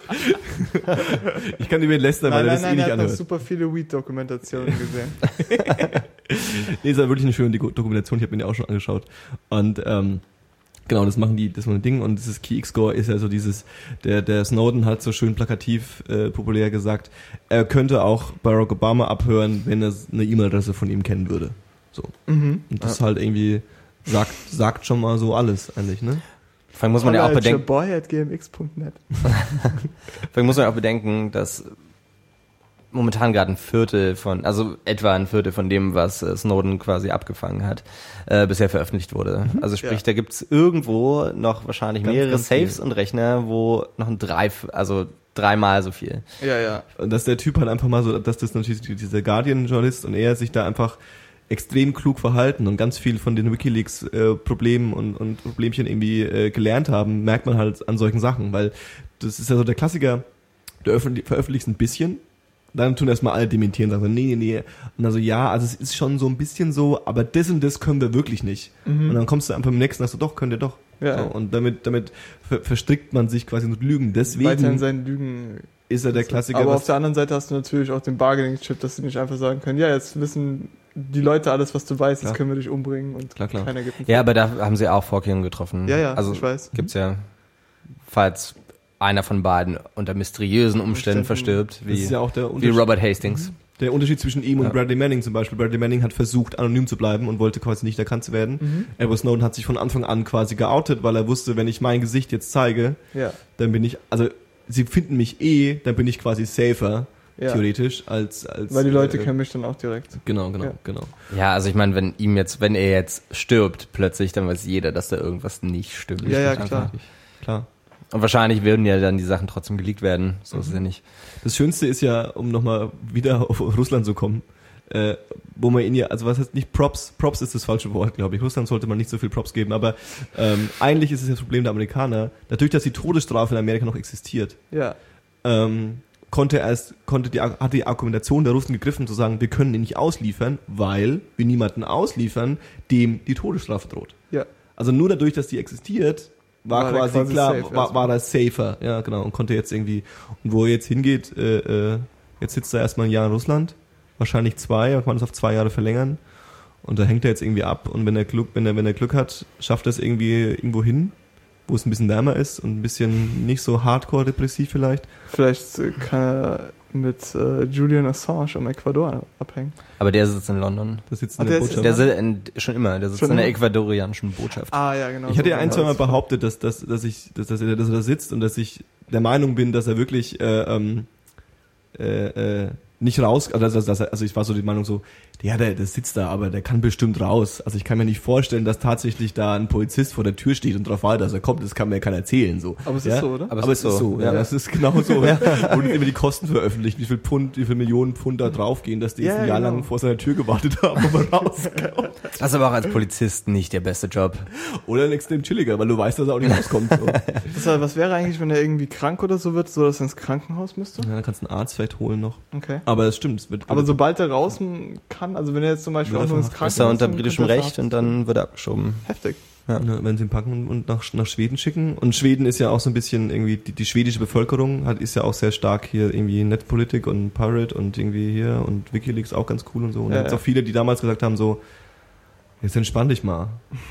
Speaker 4: Ich kann über ihn lästern, weil
Speaker 2: Nein,
Speaker 4: er
Speaker 2: nein,
Speaker 4: das eh
Speaker 2: nein,
Speaker 4: nicht
Speaker 2: er hat noch
Speaker 4: anhört.
Speaker 2: super viele Weed-Dokumentationen gesehen.
Speaker 4: Nee, ist ja wirklich eine schöne Doku- Dokumentation, ich habe mir die auch schon angeschaut. Und ähm, genau, das machen die, das machen die Ding und dieses Key X-Score ist ja so dieses, der, der Snowden hat so schön plakativ äh, populär gesagt, er könnte auch Barack Obama abhören, wenn er eine E-Mail-Adresse von ihm kennen würde. So.
Speaker 2: Mhm.
Speaker 4: Und das halt irgendwie sagt, sagt schon mal so alles eigentlich, ne?
Speaker 1: Vor allem muss man ja auch bedenken,
Speaker 2: boy at g m x punkt net.
Speaker 1: vor allem muss man ja auch bedenken, dass momentan gerade ein Viertel von, also etwa ein Viertel von dem, was äh, Snowden quasi abgefangen hat, äh, bisher veröffentlicht wurde. Also sprich,
Speaker 2: Ja.
Speaker 1: da gibt's irgendwo noch wahrscheinlich
Speaker 4: Ganz,
Speaker 1: mehrere
Speaker 4: ganz
Speaker 1: Safes
Speaker 4: viel.
Speaker 1: und Rechner, wo noch ein drei, also dreimal so viel.
Speaker 2: Ja, ja.
Speaker 4: Und dass der Typ halt einfach mal so, dass das natürlich dieser Guardian-Journalist und er sich da einfach extrem klug verhalten und ganz viel von den WikiLeaks-Problemen und, und Problemchen irgendwie äh, gelernt haben, merkt man halt an solchen Sachen, weil das ist ja so der Klassiker, du öffentlich- veröffentlichst ein bisschen, dann tun erstmal alle dementieren, sagen so, nee, nee, nee. Und dann so, ja, also es ist schon so ein bisschen so, aber das und das können wir wirklich nicht.
Speaker 2: Mhm.
Speaker 4: Und dann kommst du einfach im nächsten und sagst so, doch, könnt ihr doch.
Speaker 2: Ja.
Speaker 4: So, und damit, damit ver verstrickt man sich quasi mit Lügen.
Speaker 2: Weiter in
Speaker 4: Deswegen
Speaker 2: seinen Lügen.
Speaker 4: ist er der Klassiker,
Speaker 2: Aber auf
Speaker 4: was
Speaker 2: der anderen Seite hast du natürlich auch den Bargaining-Chip, dass sie nicht einfach sagen können, ja, jetzt wissen die Leute alles, was du weißt,
Speaker 4: Klar.
Speaker 2: jetzt können wir dich umbringen und
Speaker 4: Klar, klar.
Speaker 2: keiner gibt einen
Speaker 1: Ja, aber da haben sie auch Vorkehrungen getroffen.
Speaker 2: Ja, ja,
Speaker 1: also
Speaker 2: ich weiß.
Speaker 1: gibt's ja, falls einer von beiden unter mysteriösen Umständen
Speaker 2: Umständen.
Speaker 1: verstirbt,
Speaker 4: das
Speaker 1: wie,
Speaker 4: ist ja auch der
Speaker 1: wie
Speaker 4: Unterschied.
Speaker 1: Robert Hastings.
Speaker 4: Der Unterschied zwischen ihm
Speaker 1: Ja.
Speaker 4: und Bradley Manning zum Beispiel. Bradley Manning hat versucht, anonym zu bleiben und wollte quasi nicht erkannt zu werden.
Speaker 2: Mhm.
Speaker 4: Edward Snowden hat sich von Anfang an quasi geoutet, weil er wusste, wenn ich mein Gesicht jetzt zeige,
Speaker 2: Ja.
Speaker 4: dann bin ich, also sie finden mich eh, dann bin ich quasi safer,
Speaker 2: Ja.
Speaker 4: theoretisch, als, als
Speaker 2: Weil die Leute
Speaker 4: äh,
Speaker 2: kennen mich dann auch direkt.
Speaker 4: Genau, genau,
Speaker 2: Ja.
Speaker 4: genau.
Speaker 1: Ja, also ich meine, wenn ihm jetzt, wenn er jetzt stirbt plötzlich, dann weiß jeder, dass da irgendwas nicht stimmt.
Speaker 2: Ja, ja,
Speaker 1: Einfach.
Speaker 2: klar.
Speaker 4: Klar.
Speaker 1: Und wahrscheinlich würden ja dann die Sachen trotzdem geleakt werden. So ist es ja nicht.
Speaker 4: Das Schönste ist ja, um nochmal wieder auf Russland zu kommen, äh, wo man ihn ja, also was heißt nicht Props, Props ist das falsche Wort, glaube ich. Russland sollte man nicht so viel Props geben, aber ähm, eigentlich ist es das Problem der Amerikaner, dadurch, dass die Todesstrafe in Amerika noch existiert,
Speaker 2: Ja.
Speaker 4: ähm, konnte erst, konnte die, hat die Argumentation der Russen gegriffen, zu sagen, wir können ihn nicht ausliefern, weil wir niemanden ausliefern, dem die Todesstrafe droht.
Speaker 2: Ja.
Speaker 4: Also nur dadurch, dass die existiert, war,
Speaker 2: War der
Speaker 4: quasi,
Speaker 2: quasi
Speaker 4: klar,
Speaker 2: safe
Speaker 4: war, war er safer, ja genau, und konnte jetzt irgendwie, und wo er jetzt hingeht, äh, äh, jetzt sitzt er erstmal ein Jahr in Russland, wahrscheinlich zwei, man kann es auf zwei Jahre verlängern, und da hängt er jetzt irgendwie ab, und wenn er Glück, wenn er, wenn er Glück hat, schafft er es irgendwie irgendwo hin, wo es ein bisschen wärmer ist und ein bisschen nicht so hardcore depressiv vielleicht.
Speaker 2: Vielleicht äh, kann er mit äh, Julian Assange im Ecuador abhängen.
Speaker 1: Aber der sitzt in London.
Speaker 4: Das sitzt
Speaker 2: Ach,
Speaker 4: in der
Speaker 2: der ist-
Speaker 4: Botschaft.
Speaker 1: Der sitzt in, schon immer, der sitzt
Speaker 2: Schon
Speaker 1: in der
Speaker 2: immer?
Speaker 1: ecuadorianischen Botschaft.
Speaker 2: Ah, ja, genau.
Speaker 4: Ich hatte ja
Speaker 2: so
Speaker 4: ein, zwei Mal
Speaker 2: genau.
Speaker 4: behauptet, dass, dass, dass, ich, dass, dass, er, dass er da sitzt und dass ich der Meinung bin, dass er wirklich äh, ähm, äh, äh, nicht raus, also, dass, dass er, also ich war so die Meinung so, ja, der, der sitzt da, aber der kann bestimmt raus. Also ich kann mir nicht vorstellen, dass tatsächlich da ein Polizist vor der Tür steht und drauf wartet, dass er kommt. Das kann mir ja keiner erzählen. So.
Speaker 2: Aber es
Speaker 4: ja?
Speaker 2: ist so, oder?
Speaker 1: Aber
Speaker 4: Aber, es ist so, ja,
Speaker 2: Ja.
Speaker 4: es ist genau so. Und immer die Kosten veröffentlicht, wie viel Pfund, wie viel Millionen Pfund da draufgehen, dass die
Speaker 2: Ja,
Speaker 4: jetzt ein Jahr
Speaker 2: genau.
Speaker 4: lang vor seiner Tür gewartet haben, ob er rauskommt.
Speaker 1: Das ist aber auch als Polizist nicht der beste Job.
Speaker 4: Oder ein extrem chilliger, weil du weißt, dass er auch nicht rauskommt. So.
Speaker 2: Das heißt, was wäre eigentlich, wenn er irgendwie krank oder so wird, so dass er ins Krankenhaus müsste?
Speaker 4: Ja, dann kannst du einen Arzt vielleicht holen noch.
Speaker 2: Okay.
Speaker 4: Aber es stimmt. Es wird,
Speaker 2: Aber sobald er raus kann, also wenn er jetzt zum Beispiel
Speaker 4: Wird
Speaker 2: auch nur ins
Speaker 4: einfach-
Speaker 2: Krankenhaus
Speaker 1: Ist er unter
Speaker 2: dann
Speaker 1: britischem
Speaker 2: könnte er
Speaker 1: Recht und dann wird er abgeschoben.
Speaker 2: heftig.
Speaker 1: Ja.
Speaker 4: Ja, wenn sie ihn packen und nach, nach Schweden schicken. Und Schweden ist ja auch so ein bisschen irgendwie, die, die schwedische Bevölkerung hat, ist ja auch sehr stark hier irgendwie Netpolitik und Pirate und irgendwie hier und WikiLeaks auch ganz cool und so. Und
Speaker 2: Ja,
Speaker 4: da gibt's
Speaker 2: ja.
Speaker 4: auch viele, die damals gesagt haben so, jetzt entspann dich mal.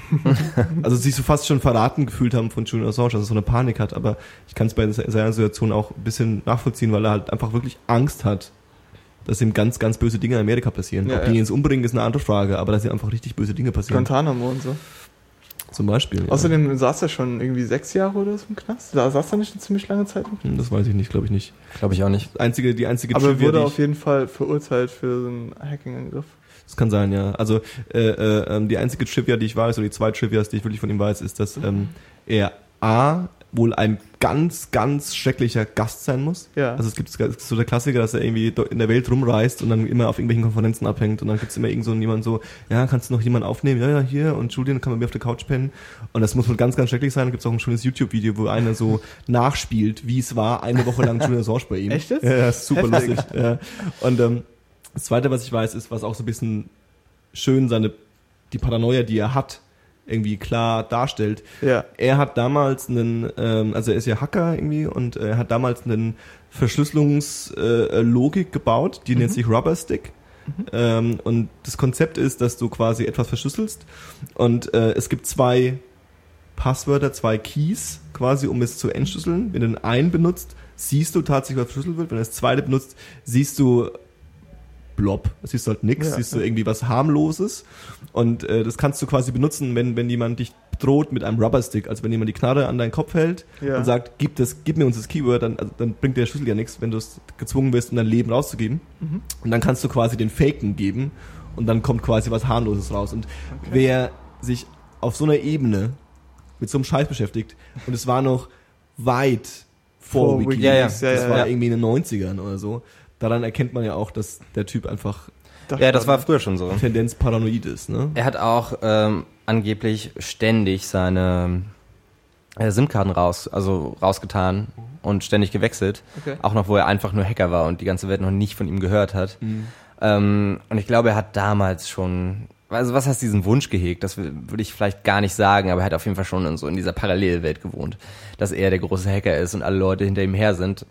Speaker 4: Also sich so fast schon verraten gefühlt haben von Julian Assange, dass er so eine Panik hat. Aber ich kann es bei seiner Situation auch ein bisschen nachvollziehen, weil er halt einfach wirklich Angst hat, dass ihm ganz, ganz böse Dinge in Amerika passieren.
Speaker 2: Ja,
Speaker 4: Ob die
Speaker 2: ja.
Speaker 4: ihn jetzt umbringen, ist eine andere Frage, aber dass ihm einfach richtig böse Dinge passieren.
Speaker 2: Guantanamo und so.
Speaker 4: Zum Beispiel. Ja.
Speaker 2: Außerdem saß er schon irgendwie sechs Jahre oder so im Knast. Da saß er nicht eine ziemlich lange Zeit im Knast.
Speaker 4: Hm, Das weiß ich nicht, glaube ich nicht.
Speaker 1: Glaube ich auch nicht.
Speaker 4: Das einzige, die einzige
Speaker 2: Aber er
Speaker 4: Trivia,
Speaker 2: wurde
Speaker 4: die
Speaker 2: auf
Speaker 4: ich,
Speaker 2: jeden Fall verurteilt für so einen Hacking-Angriff.
Speaker 4: das kann sein, ja. Also äh, äh, ähm, die einzige Trivia, die ich weiß, oder die zwei Trivias, die ich wirklich von ihm weiß, ist, dass ähm, er A, wohl ein ganz, ganz schrecklicher Gast sein muss.
Speaker 2: Ja.
Speaker 4: Also es gibt, es gibt so der Klassiker, dass er irgendwie in der Welt rumreist und dann immer auf irgendwelchen Konferenzen abhängt und dann gibt's immer irgend so jemand so, ja, kannst du noch jemanden aufnehmen? Ja, ja, hier und Julian kann man mir auf der Couch pennen. Und das muss wohl ganz, ganz schrecklich sein. Da gibt's auch ein schönes YouTube-Video, wo einer so nachspielt, wie es war, eine Woche lang Julian Assange bei ihm.
Speaker 2: Echt jetzt?
Speaker 4: Ja, ja, ist super
Speaker 2: Heftig.
Speaker 4: lustig. Ja. Und ähm, das Zweite, was ich weiß, ist, was auch so ein bisschen schön seine, die Paranoia, die er hat, irgendwie klar darstellt.
Speaker 2: Ja.
Speaker 4: Er hat damals einen, ähm, also er ist ja Hacker irgendwie und er hat damals einen Verschlüsselungslogik äh, Logik gebaut, die nennt sich Rubber Stick. Ähm, und das Konzept ist, dass du quasi etwas verschlüsselst und äh, es gibt zwei Passwörter, zwei Keys quasi, um es zu entschlüsseln. Wenn du den einen benutzt, siehst du tatsächlich, was verschlüsselt wird. Wenn du das zweite benutzt, siehst du Blob. Das siehst du halt nix,
Speaker 2: Ja.
Speaker 4: siehst du irgendwie was harmloses und äh, das kannst du quasi benutzen, wenn wenn jemand dich droht mit einem Rubberstick, also wenn jemand die Knarre an deinen Kopf hält
Speaker 2: Ja.
Speaker 4: und sagt, gib das, gib mir uns das Keyword, dann also, dann bringt der Schlüssel ja nichts, wenn du es gezwungen wirst, um dein Leben rauszugeben.
Speaker 2: Mhm.
Speaker 4: Und dann kannst du quasi den Faken geben und dann kommt quasi was harmloses raus. Und
Speaker 2: Okay.
Speaker 4: wer sich auf so einer Ebene mit so einem Scheiß beschäftigt und es war noch weit vor,
Speaker 2: Vor
Speaker 4: WikiLeaks,
Speaker 1: Ja,
Speaker 2: ja.
Speaker 4: das
Speaker 2: Ja,
Speaker 4: war
Speaker 2: ja.
Speaker 4: irgendwie in den neunzigern oder so, daran erkennt man ja auch, dass der Typ einfach
Speaker 1: Ja, das war früher schon so.
Speaker 4: Tendenz paranoid ist, ne?
Speaker 1: Er hat auch ähm, angeblich ständig seine äh, SIM-Karten raus, also rausgetan und ständig gewechselt.
Speaker 2: Okay.
Speaker 1: Auch noch, wo er einfach nur Hacker war und die ganze Welt noch nicht von ihm gehört hat. Ähm, und ich glaube, er hat damals schon, also was heißt diesen Wunsch gehegt? Das will- würde ich vielleicht gar nicht sagen, aber er hat auf jeden Fall schon in so in dieser Parallelwelt gewohnt, dass er der große Hacker ist und alle Leute hinter ihm her sind.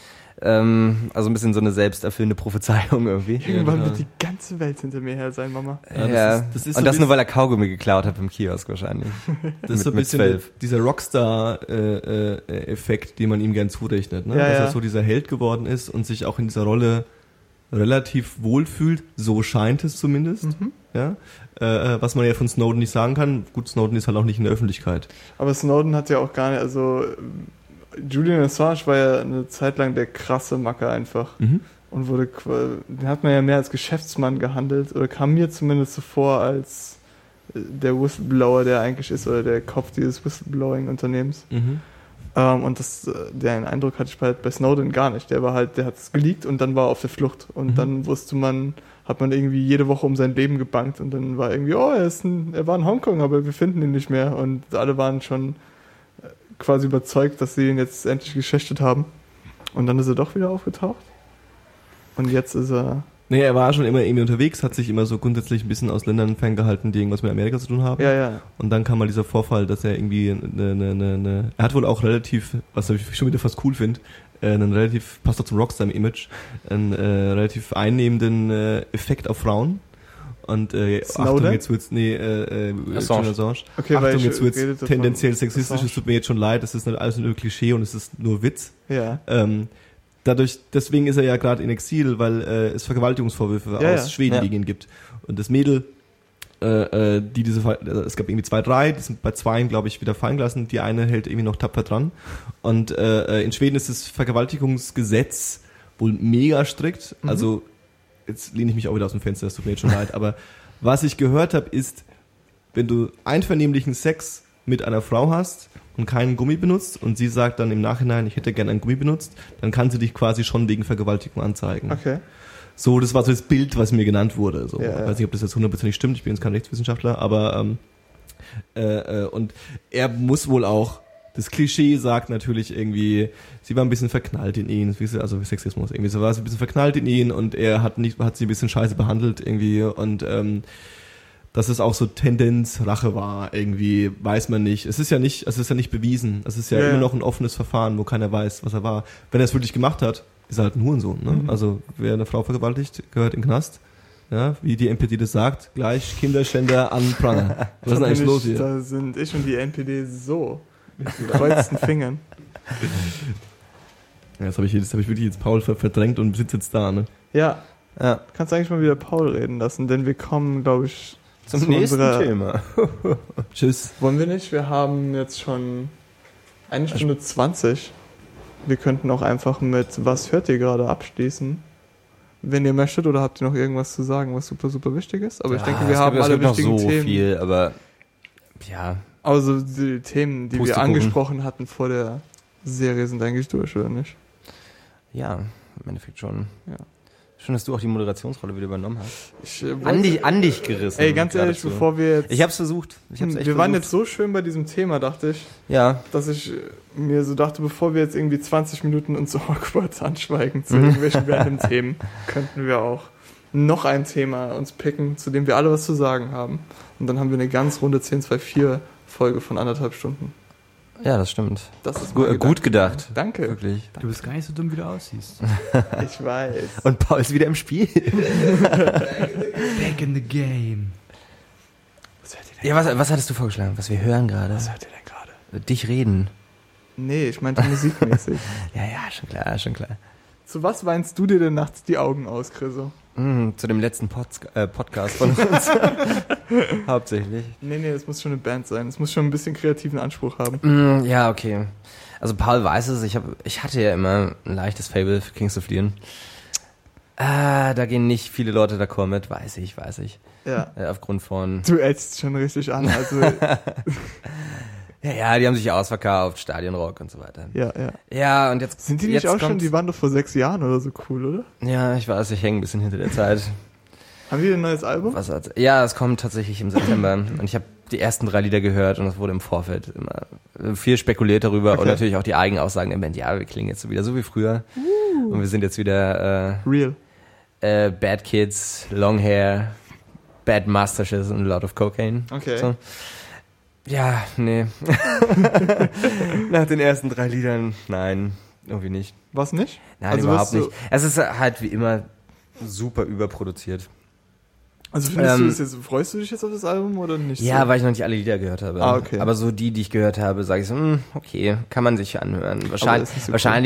Speaker 1: Ähm, also ein bisschen so eine selbsterfüllende Prophezeiung irgendwie.
Speaker 2: Irgendwann
Speaker 4: Ja.
Speaker 2: wird die ganze Welt hinter mir her sein, Mama.
Speaker 4: Ja, das
Speaker 1: Ja,
Speaker 4: ist- das ist so
Speaker 1: und das
Speaker 4: ein
Speaker 1: nur, weil er Kaugummi geklaut hat beim Kiosk wahrscheinlich.
Speaker 4: Das ist so ein
Speaker 1: mit
Speaker 4: bisschen
Speaker 1: zwölf.
Speaker 4: dieser Rockstar-Effekt, den man ihm gern zurechnet, ne?
Speaker 2: Ja,
Speaker 4: Dass
Speaker 2: ja.
Speaker 4: er so dieser Held geworden ist und sich auch in dieser Rolle relativ wohl fühlt, so scheint es zumindest.
Speaker 2: Mhm.
Speaker 4: Ja, äh, was man ja von Snowden nicht sagen kann. Gut, Snowden ist halt auch nicht in der Öffentlichkeit.
Speaker 2: Aber Snowden hat ja auch gar nicht, also Julian Assange war ja eine Zeit lang der krasse Macker einfach.
Speaker 4: Mhm.
Speaker 2: Und wurde, den hat man ja mehr als Geschäftsmann gehandelt, oder kam mir zumindest so vor als der Whistleblower, der eigentlich ist, oder der Kopf dieses Whistleblowing-Unternehmens.
Speaker 4: Mhm.
Speaker 2: Ähm, und das, den Eindruck hatte ich bei, bei Snowden gar nicht. Der war halt, der hat es geleakt und dann war er auf der Flucht. Und
Speaker 4: Mhm.
Speaker 2: dann wusste man, hat man irgendwie jede Woche um sein Leben gebankt und dann war irgendwie, oh, er, ist ein, er war in Hongkong, aber wir finden ihn nicht mehr. Und alle waren schon quasi überzeugt, dass sie ihn jetzt endlich geschächtet haben. Und dann ist er doch wieder aufgetaucht. Und jetzt ist er...
Speaker 4: Nee, er war schon immer irgendwie unterwegs, hat sich immer so grundsätzlich ein bisschen aus Ländern ferngehalten, die irgendwas mit Amerika zu tun haben.
Speaker 2: Ja, ja.
Speaker 4: Und dann kam mal dieser Vorfall, dass er irgendwie eine, eine, eine, eine er hat wohl auch relativ, was ich schon wieder fast cool finde, einen relativ, passt doch zum Rockstar-Image, einen äh, relativ einnehmenden äh, Effekt auf Frauen. Und äh, Achtung, jetzt wird's, nee, äh, äh,
Speaker 1: Assange.
Speaker 4: Assange.
Speaker 2: Okay,
Speaker 4: Achtung,
Speaker 2: weil ich
Speaker 4: jetzt wird's
Speaker 2: redete von
Speaker 4: tendenziell sexistisch,
Speaker 2: Assange.
Speaker 4: es tut mir jetzt schon leid, das ist nicht alles nur Klischee und es ist nur Witz.
Speaker 2: Ja.
Speaker 4: Ähm, dadurch, deswegen ist er ja gerade in Exil, weil äh, es Vergewaltigungsvorwürfe
Speaker 2: Ja,
Speaker 4: aus
Speaker 2: ja.
Speaker 4: Schweden
Speaker 1: Ja.
Speaker 4: gegen ihn gibt. Und das Mädel, äh, äh, die diese, Fall- äh, es gab irgendwie zwei, drei, die sind bei zweien, glaube ich, wieder fallen gelassen. Die eine hält irgendwie noch tapfer dran. Und äh, äh, in Schweden ist das Vergewaltigungsgesetz wohl mega strikt.
Speaker 2: Mhm.
Speaker 4: Also, jetzt lehne ich mich auch wieder aus dem Fenster, das tut mir jetzt schon leid. Aber was ich gehört habe, ist, wenn du einvernehmlichen Sex mit einer Frau hast und keinen Gummi benutzt und sie sagt dann im Nachhinein, ich hätte gerne einen Gummi benutzt, dann kann sie dich quasi schon wegen Vergewaltigung anzeigen.
Speaker 2: Okay.
Speaker 4: So, das war so das Bild, was mir genannt wurde. So.
Speaker 2: Ja,
Speaker 4: Ich
Speaker 2: ja.
Speaker 4: weiß nicht, ob das jetzt hundertprozentig stimmt, ich bin jetzt kein Rechtswissenschaftler, aber ähm, äh, äh, und er muss wohl auch, das Klischee sagt natürlich irgendwie, sie war ein bisschen verknallt in ihn, also Sexismus, irgendwie so war sie ein bisschen verknallt in ihn und er hat nicht, hat sie ein bisschen scheiße behandelt irgendwie und ähm, dass es auch so Tendenz Rache war, irgendwie, weiß man nicht. Es ist ja nicht, es ist ja nicht bewiesen. Es ist ja
Speaker 2: Ja,
Speaker 4: immer
Speaker 2: ja.
Speaker 4: noch ein offenes Verfahren, wo keiner weiß, was er war. Wenn er es wirklich gemacht hat, ist er halt ein Hurensohn, ne?
Speaker 2: Mhm.
Speaker 4: Also, wer eine Frau vergewaltigt, gehört in den Knast. Ja, wie die N P D das sagt, gleich Kinderschänder an Pranger. Was ist denn
Speaker 2: Da
Speaker 4: eigentlich
Speaker 2: bin
Speaker 4: los
Speaker 2: ich,
Speaker 4: hier?
Speaker 2: Da sind ich und die N P D so mit gekreuzten Fingern.
Speaker 4: Ja, das habe ich, das hab ich wirklich jetzt Paul ver- verdrängt und sitze jetzt da, ne?
Speaker 2: Ja,
Speaker 1: Ja,
Speaker 2: kannst eigentlich mal wieder Paul reden lassen, denn wir kommen, glaube ich,
Speaker 1: zum
Speaker 2: zu
Speaker 1: nächsten
Speaker 2: unserer-
Speaker 1: Thema.
Speaker 4: Tschüss.
Speaker 2: Wollen wir nicht? Wir haben jetzt schon eine Stunde zwanzig. Wir könnten auch einfach mit was hört ihr gerade abschließen. Wenn ihr möchtet, oder habt ihr noch irgendwas zu sagen, was super, super wichtig ist? Aber ich
Speaker 1: Ja,
Speaker 2: denke,
Speaker 1: es
Speaker 2: wir haben
Speaker 1: gibt- es
Speaker 2: alle
Speaker 1: gibt noch
Speaker 2: wichtigen
Speaker 1: so
Speaker 2: Themen.
Speaker 1: viel, aber ja,
Speaker 2: Also die Themen, die wir
Speaker 1: Pustekuchen.
Speaker 2: angesprochen hatten vor der Serie, sind eigentlich durch, oder nicht?
Speaker 1: ja, im Endeffekt schon.
Speaker 2: Ja.
Speaker 1: Schön, dass du auch die Moderationsrolle wieder übernommen hast.
Speaker 2: Ich, äh,
Speaker 1: An dich, an dich gerissen.
Speaker 2: Ey, ganz ehrlich,
Speaker 1: geradezu.
Speaker 2: bevor wir jetzt...
Speaker 1: Ich hab's versucht. Ich hab's echt
Speaker 2: wir waren
Speaker 1: versucht.
Speaker 2: jetzt so schön bei diesem Thema, dachte ich,
Speaker 1: Ja,
Speaker 2: dass ich äh, mir so dachte, bevor wir jetzt irgendwie zwanzig Minuten uns so awkward anschweigen zu
Speaker 1: Mhm.
Speaker 2: irgendwelchen random Themen, könnten wir auch noch ein Thema uns picken, zu dem wir alle was zu sagen haben. Und dann haben wir eine ganz runde zehn zwei vier Folge von anderthalb Stunden.
Speaker 1: ja, das stimmt.
Speaker 2: Das ist
Speaker 1: Gu
Speaker 2: mein
Speaker 1: gut
Speaker 2: Gedanke.
Speaker 1: gedacht.
Speaker 2: Danke.
Speaker 1: Wirklich.
Speaker 3: Du bist gar nicht so dumm, wie du aussiehst.
Speaker 2: Ich weiß.
Speaker 1: Und Paul ist wieder im Spiel.
Speaker 3: Back in the game.
Speaker 2: Was hört ihr denn,
Speaker 1: Ja, was, was hattest du vorgeschlagen? Was wir hören gerade?
Speaker 2: was hört ihr denn gerade?
Speaker 1: Dich reden.
Speaker 2: Nee, ich meinte musikmäßig.
Speaker 1: Ja, ja, schon klar, schon klar.
Speaker 2: Zu was weinst du dir denn nachts die Augen aus, Chriso?
Speaker 1: Mm, zu dem letzten Pod äh, Podcast von uns. Hauptsächlich.
Speaker 2: Nee, nee, es muss schon eine Band sein. Es muss schon ein bisschen kreativen Anspruch haben.
Speaker 1: Mm, ja, okay. Also Paul weiß es, ich, hab, ich hatte ja immer ein leichtes Fable für Kings of Leon. Ah, da gehen nicht viele Leute d'accord mit, weiß ich, weiß ich.
Speaker 2: Ja.
Speaker 1: Äh, aufgrund von...
Speaker 2: Du ätzt schon richtig an. Also,
Speaker 1: Ja, ja, die haben sich ausverkauft, Stadionrock und so weiter.
Speaker 2: ja, ja.
Speaker 1: Ja, und jetzt...
Speaker 2: Sind die
Speaker 1: jetzt
Speaker 2: nicht auch schon,
Speaker 1: kommt's-
Speaker 2: die waren doch vor sechs Jahren oder so cool, oder?
Speaker 1: Ja, ich weiß, ich hänge ein bisschen hinter der Zeit.
Speaker 2: Haben die ein neues Album?
Speaker 1: Was hat's? Ja, es kommt tatsächlich im September. Und ich habe die ersten drei Lieder gehört und es wurde im Vorfeld immer viel spekuliert darüber
Speaker 2: Okay.
Speaker 1: und natürlich auch die Eigenaussagen der Band. Ja, wir klingen jetzt so wieder so wie früher. Und wir sind jetzt wieder
Speaker 2: Real.
Speaker 1: äh, äh, Bad Kids, Long Hair, Bad Mustaches und a lot of Cocaine.
Speaker 2: Okay.
Speaker 1: So. Ja, nee. Nach den ersten drei Liedern, nein, irgendwie nicht.
Speaker 2: Was nicht?
Speaker 1: Nein,
Speaker 2: Also
Speaker 1: überhaupt
Speaker 2: wirst
Speaker 1: nicht. Es ist halt wie immer super überproduziert.
Speaker 2: Also findest
Speaker 1: Ähm,
Speaker 2: du das jetzt, freust du dich jetzt auf das Album oder nicht?
Speaker 1: Ja,
Speaker 2: so?
Speaker 1: weil ich noch nicht alle Lieder gehört habe.
Speaker 2: Ah, okay.
Speaker 1: Aber so die, die ich gehört habe, sage ich so, hm, okay, kann man sich anhören. Wahrscheinlich,
Speaker 2: ist nicht so
Speaker 1: wahrscheinlich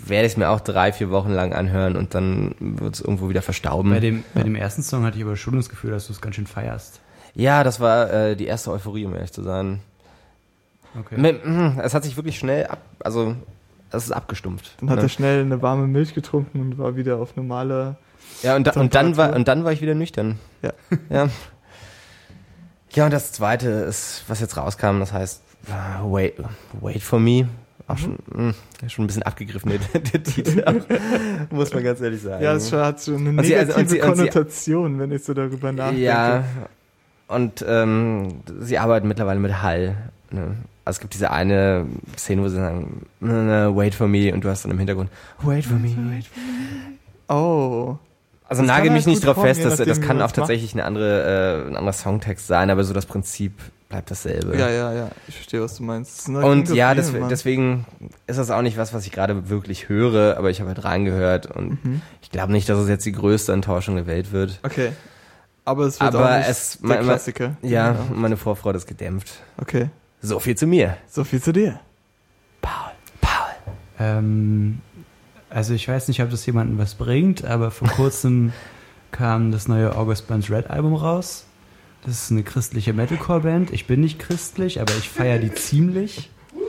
Speaker 1: werde ich es mir auch drei, vier Wochen lang anhören und dann wird es irgendwo wieder verstauben.
Speaker 3: Bei dem, bei dem ersten Song hatte ich aber schon das Gefühl, dass du es ganz schön feierst.
Speaker 1: Ja, das war äh, die erste Euphorie, um ehrlich zu sein.
Speaker 3: Okay.
Speaker 1: Mit, mh, es hat sich wirklich schnell ab, also es ist abgestumpft.
Speaker 2: Dann hat
Speaker 1: ne?
Speaker 2: er schnell eine warme Milch getrunken und war wieder auf normale...
Speaker 1: Ja, und, da, und, dann war,
Speaker 2: Temperatur.
Speaker 1: und dann war ich wieder nüchtern.
Speaker 2: Ja.
Speaker 1: Ja, ja und das zweite ist, was jetzt rauskam, das heißt uh, Wait, Wait for Me. Auch schon, mh, schon ein bisschen abgegriffen, der, der Titel. Auch, muss man ganz ehrlich sagen.
Speaker 2: Ja, es hat schon eine
Speaker 1: Und sie-
Speaker 2: negative
Speaker 1: also- und sie- und sie-
Speaker 2: Konnotation, wenn ich so darüber nachdenke.
Speaker 1: Ja, und ähm, sie arbeiten mittlerweile mit Hall. Ne? Also es gibt diese eine Szene, wo sie sagen, Wait for Me, und du hast dann im Hintergrund Wait for Me.
Speaker 2: Oh.
Speaker 1: Also
Speaker 2: Das
Speaker 1: nagel
Speaker 2: kann
Speaker 1: mich
Speaker 2: halt
Speaker 1: nicht
Speaker 2: gut
Speaker 1: drauf
Speaker 2: kommen,
Speaker 1: fest,
Speaker 2: je
Speaker 1: das, das
Speaker 2: nachdem, wie
Speaker 1: kann
Speaker 2: man
Speaker 1: auch
Speaker 2: es macht.
Speaker 1: tatsächlich eine andere, äh, ein anderer Songtext sein, aber so das Prinzip bleibt dasselbe.
Speaker 2: Ja, ja, ja. Ich verstehe, was du meinst. Das ist ein
Speaker 1: Und
Speaker 2: guter
Speaker 1: ja,
Speaker 2: Film,
Speaker 1: des,
Speaker 2: Mann.
Speaker 1: deswegen ist das auch nicht was, was ich gerade wirklich höre, aber ich habe halt reingehört und
Speaker 2: Mhm.
Speaker 1: ich glaube nicht, dass es jetzt die größte Enttäuschung der Welt wird.
Speaker 2: Okay. Aber es wird
Speaker 1: Aber
Speaker 2: auch nicht
Speaker 1: es-
Speaker 2: der
Speaker 1: mein- mein-
Speaker 2: Klassiker.
Speaker 1: Ja, meine Vorfreude ist gedämpft.
Speaker 2: Okay.
Speaker 1: So viel zu mir.
Speaker 2: So viel zu dir.
Speaker 1: Paul, Paul.
Speaker 3: Ähm, also ich weiß nicht, ob das jemandem was bringt, aber vor kurzem kam das neue August Burns Red Album raus. Das ist eine christliche Metalcore-Band. Ich bin nicht christlich, aber ich feiere die ziemlich.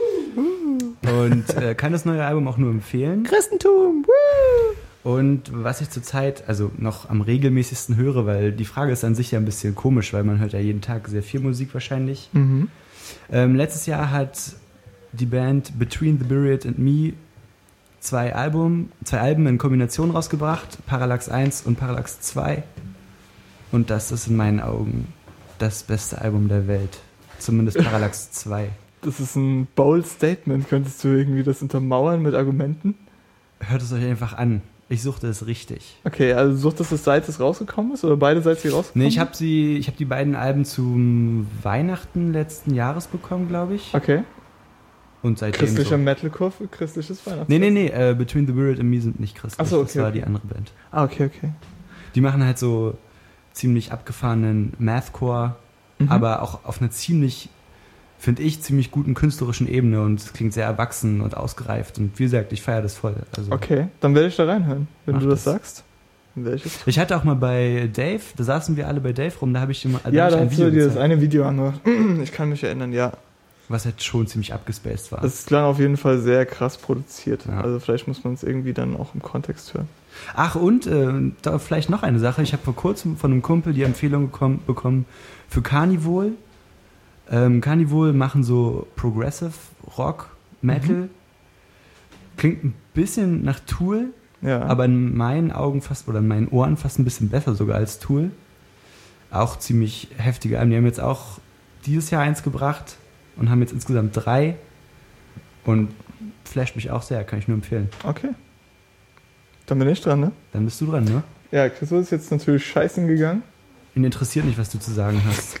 Speaker 3: Und äh, kann das neue Album auch nur empfehlen.
Speaker 1: Christentum.
Speaker 3: Und was ich zurzeit also noch am regelmäßigsten höre, weil die Frage ist an sich ja ein bisschen komisch, weil man hört ja jeden Tag sehr viel Musik wahrscheinlich.
Speaker 2: Mhm.
Speaker 3: Ähm, letztes Jahr hat die Band Between the Buried and Me zwei Album, zwei Alben in Kombination rausgebracht, Parallax eins und Parallax zwei. Und das ist in meinen Augen das beste Album der Welt. Zumindest Parallax zwei.
Speaker 2: Das ist ein bold Statement. Könntest du irgendwie das untermauern mit Argumenten?
Speaker 3: Hört es euch einfach an. Ich suchte es richtig.
Speaker 2: Okay, also suchtest du es, seit es rausgekommen ist oder beide seit sie rausgekommen
Speaker 3: Nee, ich habe sie, ich habe die beiden Alben zum Weihnachten letzten Jahres bekommen, glaube ich.
Speaker 2: Okay.
Speaker 3: Und seitdem
Speaker 2: Christlicher
Speaker 3: so.
Speaker 2: Metalcore für christliches Weihnachtsfest.
Speaker 3: Nee, nee, nee, äh, Between the Buried and Me sind nicht christlich.
Speaker 2: Ach so, okay,
Speaker 3: das war
Speaker 2: okay.
Speaker 3: die andere Band.
Speaker 2: Ah, okay, okay.
Speaker 3: Die machen halt so ziemlich abgefahrenen Mathcore,
Speaker 2: Mhm.
Speaker 3: aber auch auf einer ziemlich, finde ich, ziemlich guten künstlerischen Ebene und es klingt sehr erwachsen und ausgereift und wie gesagt, ich feiere das voll. Also
Speaker 2: Okay, dann werde ich da reinhören, wenn
Speaker 3: Mach
Speaker 2: du das
Speaker 3: das.
Speaker 2: sagst. Dann werde ich es.
Speaker 3: Ich hatte auch mal bei Dave, da saßen wir alle bei Dave rum, da habe ich immer da
Speaker 2: Ja,
Speaker 3: hab ich
Speaker 2: da
Speaker 3: ein
Speaker 2: hast du
Speaker 3: Video
Speaker 2: dir das
Speaker 3: gezeigt,
Speaker 2: eine Video angehört. Ich kann mich erinnern, ja.
Speaker 3: was halt schon ziemlich abgespaced war.
Speaker 2: Das klang auf jeden Fall sehr krass produziert.
Speaker 3: Ja.
Speaker 2: Also vielleicht muss man es irgendwie dann auch im Kontext hören.
Speaker 3: Ach und äh, da vielleicht noch eine Sache, ich habe vor kurzem von einem Kumpel die Empfehlung bekommen, bekommen für Carnivore. Ähm, Carnivore machen so Progressive Rock, Metal.
Speaker 2: Mhm.
Speaker 3: Klingt ein bisschen nach Tool,
Speaker 2: Ja.
Speaker 3: aber in meinen Augen fast oder in meinen Ohren fast ein bisschen besser sogar als Tool. Auch ziemlich heftige Alben. Die haben jetzt auch dieses Jahr eins gebracht und haben jetzt insgesamt drei und flasht mich auch sehr, kann ich nur empfehlen.
Speaker 2: Okay. Dann bin ich dran, ne?
Speaker 3: Dann bist du dran, ne?
Speaker 2: Ja, Christoph ist jetzt natürlich scheißen gegangen.
Speaker 3: Ihn interessiert nicht, was du zu sagen hast.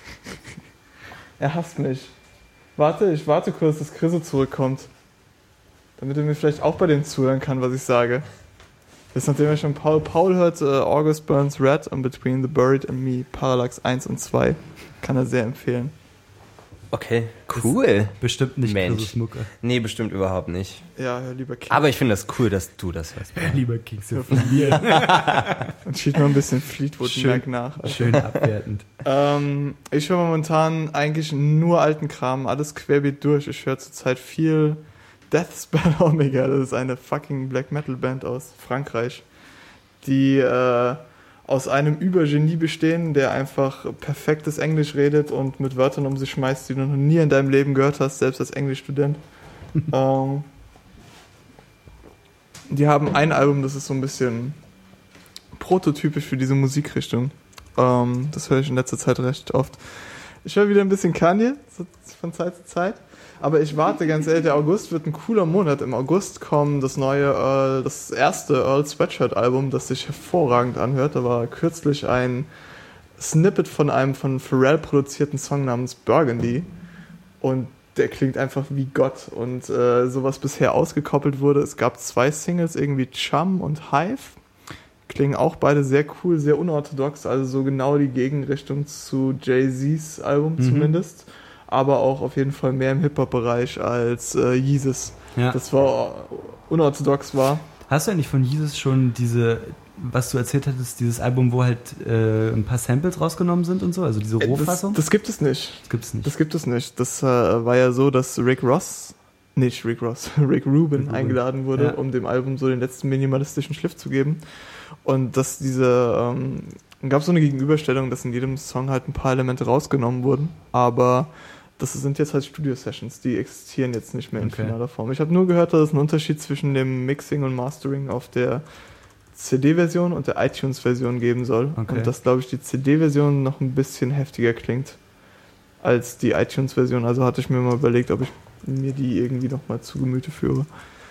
Speaker 2: Er hasst mich. Warte, ich warte kurz, dass Chriso zurückkommt. Damit er mir vielleicht auch bei dem zuhören kann, was ich sage. Jetzt nachdem er schon Paul Paul hört, äh, August Burns Red und Between the Buried and Me, Parallax eins und zwei, kann er sehr empfehlen.
Speaker 1: Okay, cool.
Speaker 3: Bestimmt nicht
Speaker 1: Mensch.
Speaker 3: Chrisos Mucke.
Speaker 1: Nee, bestimmt überhaupt nicht.
Speaker 2: Ja, hör lieber King.
Speaker 1: Aber ich finde das cool, dass du das hörst.
Speaker 3: Lieber Kings von mir.
Speaker 2: Und schieb noch ein bisschen Fleetwood
Speaker 3: Schön.
Speaker 2: Mac nach.
Speaker 3: Schön abwertend.
Speaker 2: Ähm, ich höre momentan eigentlich nur alten Kram, alles querbeet durch. Ich höre zurzeit viel Deathspell Omega. Das ist eine fucking Black Metal Band aus Frankreich, die äh, aus einem Übergenie bestehen, der einfach perfektes Englisch redet und mit Wörtern um sich schmeißt, die du noch nie in deinem Leben gehört hast, selbst als Englischstudent. ähm, die haben ein Album, das ist so ein bisschen prototypisch für diese Musikrichtung. Ähm, das höre ich in letzter Zeit recht oft. Ich höre wieder ein bisschen Kanye so von Zeit zu Zeit. Aber ich warte ganz ehrlich, der August wird ein cooler Monat. Im August kommt das neue, Earl, das erste Earl Sweatshirt Album, das sich hervorragend anhört. Da war kürzlich ein Snippet von einem von Pharrell produzierten Song namens Burgundy. Und der klingt einfach wie Gott. Und äh, sowas bisher ausgekoppelt wurde. Es gab zwei Singles, irgendwie Chum und Hive. Klingen auch beide sehr cool, sehr unorthodox. Also so genau die Gegenrichtung zu Jay-Z's Album
Speaker 3: Mhm.
Speaker 2: zumindest. Aber auch auf jeden Fall mehr im Hip-Hop-Bereich als äh, Yeezus.
Speaker 3: Ja.
Speaker 2: das war unorthodox war.
Speaker 3: Hast du eigentlich von Jesus schon diese, was du erzählt hattest, dieses Album, wo halt äh, ein paar Samples rausgenommen sind und so, also diese
Speaker 2: Das,
Speaker 3: Rohfassung?
Speaker 2: das gibt es nicht.
Speaker 3: Das gibt's nicht.
Speaker 2: Das gibt es nicht. Das äh, war ja so, dass Rick Ross, nicht Rick Ross, Rick Rubin
Speaker 3: Rick Rubin.
Speaker 2: eingeladen wurde,
Speaker 3: Ja.
Speaker 2: um dem Album so den letzten minimalistischen Schliff zu geben. Und dass diese, ähm, gab so eine Gegenüberstellung, dass in jedem Song halt ein paar Elemente rausgenommen wurden, aber das sind jetzt halt Studio-Sessions, die existieren jetzt nicht mehr in
Speaker 3: Okay.
Speaker 2: finaler Form. Ich habe nur gehört, dass es einen Unterschied zwischen dem Mixing und Mastering auf der C D-Version und der iTunes-Version geben soll.
Speaker 3: Okay.
Speaker 2: Und dass, glaube ich, die C D-Version noch ein bisschen heftiger klingt als die iTunes-Version. Also hatte ich mir mal überlegt, ob ich mir die irgendwie nochmal zu Gemüte führe.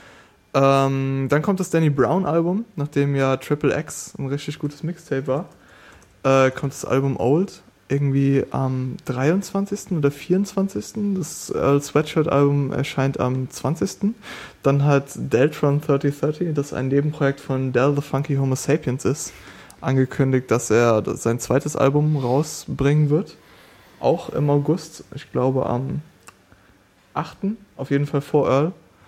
Speaker 2: Ähm, dann kommt das Danny Brown-Album, nachdem ja Triple X ein richtig gutes Mixtape war. Äh, kommt das Album Old, irgendwie am dreiundzwanzigsten oder vierundzwanzigsten Das Earl Sweatshirt-Album erscheint am zwanzigsten Dann hat Deltron dreißig dreißig, das ein Nebenprojekt von Del the Funky Homo Sapiens ist, angekündigt, dass er sein zweites Album rausbringen wird. Auch im August, ich glaube am achten Auf jeden Fall vor Earl.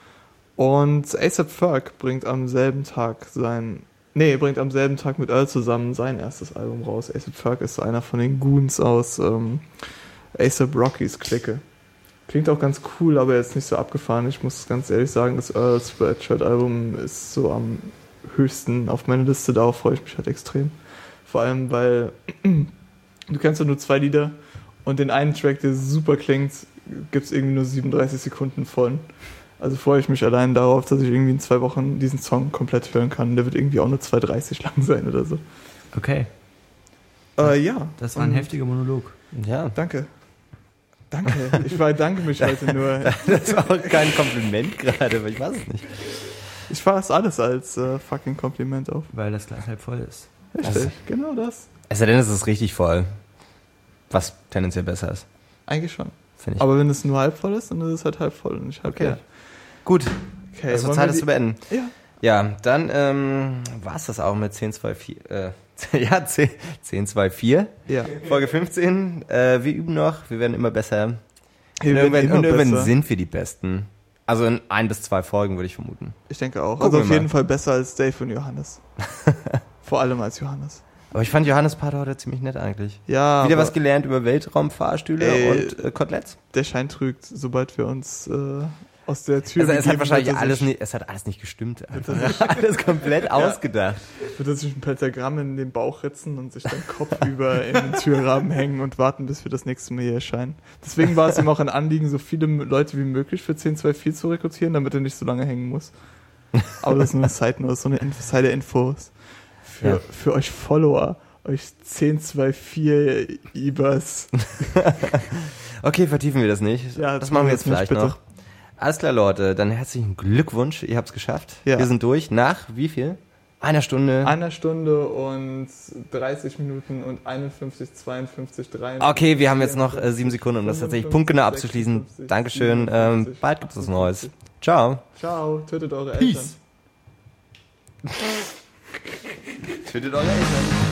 Speaker 2: Und A$AP Ferg bringt am selben Tag sein... Nee, bringt am selben Tag mit Earl zusammen sein erstes Album raus. A$AP Ferg ist einer von den Goons aus ähm, A$AP Rockys Clique. Klingt auch ganz cool, aber jetzt nicht so abgefahren. Ich muss ganz ehrlich sagen, das Earl Sweatshirt Album ist so am höchsten auf meiner Liste. Darauf freue ich mich halt extrem. Vor allem, weil du kennst ja nur zwei Lieder und den einen Track, der super klingt, gibt es irgendwie nur siebenunddreißig Sekunden von. Also freue ich mich allein darauf, dass ich irgendwie in zwei Wochen diesen Song komplett hören kann. Der wird irgendwie auch nur zwei dreißig lang sein oder so.
Speaker 3: Okay,
Speaker 2: Äh, ja.
Speaker 3: das war ein
Speaker 2: Und-
Speaker 3: heftiger Monolog.
Speaker 1: Ja,
Speaker 2: Danke. Danke. Ich bedanke mich heute nur.
Speaker 1: das war auch kein Kompliment gerade, aber ich weiß es nicht.
Speaker 2: Ich fasse alles als äh, fucking Kompliment auf.
Speaker 3: Weil das Glas halb voll ist.
Speaker 2: Richtig,
Speaker 1: Also-
Speaker 2: genau das.
Speaker 1: Es sei denn, es ist richtig voll. Was tendenziell besser ist,
Speaker 2: Eigentlich schon.
Speaker 1: finde ich.
Speaker 2: Aber wenn es nur halb voll ist, dann ist es halt halb voll und nicht halb
Speaker 1: Okay.
Speaker 2: leer.
Speaker 1: Gut,
Speaker 2: Okay,
Speaker 1: es wird
Speaker 2: wollen
Speaker 1: Zeit,
Speaker 2: wir
Speaker 1: das
Speaker 2: die-
Speaker 1: zu beenden.
Speaker 2: Ja.
Speaker 1: Ja, dann ähm, war es das auch mit zehn zwei vier. Äh, ja, zehn zwei vier.
Speaker 2: Ja.
Speaker 1: Folge fünfzehn. Äh, wir üben noch, wir werden immer besser.
Speaker 2: Wir
Speaker 1: und
Speaker 2: werden
Speaker 1: irgendwann,
Speaker 2: immer
Speaker 1: und irgendwann
Speaker 2: besser.
Speaker 1: sind wir die Besten. Also in ein bis zwei Folgen würde ich vermuten.
Speaker 2: Ich denke auch.
Speaker 1: Gucken
Speaker 2: also
Speaker 1: wir
Speaker 2: auf
Speaker 1: mal.
Speaker 2: jeden Fall besser als Dave und Johannes. Vor allem als Johannes.
Speaker 1: Aber ich fand Johannes Part heute ziemlich nett eigentlich.
Speaker 2: Ja,
Speaker 1: Wieder
Speaker 2: aber
Speaker 1: was gelernt über Weltraumfahrstühle
Speaker 2: Ey.
Speaker 1: und äh, Koteletts.
Speaker 2: der Schein trügt, sobald wir uns äh, aus der Tür
Speaker 1: Also es hat
Speaker 2: begeben,
Speaker 1: wahrscheinlich
Speaker 2: wird er
Speaker 1: alles
Speaker 2: sich,
Speaker 1: nicht, es hat alles nicht gestimmt. Einfach. alles komplett ausgedacht.
Speaker 2: wird er sich ein Pentagramm in den Bauch ritzen und sich dann kopfüber in den Türrahmen hängen und warten, bis wir das nächste Mal hier erscheinen. Deswegen war es ihm auch ein Anliegen, so viele Leute wie möglich für zehn zwei vier zu rekrutieren, damit er nicht so lange hängen muss. Aber das ist nur eine Side Note, so eine Info, Side Infos. Für,
Speaker 1: Ja.
Speaker 2: für euch Follower, euch zehn zwei vier Ibers.
Speaker 1: Okay, vertiefen wir das nicht.
Speaker 2: Ja,
Speaker 1: das machen wir
Speaker 2: tun
Speaker 1: jetzt
Speaker 2: wir jetzt
Speaker 1: vielleicht
Speaker 2: nicht,
Speaker 1: noch. Alles klar, Leute, dann herzlichen Glückwunsch, ihr habt es geschafft.
Speaker 2: Ja.
Speaker 1: Wir sind durch nach wie viel? Einer Stunde.
Speaker 2: Einer Stunde und dreißig Minuten und einundfünfzig, zweiundfünfzig, dreiundfünfzig.
Speaker 1: Okay, wir haben jetzt noch äh, sieben Sekunden, um das tatsächlich punktgenau abzuschließen.
Speaker 2: sechsundfünfzig,
Speaker 1: Dankeschön. Ähm,
Speaker 2: siebenundfünfzig,
Speaker 1: bald gibt es was Neues.
Speaker 2: achtundfünfzig.
Speaker 1: Ciao.
Speaker 2: Ciao, tötet eure
Speaker 1: Peace.
Speaker 2: Eltern.
Speaker 1: Tötet eure Eltern.